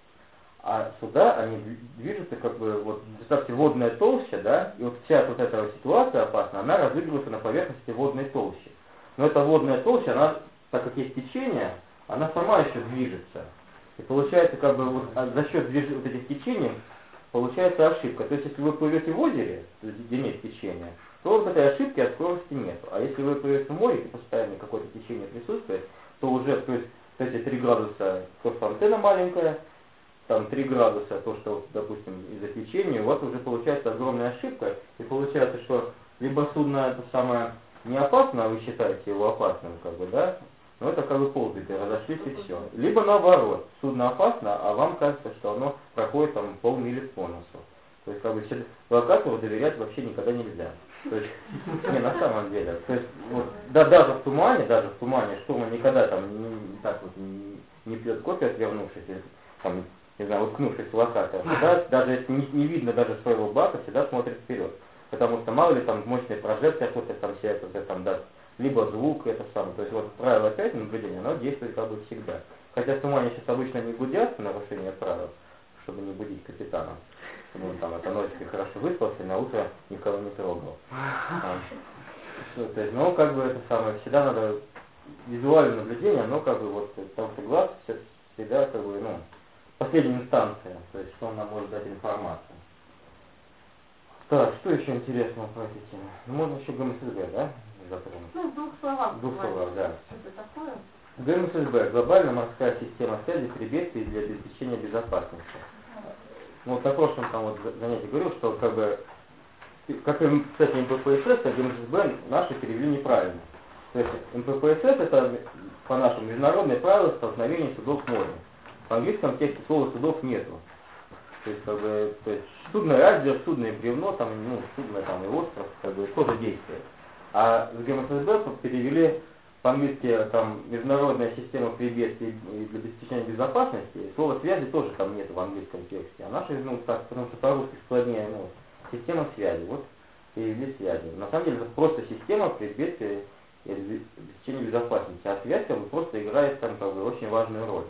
А сюда они движутся, как бы, вот, представьте, водная толща, да, и вот вся вот эта ситуация опасна, она разыгрывается на поверхности водной толщи. Но эта водная толща, она, так как есть течение, она сама еще движется. И получается, как бы, вот, за счет вот этих течений получается ошибка. То есть, если вы плывете в озере, где нет течения, то вот этой ошибки от скорости нет. А если вы плывете в море, и постоянно какое-то течение присутствует, то уже, то есть, эти 3 градуса, то, что антенна маленькая, там 3 градуса, то, что, допустим, из-за течения, у вас уже получается огромная ошибка, и получается, что либо судно это самое не опасно, а вы считаете его опасным, как бы, да, но это как бы ползаете, разошлись и все. Либо наоборот, судно опасно, а вам кажется, что оно проходит там полмили по носу. То есть, как бы, локатору доверять вообще никогда нельзя. То есть, не, на самом деле. То есть, вот, да, даже в тумане, штурман никогда там так вот не пьет кофе, отвернувшись, там, не знаю, уткнувшись в локатор, да, даже если не видно даже своего бака, всегда смотрит вперед. Потому что мало ли там мощный прожектор какой-то там себе там даст, либо звук, это самое. То есть вот правило 5 наблюдения, оно действует как бы всегда. Хотя в тумане сейчас обычно не гудят нарушение правил, чтобы не будить капитана. Чтобы он там это ночью хорошо выспался и на утро никого не трогал. То есть, ну, как бы это самое, всегда надо визуальное наблюдение, оно как бы вот, потому что глаз всегда как бы, ну, последняя инстанция, то есть что он нам может дать информацию. Так, что еще интересного по этой теме? Ну, можно еще ГМССБ, да? Затронуть. Ну, в 2 словах. В 2 словах, да. Что это такое? ГМССБ – глобальная морская система связи при бедствии для обеспечения безопасности. Ну, вот на прошлом там вот занятии говорил, что как бы, как и, кстати, МППСС, так ГМССБ наши перевели неправильно. То есть МППСС это по-нашему международное правило столкновения судов в море. В английском тексте слова судов нету. То есть, как бы, то есть судно айсберг, судно и бревно, там, ну, судно там и остров, как бы, тоже действие. А с ГМССБ перевели по-английски там международная система при бедствии для обеспечения безопасности. Слово связи тоже там нет в английском тексте. А наши, ну, так, потому что по-русски складнее, ну, система связи. Вот перевели связи. На самом деле это просто система при бедствии и обеспечения безопасности. А связь как бы просто играет там как бы очень важную роль.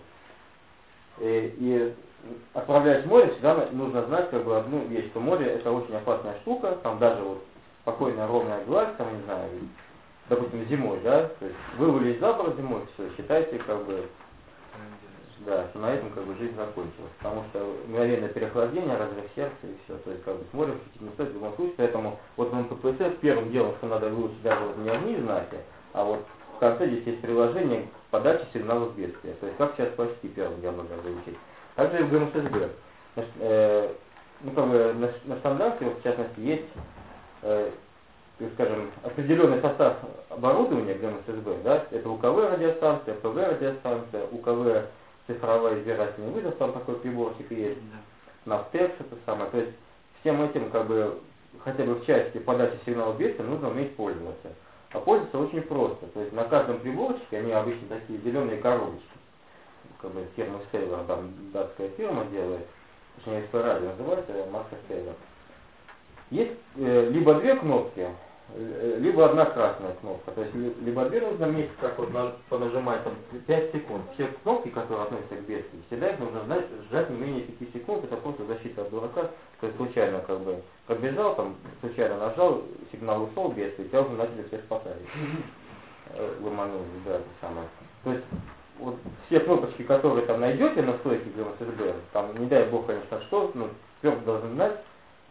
И отправляясь в море, всегда нужно знать как бы одну вещь, что море это очень опасная штука, там даже вот спокойная ровная гладь, там, не знаю, допустим, зимой, да, то есть вывалились за борт зимой, все, считайте, как бы, да, что на этом как бы жизнь закончилась, потому что мгновенное переохлаждение, разрыв сердца и все, то есть как бы с морем шутить не стоит в любом случае, поэтому вот в МППС первым делом, что надо выучить даже вот не одни знаки, а вот в конце здесь есть приложение подачи сигналов бедствия, то есть как себя спасти первым делом надо выучить. Также и в ГМССБ. Ну, как бы на стандарте, вот, в частности, есть, скажем, определенный состав оборудования ГМССБ, да, это УКВ радиостанция, ПВ радиостанция, УКВ цифровой избирательный вызов, там такой приборчик есть, Навтекс это самое, то есть всем этим, как бы, хотя бы в части подачи сигнала бедствия нужно уметь пользоваться. А пользоваться очень просто, то есть на каждом приборчике, они обычно такие зеленые коробочки, как бы фирма Сейвер, там датская фирма делает, точнее радио называется, марка Сейвер. Есть либо 2 кнопки, либо одна красная кнопка. То есть либо 2 нужно вместе как вот понажимать там 5 секунд. Все кнопки, которые относятся к бедствию, всегда их нужно сжать не менее 5 секунд. Это просто защита от дурака. То есть случайно как бы пробежал, там случайно нажал, сигнал ушел, бедствие, тебя уже начали все спасать. Ломанули, да, это самое. То есть вот все кнопочки, которые там найдете на стойке ГМССБ, там не дай бог, конечно, что, ну, твердо должен знать,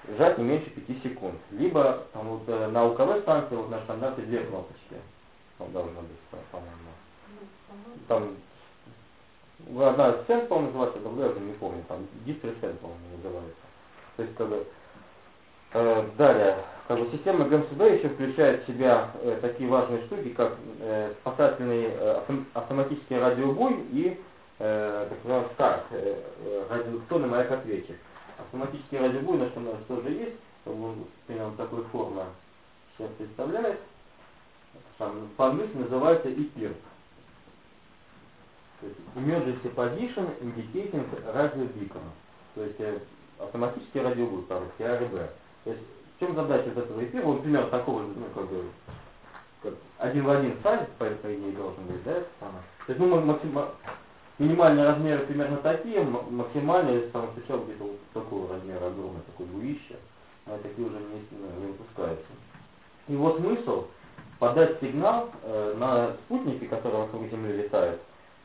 жать не меньше 5 секунд. Либо там, вот, на УКВ станции вот, на стандарте 2 кнопочки. Там должно быть, по-моему. Там одна сцена, по-моему, называется, другая, я уже не помню, там дистресс, по-моему, называется. То есть, как бы, далее, как бы система ГМСД еще включает в себя такие важные штуки, как спасательный автоматический радиобой и так называемый старт, радиолокационный маяк-ответчик. Автоматический радиобой на что у нас тоже есть, примерно такой формы сейчас представляет. По-английски называется EPIRB. То есть Emergency Position Indicating Radio Beacon. То есть автоматический радиобой, по-русски, АРБ. То есть в чем задача вот этого эфира? Он примерно такого же, ну, как бы, как один в один сайт, по идее, должен быть, да, это самое. То есть, ну, минимальные размеры примерно такие, максимальные, я сам встречал где-то вот такого размера, огромный, такой двуище, а такие уже не выпускаются. И вот смысл подать сигнал на спутники, которые вокруг Земли летают,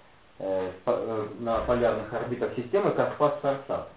на полярных орбитах системы Каспас-Сарсат.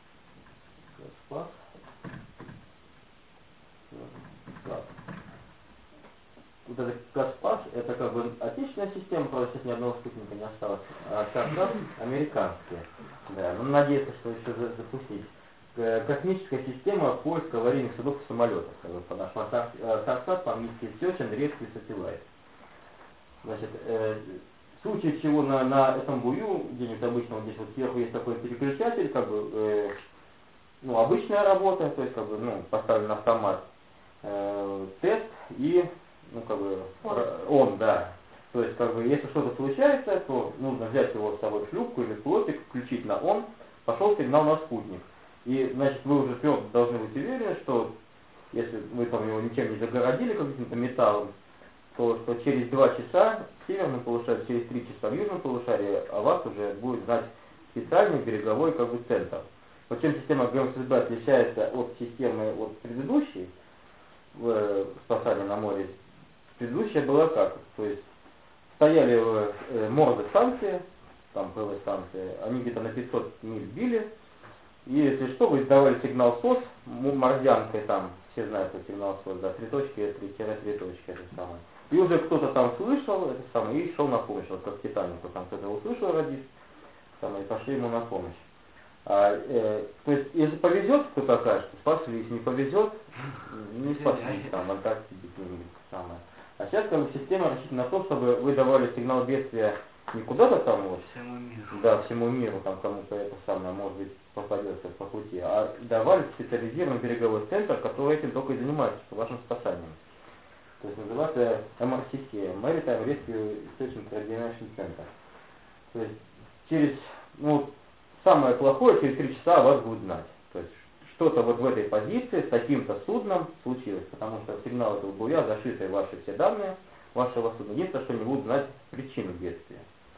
Вот этот Каспас, это как бы отечественная система, правда, сейчас ни одного спутника не осталось, а Сарсат американские. Да, но надеется, что еще запустить. Космическая система поиска аварийных судов и самолетов. Нашла Сарсат, по-английски Search and Rescue Satellite. Значит, в случае чего на этом бую, где-нибудь обычно вот здесь вот сверху есть такой переключатель, как бы, ну, обычная работа, то есть, как бы, ну, поставлен автомат, тест и, ну, как бы, он, да. То есть, как бы, если что-то случается, то нужно взять его с собой в шлюпку или плотик, включить на он, пошел сигнал на спутник. И, значит, вы уже твердо должны быть уверены, что если вы там его ничем не загородили каким-то металлом, то что через 2 часа в северном полушарии, через 3 часа в южном полушарии о вас уже будет знать специальный береговой, как бы, центр. Вот чем система ГМСД отличается от системы от предыдущей в спасании на море. Предыдущая была как? То есть стояли морды станции, там ПВ станции, они где-то на 500 миль били, и если что, вы издавали сигнал СОС, мордянкой там, все знают, что сигнал СОС, да, 3 точки, 3 точки, это самое. И уже кто-то там слышал, это самое, и шел на помощь, вот как Титанику, там кто-то услышал радист, и пошли ему на помощь. То есть, если повезет, кто-то окажется, спаслись, не повезет, не спаслись, там, в Антарктиде где-нибудь самое. А сейчас, как бы, система рассчитана на то, чтобы вы давали сигнал бедствия не куда-то там вот, всему миру. Да, всему миру, там кому-то это самое, может быть, попадется по пути, а давали специализированный береговой центр, который этим только и занимается, вашим спасанием. То есть называется MRCC, Maritime Rescue Search and Coordination Center. То есть через, ну, самое плохое, через 3 часа о вас будут знать. То есть что-то вот в этой позиции с таким-то судном случилось, потому что в сигнал этого буя зашиты ваши все данные вашего судна. Единственное, что не будут знать причину бедствия.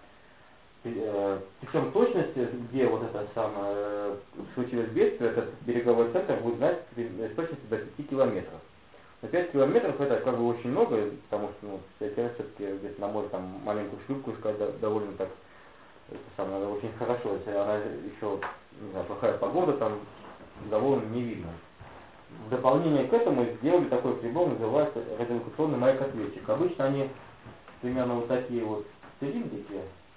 Причем точность, где вот это самое случилось бедствие, этот береговой центр будет знать с точностью до 5 километров. Но 5 километров это как бы очень много, потому что, ну, все-таки где-то на море там маленькую шлюпку искать довольно так, это самое, надо очень хорошо, если она еще, не знаю, плохая погода, там довольно не видно. В дополнение к этому сделали такой прибор, называется радиолокационный маяк-ответчик. Обычно они примерно вот такие вот цилиндрики,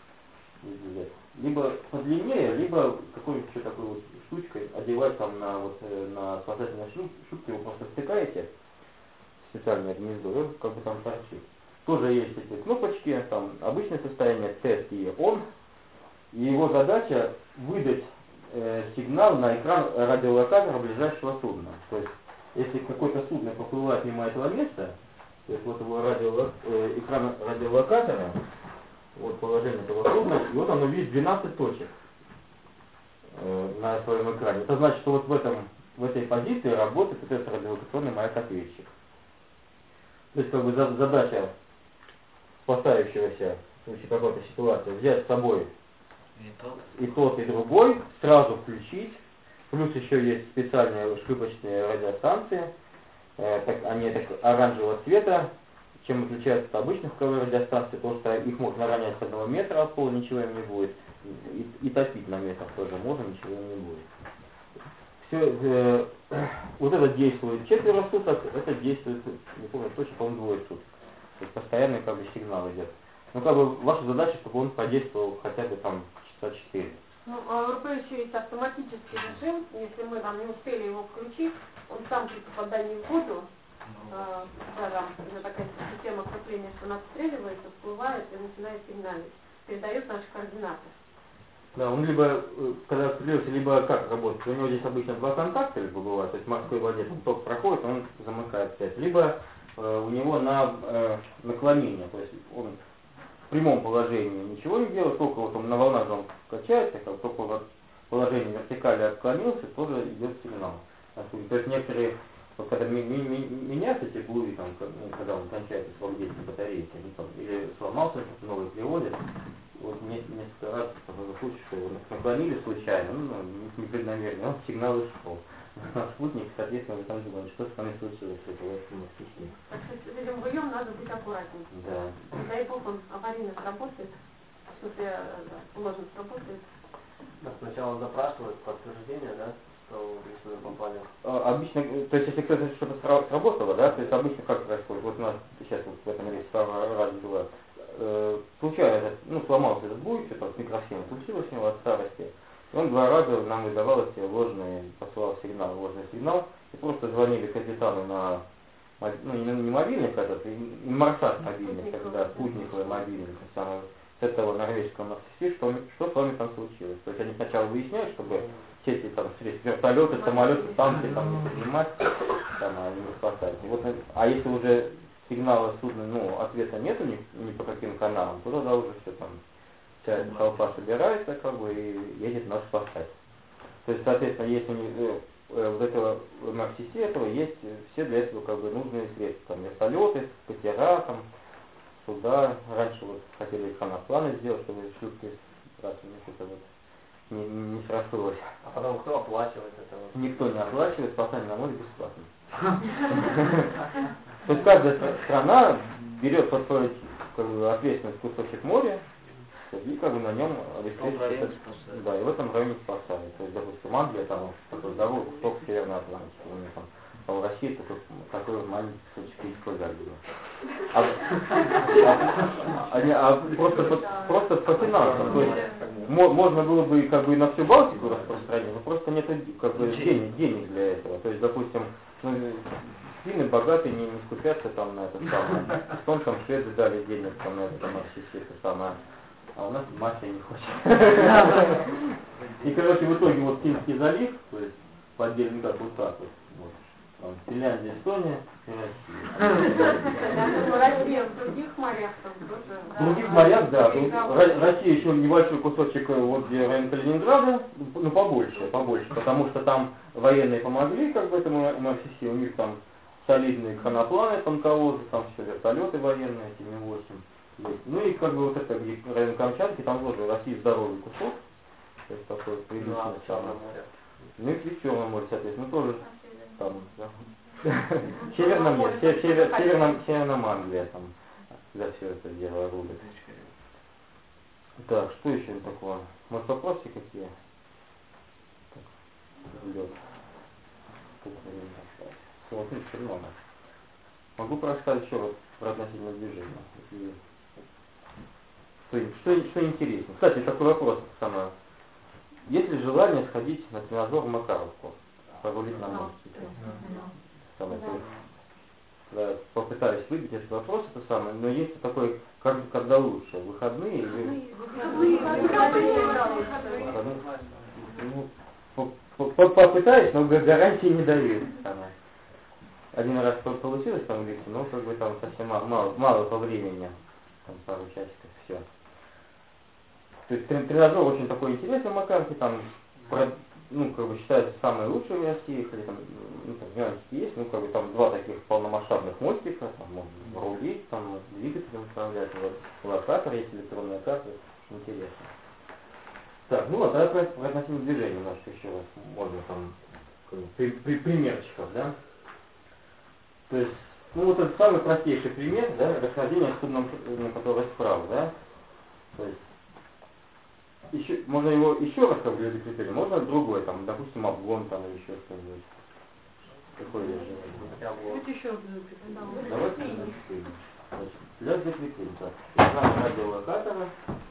либо подлиннее, либо какой-нибудь еще такой вот штучкой одевать там на, вот, на спасательной шубке, вы просто втыкаете в специальное гнездо, и он как бы там торчит. Тоже есть эти кнопочки, там обычное состояние, тест и он, и его задача выдать сигнал на экран радиолокатора ближайшего судна. То есть, если какое-то судно поплывает мимо этого места, то есть вот его экран радиолокатора, вот положение этого судна, и вот он увидит 12 точек на своем экране. Это значит, что вот в этой позиции работает этот радиолокационный маяк-ответчик. То есть, как бы задача спасающегося в случае какой-то ситуации взять с собой и тот, и другой, сразу включить. Плюс еще есть специальные шлюпочные радиостанции, они так оранжевого цвета. Чем отличаются от обычных радиостанций, потому что их можно ронять с 1 метра от пола, ничего им не будет. И топить на метрах тоже можно, ничего им не будет. все, вот это действует 4 суток, это действует, не помню точно, по-моему, 2 суток. То есть постоянный как бы сигнал идет. Ну как бы ваша задача, чтобы он подействовал хотя бы там часа 4. Ну, а в РП еще есть автоматический режим, если мы там не успели его включить, он сам при попадании в воду, да, там уже такая система крепления, что он отстреливается, всплывает и начинает сигналить, передает наши координаты. Да, он либо, когда отстреливается, либо как работает, у него здесь обычно 2 контакта либо бывает, то есть в морской воде там ток проходит, он замыкает 5, либо у него на наклонение, то есть он в прямом положении ничего не делает, только вот он на волнах он качается, как только в положении вертикали отклонился, тоже идет сигнал. То есть некоторые, вот когда меняются эти бури, там, когда он кончается срок действия батарейки, или сломался, новый приводит, вот несколько раз такой случай, что его наклонили случайно, непреднамеренно, он сигнал ушел. А спутник, соответственно, вы там думаете, что с вами случилось, это в этом системе. Так что с этим буем надо быть аккуратнее. Да. Не дай бог он аварийно сработает, в смысле, ложно сработает. Сначала запрашивают подтверждение, да, что если вы попали. Обычно, то есть если кто-то что-то сработало, да, то есть обычно как происходит, вот у нас сейчас вот в этом рейсе раз было, случайно, сломался этот буй, что-то с микросхемой случилось у него от старости. И он 2 раза нам выдавал эти ложные, посылал ложный сигнал, и просто звонили капитану на, не мобильник этот, и Марсат мобильник, когда спутниковый мобильник, с этого норвежского МСС, что с вами там случилось. То есть они сначала выясняют, чтобы все эти там вертолеты, самолеты, танки там не поднимать, там, а не спасать. Вот, а если уже сигнала судна, ответа нету ни по каким каналам, то тогда уже все там. Вся эта толпа собирается, как бы, и едет нас спасать. То есть, соответственно, если вот этого МРСС этого есть все для этого как бы нужные средства. Там вертолеты, катера, там, суда. Раньше вот хотели экранопланы сделать, чтобы шлюпки что-то вот не срастылось. А потом кто оплачивает это? Никто не оплачивает, спасание на море бесплатно. То есть каждая страна берет под свою ответственность кусочек моря, и как бы на нем обеспечивается, да, и в этом районе спасает. То есть, допустим, Англия, там, такой здоровый кусок Северной Атлантики, у них там, а в России такой маленький кусочек Ильского залива. Просто по финансам, то есть, можно было бы как бы на всю Балтику распространить, но просто нет как бы денег для этого. То есть, допустим, сильно богатые не скупятся там на это самое. Потом там шведы дали денег там на это там это самое. А у нас мафия не хочет. И, короче, в итоге вот Финский залив, то есть по отдельно как вот так вот. Там, Финляндия, Эстония и Россия в других морях тоже. В других морях, да. Россия еще небольшой кусочек, вот где район Калининграда, побольше, потому что там военные помогли, как бы этому МРСС, у них там солидные кранопланы, танковозы, там все вертолеты военные, Ми-8. Ну и как бы вот это, где район Камчатки, там тоже в России здоровый кусок, то есть такой приличный самый. Ну и в Черном море, соответственно, тоже там, да. Северном нет, Северном Англия там, за все это дело рубит. Так, что еще такое? Может, вопросы какие? Так, лед. Смотрите, много. Могу рассказать еще вот про относительное движение. Что интересно? Кстати, такой вопрос самое. Есть ли желание сходить на тренажер в Макаровку? Погулять на мостике? Попытались выбить этот вопрос, это самое, но есть такой, когда лучше, выходные или... Попытаюсь, но гарантии не дают. Один раз получилось там в лифте, но как бы там совсем мало по времени, там пару часиков, все. То есть тренажер очень такой интересный в Макаровке, там, как бы считается самый лучший в России, хотя там, нюансики есть, как бы там 2 таких полномасштабных мостика, там можно рулить, там двигателем управлять, локатор есть, электронная карта, интересно. Так, тогда про относительное движение немножко еще раз можно там, примерчиков, да. То есть, вот это самый простейший пример, да, расхождение с судном, которое справа, да. То есть, еще, можно его еще раз как бы закрепить, можно другой, там, допустим, обгон там или еще что-нибудь. Какой я же? Давайте еще раз закрепим. Давайте закрепим. Значит, для закрепления. Экран радиолокатора,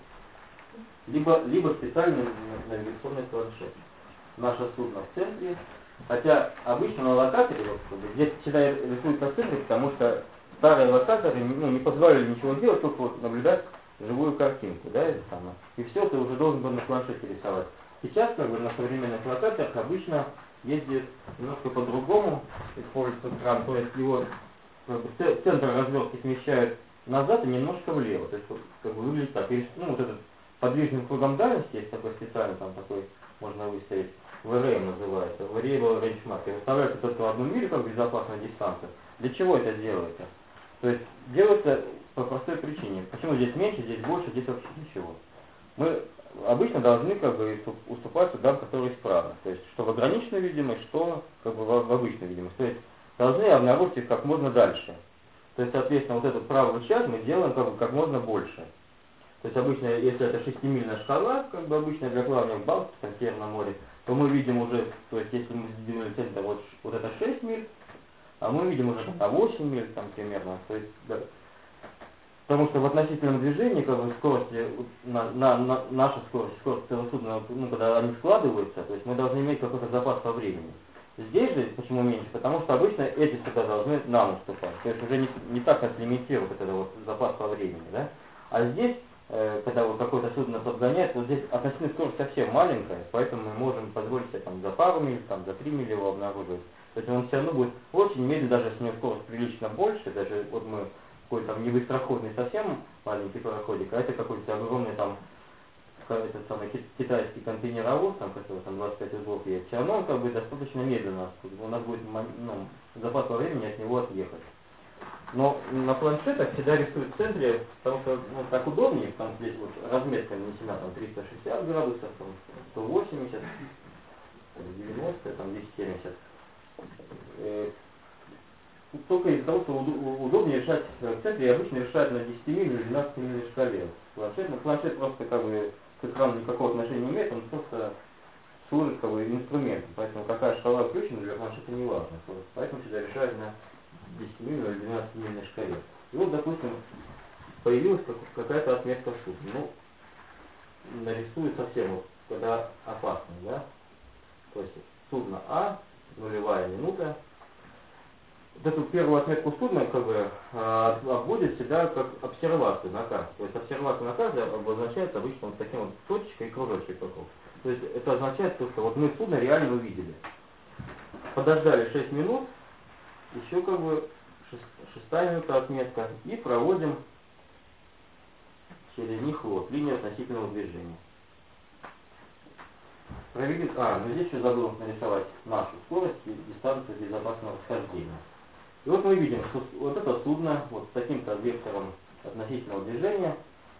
либо специальный навигационный планшет. Наше судно в центре. Хотя обычно на локаторе, вот, здесь всегда рисуют по центре, потому что старые локаторы не позволяли ничего делать, только вот наблюдать живую картинку, да, это самое. И все ты уже должен был на планшете рисовать. Сейчас, как бы, на современных локаторах обычно ездит немножко по-другому, используется экран, то есть его как бы, центр развертки смещают назад и немножко влево. То есть вот, как бы выглядит так. И, ну, вот этот подвижным кругом дальности, есть такой специальный, там такой можно выставить, VRM называется, Variable Range Marker. Выставляется только в 1 милю, как безопасная дистанция. Для чего это делается? То есть делается по простой причине. Почему здесь меньше, здесь больше, здесь вообще ничего. Мы обычно должны как бы уступать судам, которые справа. То есть что в ограниченную видимость, что как бы в обычную видимость. То есть должны обнаружить их как можно дальше. То есть, соответственно, вот этот правый часть мы делаем как можно больше. То есть обычно, если это 6-мильная шкала, как бы обычно для плавания в Балтике, в Северном море, то мы видим уже, то есть если мы сделали центр вот это 6 миль, а мы видим уже там 8 миль там примерно. То есть, да. Потому что в относительном движении, как бы скорости, наша скорость целого судна, ну, когда они складываются, то есть мы должны иметь какой-то запас по времени. Здесь же, почему меньше? Потому что обычно эти суда должны нам уступать. То есть уже не так нас лимитирует этот вот запас по времени, да? А здесь, когда вот какое-то судно нас обгоняет, вот здесь относительная скорость совсем маленькая, поэтому мы можем позволить себе там за пару миль, там за 3 мили его обнаруживать. То есть он все равно будет очень медленно, даже если у него скорость прилично больше, даже вот мы какой-то там небыстроходный совсем маленький пароходик, а это какой-то огромный там этот самый китайский контейнеровоз, там, который там 25 узлов есть, все равно он как бы достаточно медленно, у нас будет запас по времени от него отъехать. Но на планшетах всегда рисуют в центре, потому что так удобнее, там здесь вот разметка нанесена там 360 градусов, там 180, 90, там 270. Только из-за того, что удобнее решать в центре, обычно решают на 10 миль или 12 миль шкале. Планшет просто как бы к экрану никакого отношения не имеет, он просто служит как бы инструментом. Поэтому какая шкала включена для планшета не важно. Поэтому всегда решают на 10 миль или 12 мильной шкале. И вот, допустим, появилась какая-то отметка судна. Ну, нарисую совсем вот, когда опасно, да? То есть судно А, нулевая минута. Вот эту первую отметку судна как бы обводит всегда как обсервацию на карте. То есть обсервация на карте обозначается обычно вот таким вот точечкой и кружочкой вокруг. То есть это означает, что вот мы судно реально увидели. Подождали 6 минут, еще как бы 6-я минута отметка, и проводим через них вот линию относительного движения. Провели, но здесь еще забыл нарисовать нашу скорость и дистанцию безопасного расхождения. И вот мы видим, что вот это судно вот с таким-то вектором относительного движения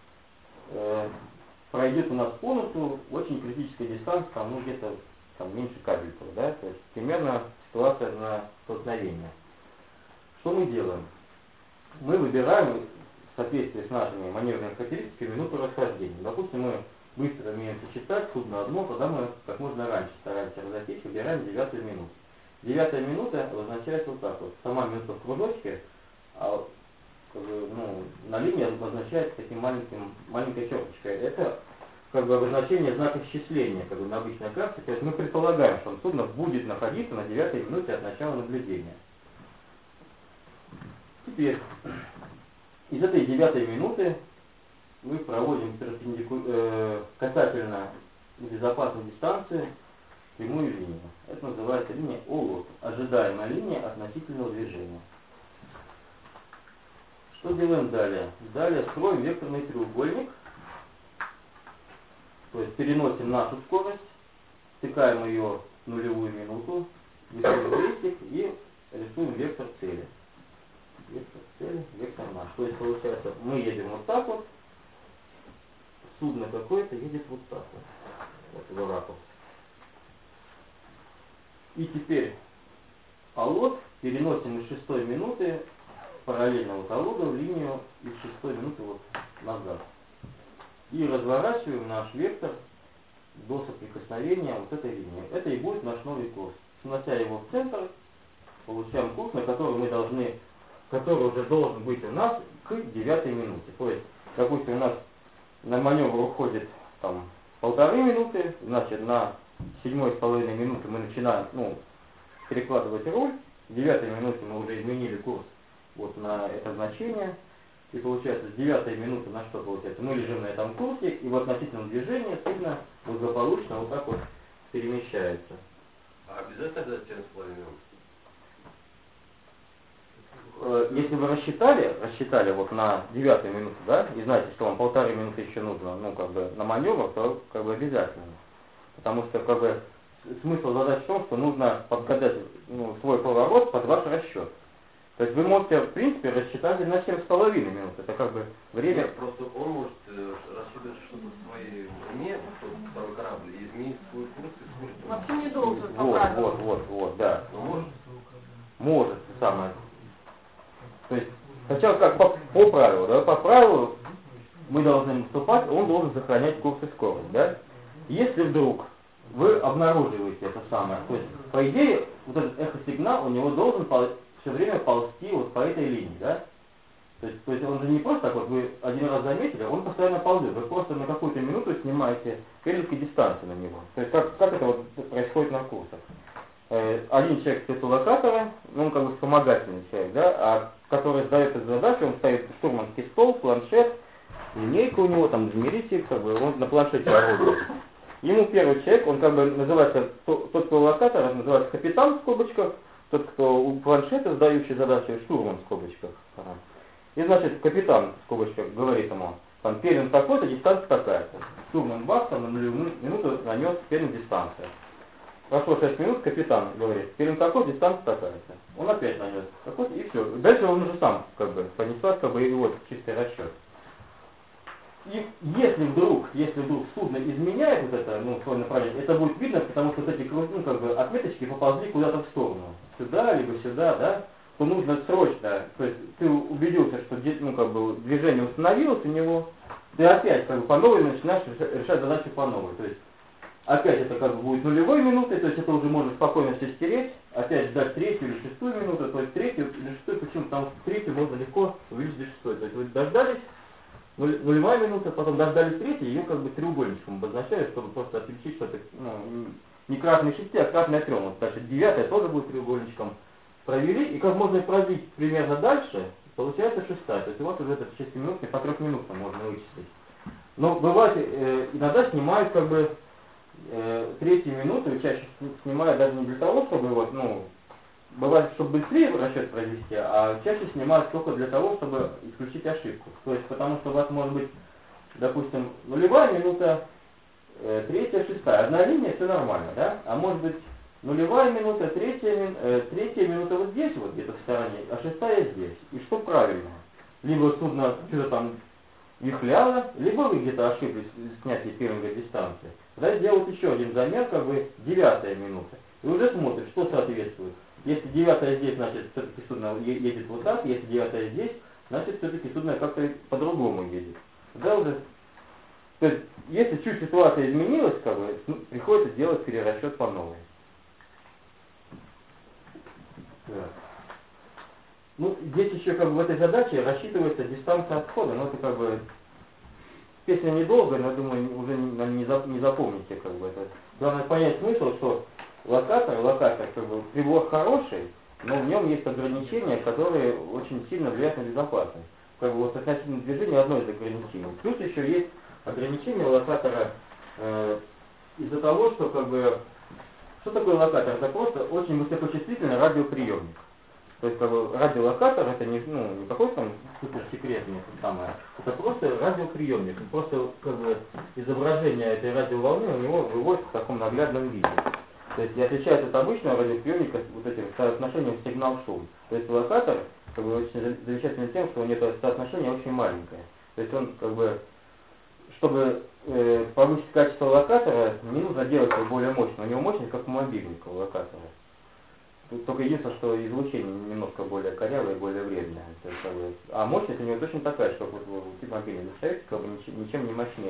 пройдет у нас по носу очень критическая дистанция, там, ну где-то там меньше кабельков, да, то есть примерно ситуация на столкновение. Что мы делаем? Мы выбираем в соответствии с нашими маневренными характеристиками минуту расхождения. Допустим, мы быстро умеем сочетать судно одно, тогда мы как можно раньше стараемся разойтись, выбираем 9-ю минуту. 9-я минута обозначается вот так вот. Сама минута в кружочке, а как бы, на линии обозначается таким маленькой черточкой. Это как бы обозначение знака исчисления, как бы на обычной карте. То есть мы предполагаем, что судно будет находиться на 9-й минуте от начала наблюдения. Теперь из этой 9-й минуты мы проводим касательно безопасной дистанции прямую линию. Это называется линия ОЛОТ, ожидаемая линия относительного движения. Что делаем далее? Далее строим векторный треугольник, то есть переносим нашу скорость, втыкаем ее в нулевую минуту, рисуем крестик и рисуем вектор цели. Вектор цели, вектор наш. То есть получается, мы едем вот так вот, судно какое-то едет вот так вот. Вот его ракурс. И теперь аллот переносим из 6-й минуты параллельно вот аллоду в линию из 6-й минуты вот назад. И разворачиваем наш вектор до соприкосновения вот этой линии. Это и будет наш новый курс. Снося его в центр, получаем курс, на который мы должны, который уже должен быть у нас к 9 минуте. То есть, допустим, у нас на маневр уходит там 1,5 минуты, значит на 7,5 минуты мы начинаем перекладывать руль, в 9 минуте мы уже изменили курс вот на это значение, и получается с 9 минуты на что получается? Мы лежим на этом курсе, и в относительном движении сильно благополучно вот так вот перемещается. А обязательно до 7,5 минут? Если вы рассчитали вот на 9 минуту, да, и знаете, что вам 1,5 минуты еще нужно, на маневр, то обязательно. Потому что смысл задачи в том, что нужно подгадать свой поворот под ваш расчет. То есть вы можете, в принципе, рассчитать на 7,5 минут. Это время. Нет, просто он может рассчитывать что-то в своей уме, второй корабль, и изменить свой курс и скорость. Вообще не должен, по правилу. Вот, да. Но может? Может, самое. То есть, сначала как по правилу, да, по правилу мы должны наступать, он должен сохранять курс и скорость, да. Если вдруг вы обнаруживаете это самое, то есть, по идее, вот этот эхосигнал у него должен все время ползти вот по этой линии, да? То есть он же не просто так вот, вы один раз заметили, он постоянно ползет, вы просто на какую-то минуту снимаете перелетки дистанции на него. То есть как это вот происходит на курсах? Один человек стоит у локатора, он вспомогательный человек, да, который сдает эту задачу, он ставит штурманский стол, планшет, линейка у него, там измеритель, он на планшете орудует. Ему первый человек, он называется, тот, кто у локатора, называется капитан в скобочках, тот, кто у планшета, сдающий задачу, штурман в скобочках. И значит, капитан в скобочках говорит ему, там, пелинг такой-то, дистанция такая-то. Штурман бах, там, на нулевую минуту нанес пелинг дистанция. Прошло 6 минут, капитан говорит, пелинг такой, дистанция такая-то. Он опять нанес такой-то, и все. Дальше он уже сам, понесет, и вот, чистый расчет. И если вдруг судно изменяет вот это, свое направление, это будет видно, потому что вот эти отметочки поползли куда-то в сторону. Сюда, либо сюда, да, то нужно срочно, то есть ты убедился, что движение установилось у него, ты опять по новой начинаешь решать задачу по новой. То есть опять это будет нулевой минутой, то есть это уже можно спокойно все стереть, опять ждать 3-ю или 6-ю минуту, то есть 3-ю или 6-ю, почему? Потому что 3-ю можно легко увеличить до 6-й. То есть вы дождались, нулевая минута, потом дождались 3-й, ее треугольничком обозначают, чтобы просто отличить, что это не кратное 6, а кратное 3. Вот, значит, 9-я тоже будет треугольничком. Провели, и как можно продлить примерно дальше, получается 6-я. То есть у вас уже этот 6-минутный по 3 минутам можно вычислить. Но бывает, иногда снимают 3-ю минуту, и чаще снимают даже не для того, чтобы бывает, чтобы быстрее расчет провести, а чаще снимают только для того, чтобы исключить ошибку. То есть потому что у вас может быть, допустим, нулевая минута, 3-я, 6-я. Одна линия, все нормально, да? А может быть нулевая минута, 3-я минута вот здесь, вот где-то в стороне, а 6-я здесь. И что правильно? Либо судно что-то там вихляло, либо вы где-то ошиблись в снятии пилинга дистанции. Тогда сделать еще один замер, 9-я минута. И уже смотришь, что соответствует. Если 9-я здесь, значит, все-таки судно едет вот так, если 9-я здесь, значит, все-таки судно как-то по-другому едет. Тогда уже, то есть, если чуть ситуация изменилась, приходится делать перерасчет по новой. Да. Здесь еще в этой задаче рассчитывается дистанция отхода, но это песня недолгая, но, думаю, уже не запомните это. Главное понять смысл, что локатор, прибор хороший, но в нем есть ограничения, которые очень сильно влияют на безопасность. Относительно движения одно из ограничений. Плюс еще есть ограничение локатора из-за того, что что такое локатор? Это просто очень высокочувствительный радиоприемник. То есть радиолокатор это не какой-то там суперсекретный это просто радиоприемник. Просто изображение этой радиоволны у него выводится в таком наглядном виде. То есть и отличается от обычного радиоприемника вот этим соотношением сигнал-шум. То есть локатор очень замечательный тем, что у него соотношение очень маленькое. То есть он чтобы повысить качество локатора, не нужно делать его более мощным. У него мощность как у мобильника у локатора. Тут только единственное, что излучение немножко более корявое и более вредное. А мощность у него точно такая, что вы мобильный доставите, ничем не мощнее.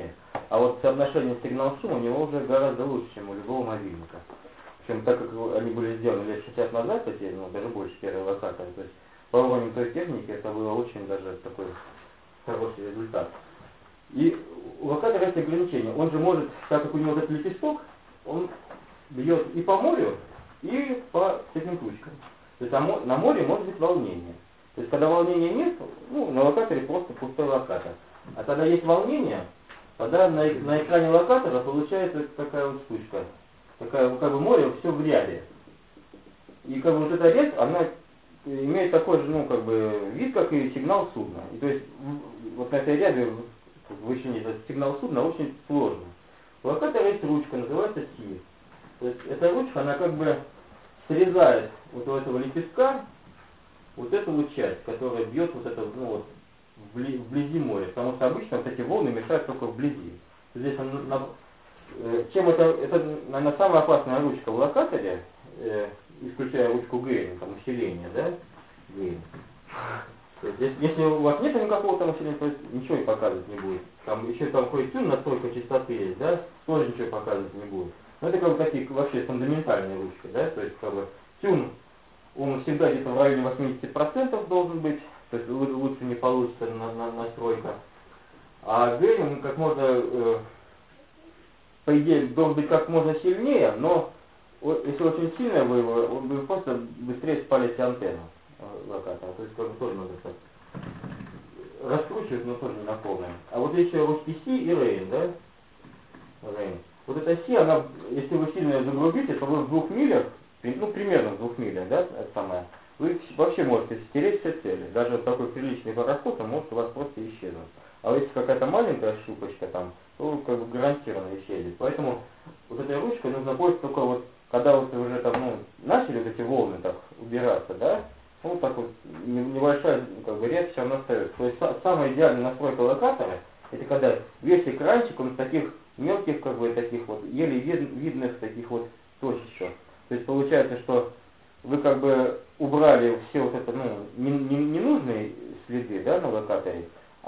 а вот соотношение сигнал-шум у него уже гораздо лучше, чем у любого мобильника. Причем так как они были сделаны лет 60 назад, эти, ну, даже больше первые локаторы, то есть по уровню той техники это было очень даже такой хороший результат. И у локатора есть ограничение. Он же может, так как у него этот лепесток, он бьет и по морю, и по всяким тучкам. То есть на море может быть волнение. То есть когда волнения нет, ну, на локаторе просто пустой локатор. А когда есть волнение, тогда на экране локатора получается такая вот штучка. Такая, как бы море все в рябе. И как бы вот эта рябь, она имеет такой же, ну, как бы, вид, как и сигнал судна. И то есть вот на этой рябе вычленить этот сигнал судна очень сложно. У локатора есть ручка, называется Си. То есть эта ручка, она как бы срезает вот у этого лепестка вот эту вот часть, которая бьет вот это, ну, вот, вблизи моря. Потому что обычно вот эти волны мешают только вблизи. Здесь чем это, наверное, самая опасная ручка в локаторе, исключая ручку Гейна, там усиление, да? Гейн. Если у вас нет никакого там усиления, то ничего и показывать не будет. Там еще там какой-то тюн, настройка частоты есть, да? Тоже ничего показывать не будет. Но это как бы такие вообще фундаментальные ручки, да? То есть как бы тюн, он всегда где-то в районе 80% должен быть, то есть лучше не получится настройка. А Гейн, он как можно, по идее, должен быть как можно сильнее, но если очень сильно вы его, вы просто быстрее спалите антенну локатора. То есть как бы тоже надо так раскручивать, но тоже не на полное. А вот еще ручки Си и Рейн, да? Рейн. Вот эта Си, она, если вы сильно ее загрубите, то вы в 2 милях, ну примерно в 2 милях, да, это самое, вы вообще можете стереть все цели. Даже вот такой приличный пароход, он может у вас просто исчезнуть. А если какая-то маленькая щупочка там, то как бы гарантированно исчезнет. Поэтому вот этой ручкой нужно пользоваться только вот, когда вот уже там, ну, начали вот эти волны так убираться, да, вот так вот небольшая как бы рябь все равно остается. То есть самая идеальная настройка локатора, это когда весь экранчик, он в таких мелких, как бы таких вот, еле видных таких вот точечках. То есть получается, что вы как бы убрали все вот это, ну, ненужные следы, да, на локаторе,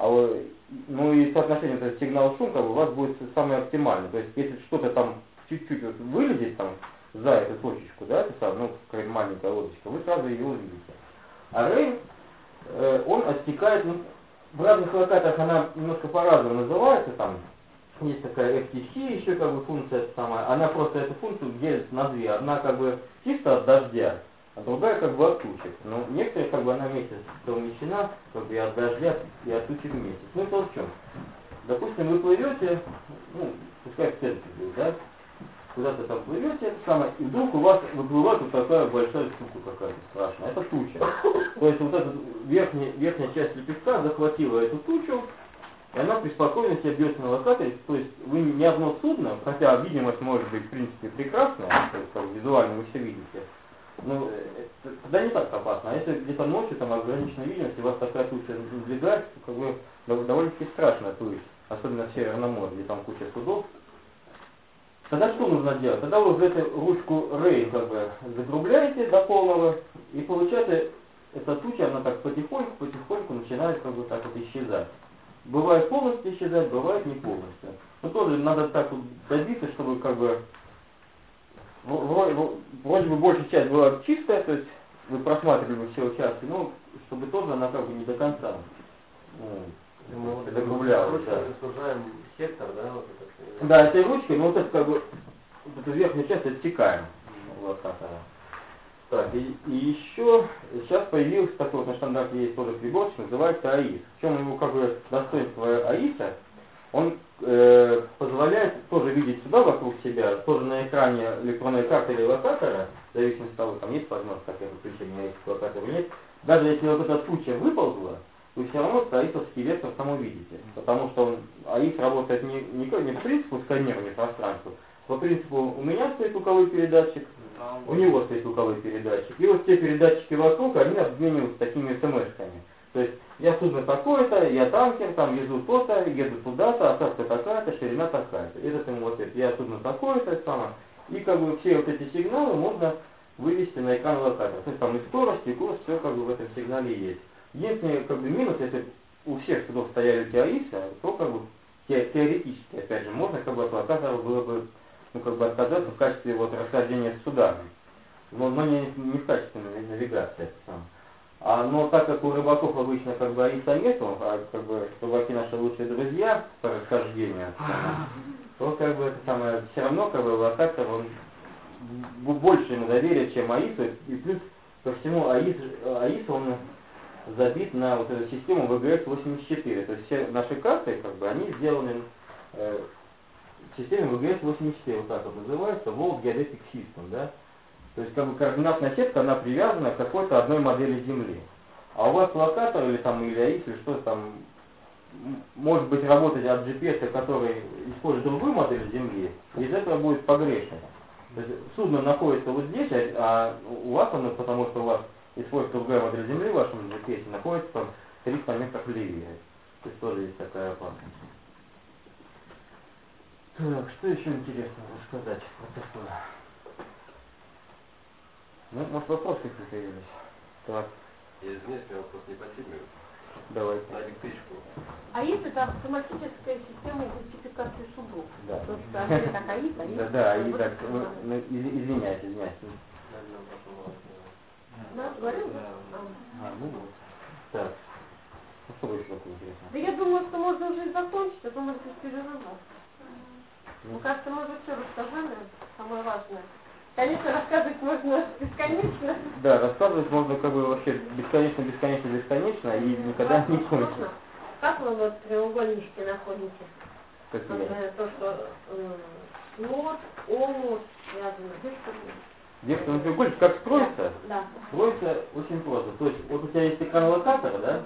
ну и соотношение, то есть сигнал-шум, как бы у вас будет самый оптимальный. То есть если что-то там чуть-чуть вот вылезет там за эту точечку, да, это сам, ну, какая-то маленькая лодочка, вы сразу ее увидите. А Рейн, он отсекает, ну, в разных локаторах она немножко по-разному называется, там есть такая FTC еще как бы функция самая, она просто эту функцию делит на две. Одна как бы чисто от дождя, а другая как бы от тучек. Но некоторые как бы она вместе совмещена, как бы и от дождя, и от тучек вместе. Смысл в чем? Допустим, вы плывете, ну, пускай в центре будет, да? Куда-то там плывете, это самое, и вдруг у вас выплывает вот такая большая штука какая-то страшная. Это туча. То есть вот эта верхняя часть лепестка захватила эту тучу, и она преспокойно себя бьет на локаторе. То есть вы не одно судно, хотя видимость может быть в принципе прекрасная, то есть как визуально вы все видите, но тогда не так опасно. А если где-то ночью там ограниченная видимость, и у вас такая туча надвигается, то как бы довольно-таки страшно плыть, особенно в Северном море, где там куча судов. Тогда что нужно делать? Тогда вы уже эту ручку Рейн как бы загрубляете до полного, и получается эта туча, она так потихоньку начинает как бы так вот исчезать. Бывает полностью исчезать, бывает не полностью. Но тоже надо так вот добиться, чтобы как бы вроде бы большая часть была чистая, то есть вы просматривали бы все участки, но чтобы тоже она как бы не до конца загрублялась. Мы сужаем сектор, да, вот это. Да, этой ручкой, ну вот это как бы вот эту верхнюю часть отсекаем. локатора. Так, и еще сейчас появился такой, на стандарте есть тоже приборчик, называется АИС. В чем его как бы достоинство АИСа? Он позволяет тоже видеть сюда вокруг себя, тоже на экране электронной карты или локатора, в зависимости от того, там есть возможность такое подключение АИС к локатору или нет. Даже если вот эта туча выползла, вы все равно АИСовский вектор там увидите. Потому что АИС работает не по принципу сканирования пространства, по принципу у меня стоит луковой передатчик, у него стоит луковой передатчик. И вот все передатчики вокруг, они обмениваются такими смс-ками. То есть я судно такое-то, я танкер, там везу то-то, еду туда-то, осадка такая-то, ширина такая-то. Этот ему вот это, я судно такое-то, самое. И как бы все вот эти сигналы можно вывести на экран локатора. То есть там и скорость, и курс, все как бы в этом сигнале есть. Единственный как бы минус, если у всех судов стояли эти АИСы, то как бы теоретически, опять же, можно как бы от локатора было бы, ну, как бы отказаться в качестве вот расхождения с судами. Но не в качестве навигации, это сам. Но так как у рыбаков обычно как бы аиса нету, а как бы рыбаки наши лучшие друзья по расхождению, то как бы это самое, все равно как бы локатор, он больше ему доверия, чем аису, и плюс ко всему аис он забит на вот эту систему ВГС-84. То есть все наши карты, как бы, они сделаны в системе ВГС-84, вот так вот называется, World Geodetic System, да. То есть, как бы, координатная сетка, она привязана к какой-то одной модели Земли. А у вас локатор или там, или аис, или что-то там, может быть, работать от GPS, который использует другую модель Земли, и из этого будет погрешность. То есть, судно находится вот здесь, а у вас оно, потому что у вас используется другая модель Земли в вашем GPS, находится там 300 метров левее. То есть тоже есть такая опасность. Так, что еще интересного рассказать про такое? Ну, может, вопросы какие-то появились? Так. Я извиняюсь, у меня вопрос не по теме. Давайте. На электричку. АИС — это автоматическая система идентификации судов. Да. То есть, так, АИС. Да, и так, извиняюсь. Да, говорил? Ну вот. Так. Ну, что еще такое интересное? Да я думаю, что можно уже и закончить, а то мы здесь перерывать. Мне кажется, мы уже все рассказали, самое важное. Конечно, рассказывать можно бесконечно. Да, рассказывать можно как бы вообще бесконечно, и никогда не кончится. Как вы вот в треугольничке находите? Какие? То, что слот, омут, связано. Векторный треугольник как строится? Да. Строится очень просто. То есть вот у тебя есть экран локатора, да?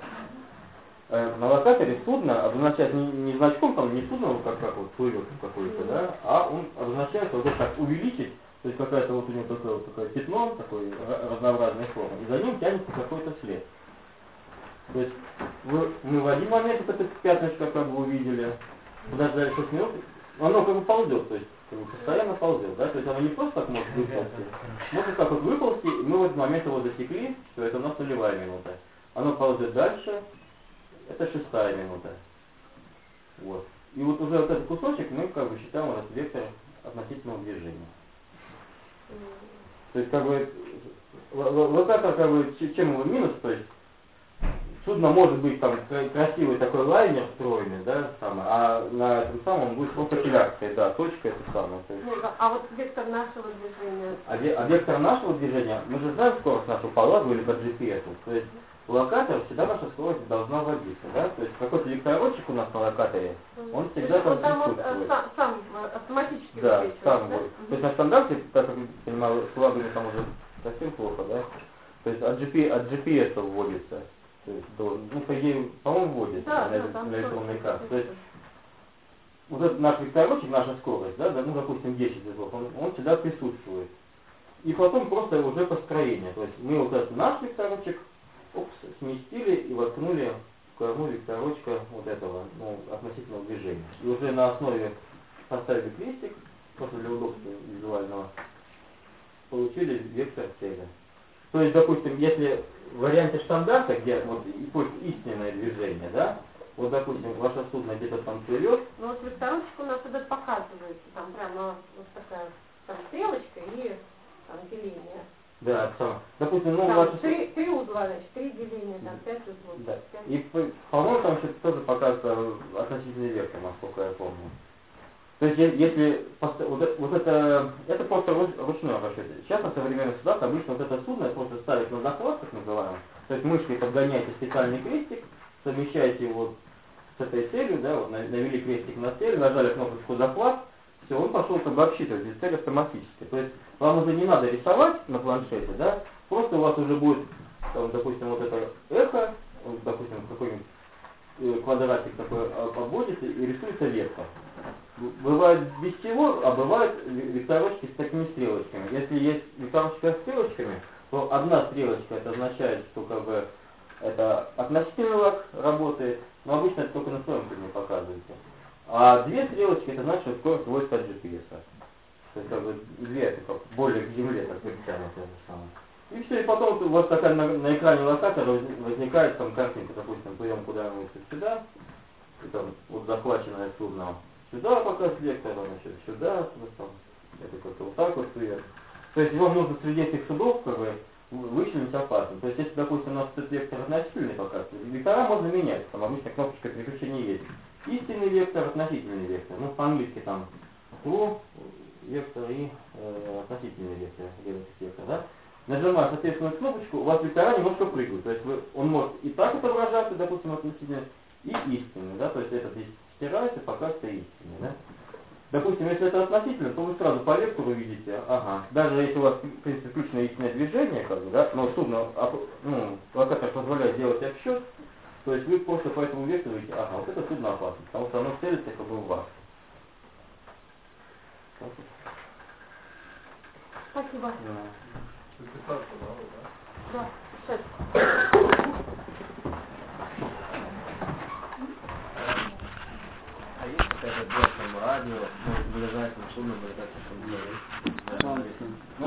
На локаторе судно обозначает не значком, там не судно, как вот плывет какой-то, да, а он обозначается вот так увеличить, то есть какая-то вот у него такое пятно, такой разнообразной формы, и за ним тянется какой-то след. То есть мы в один момент вот это пятнышко как бы увидели, подождали 6 минут, оно как бы ползет, то есть как бы постоянно ползет, да, то есть оно не просто так может выползти, может так вот выползти, и мы в этот момент его засекли, что это у нас 0-я минута. Оно ползет дальше, это 6-я минута. Вот. И вот уже вот этот кусочек мы как бы считаем этот вектор относительного движения. То есть как бы локатор как бы чем его минус, то есть судно может быть там красивый такой лайнер встроенный, да, самое, а на этом самом он будет просто филяция, да, точка это самое. То есть, А вот вектор нашего движения? А вектор нашего движения, мы же знаем скорость нашу по лагу или по GPS, то есть локатор всегда наша скорость должна вводиться, да, то есть какой-то векторочек у нас на локаторе, он всегда там присутствует. Сам автоматически да, сам да? будет. То есть на стандарте, так как я понимаю, с лагами там уже совсем плохо, да, то есть от GPS вводится, то есть, ну, по идее, по-моему, вводится на электронной карте. То есть вот этот наш векторочек, наша скорость, да, ну, допустим, 10 узлов, он всегда присутствует. И потом просто уже построение, то есть мы вот этот наш векторочек сместили и воткнули в корму векторочка вот этого, ну, относительного движения. И уже на основе поставили крестик, просто для удобства визуального, получили вектор цели. То есть, допустим, если в варианте стандарта, где вот истинное движение, да, вот, допустим, ваше судно где-то там плывет. Ну вот векторочек у нас этот показывается, там прямо вот такая там стрелочка и там деление. Да, там, допустим, ну, там ваше... три узла, значит, 3 деления, там 5 узлов. Да. 5. И, по-моему, там еще тоже показывается относительный вектор, насколько я помню. То есть, если вот это просто ручной расчет. Сейчас на современных судах обычно вот это судно просто ставить на захват, так называемый. То есть мышкой подгоняете специальный крестик, совмещаете его с этой целью, да, вот навели крестик на цель, нажали кнопочку захват, все, он пошел как бы обсчитывать, здесь цель автоматически. То есть вам уже не надо рисовать на планшете, да, просто у вас уже будет, там, допустим, вот это эхо, допустим, какой-нибудь квадратик такой обводится и рисуется вектор. Бывает без всего, а бывают векторочки с такими стрелочками. Если есть векторочка с стрелочками, то одна стрелочка это означает, что как бы это относительный лаг работает, но обычно это только на своем фильме показывается. А две стрелочки это значит, что скорость вводится от GPS. То есть как бы две это как более к земле, так вертикально то же самое. И все, и потом у вас такая на экране локатора возникает там картинка, допустим, плывем куда-нибудь сюда, там, вот захваченное судно сюда показ вектора, значит, сюда, там, это как-то вот так вот вверх. То есть вам нужно среди этих судов как бы вычленить опасность. То есть если, допустим, у нас этот вектор относительный показ, вектора можно менять, там обычно кнопочка переключения есть. Истинный вектор, относительный вектор. Ну, по-английски там true вектор и относительный вектор, вектор, да? Нажимая соответственную кнопочку, у вас вектора немножко прыгают. То есть он может и так отображаться, допустим, относительно, и истинный, да? То есть этот здесь стирается, показывается истинный, да? Допустим, если это относительно, то вы сразу по вектору видите, ага, даже если у вас, в принципе, включено истинное движение, как бы, да, но судно, ну, локатор позволяет делать обсчет, то есть вы просто по этому вектору видите, ага, вот это судно опасно, потому что оно целится как бы в вас. Спасибо. Записаться надо, да? Да, сейчас. А есть какая-то дверь там радио, может вылезать на судно, вылезать на судно?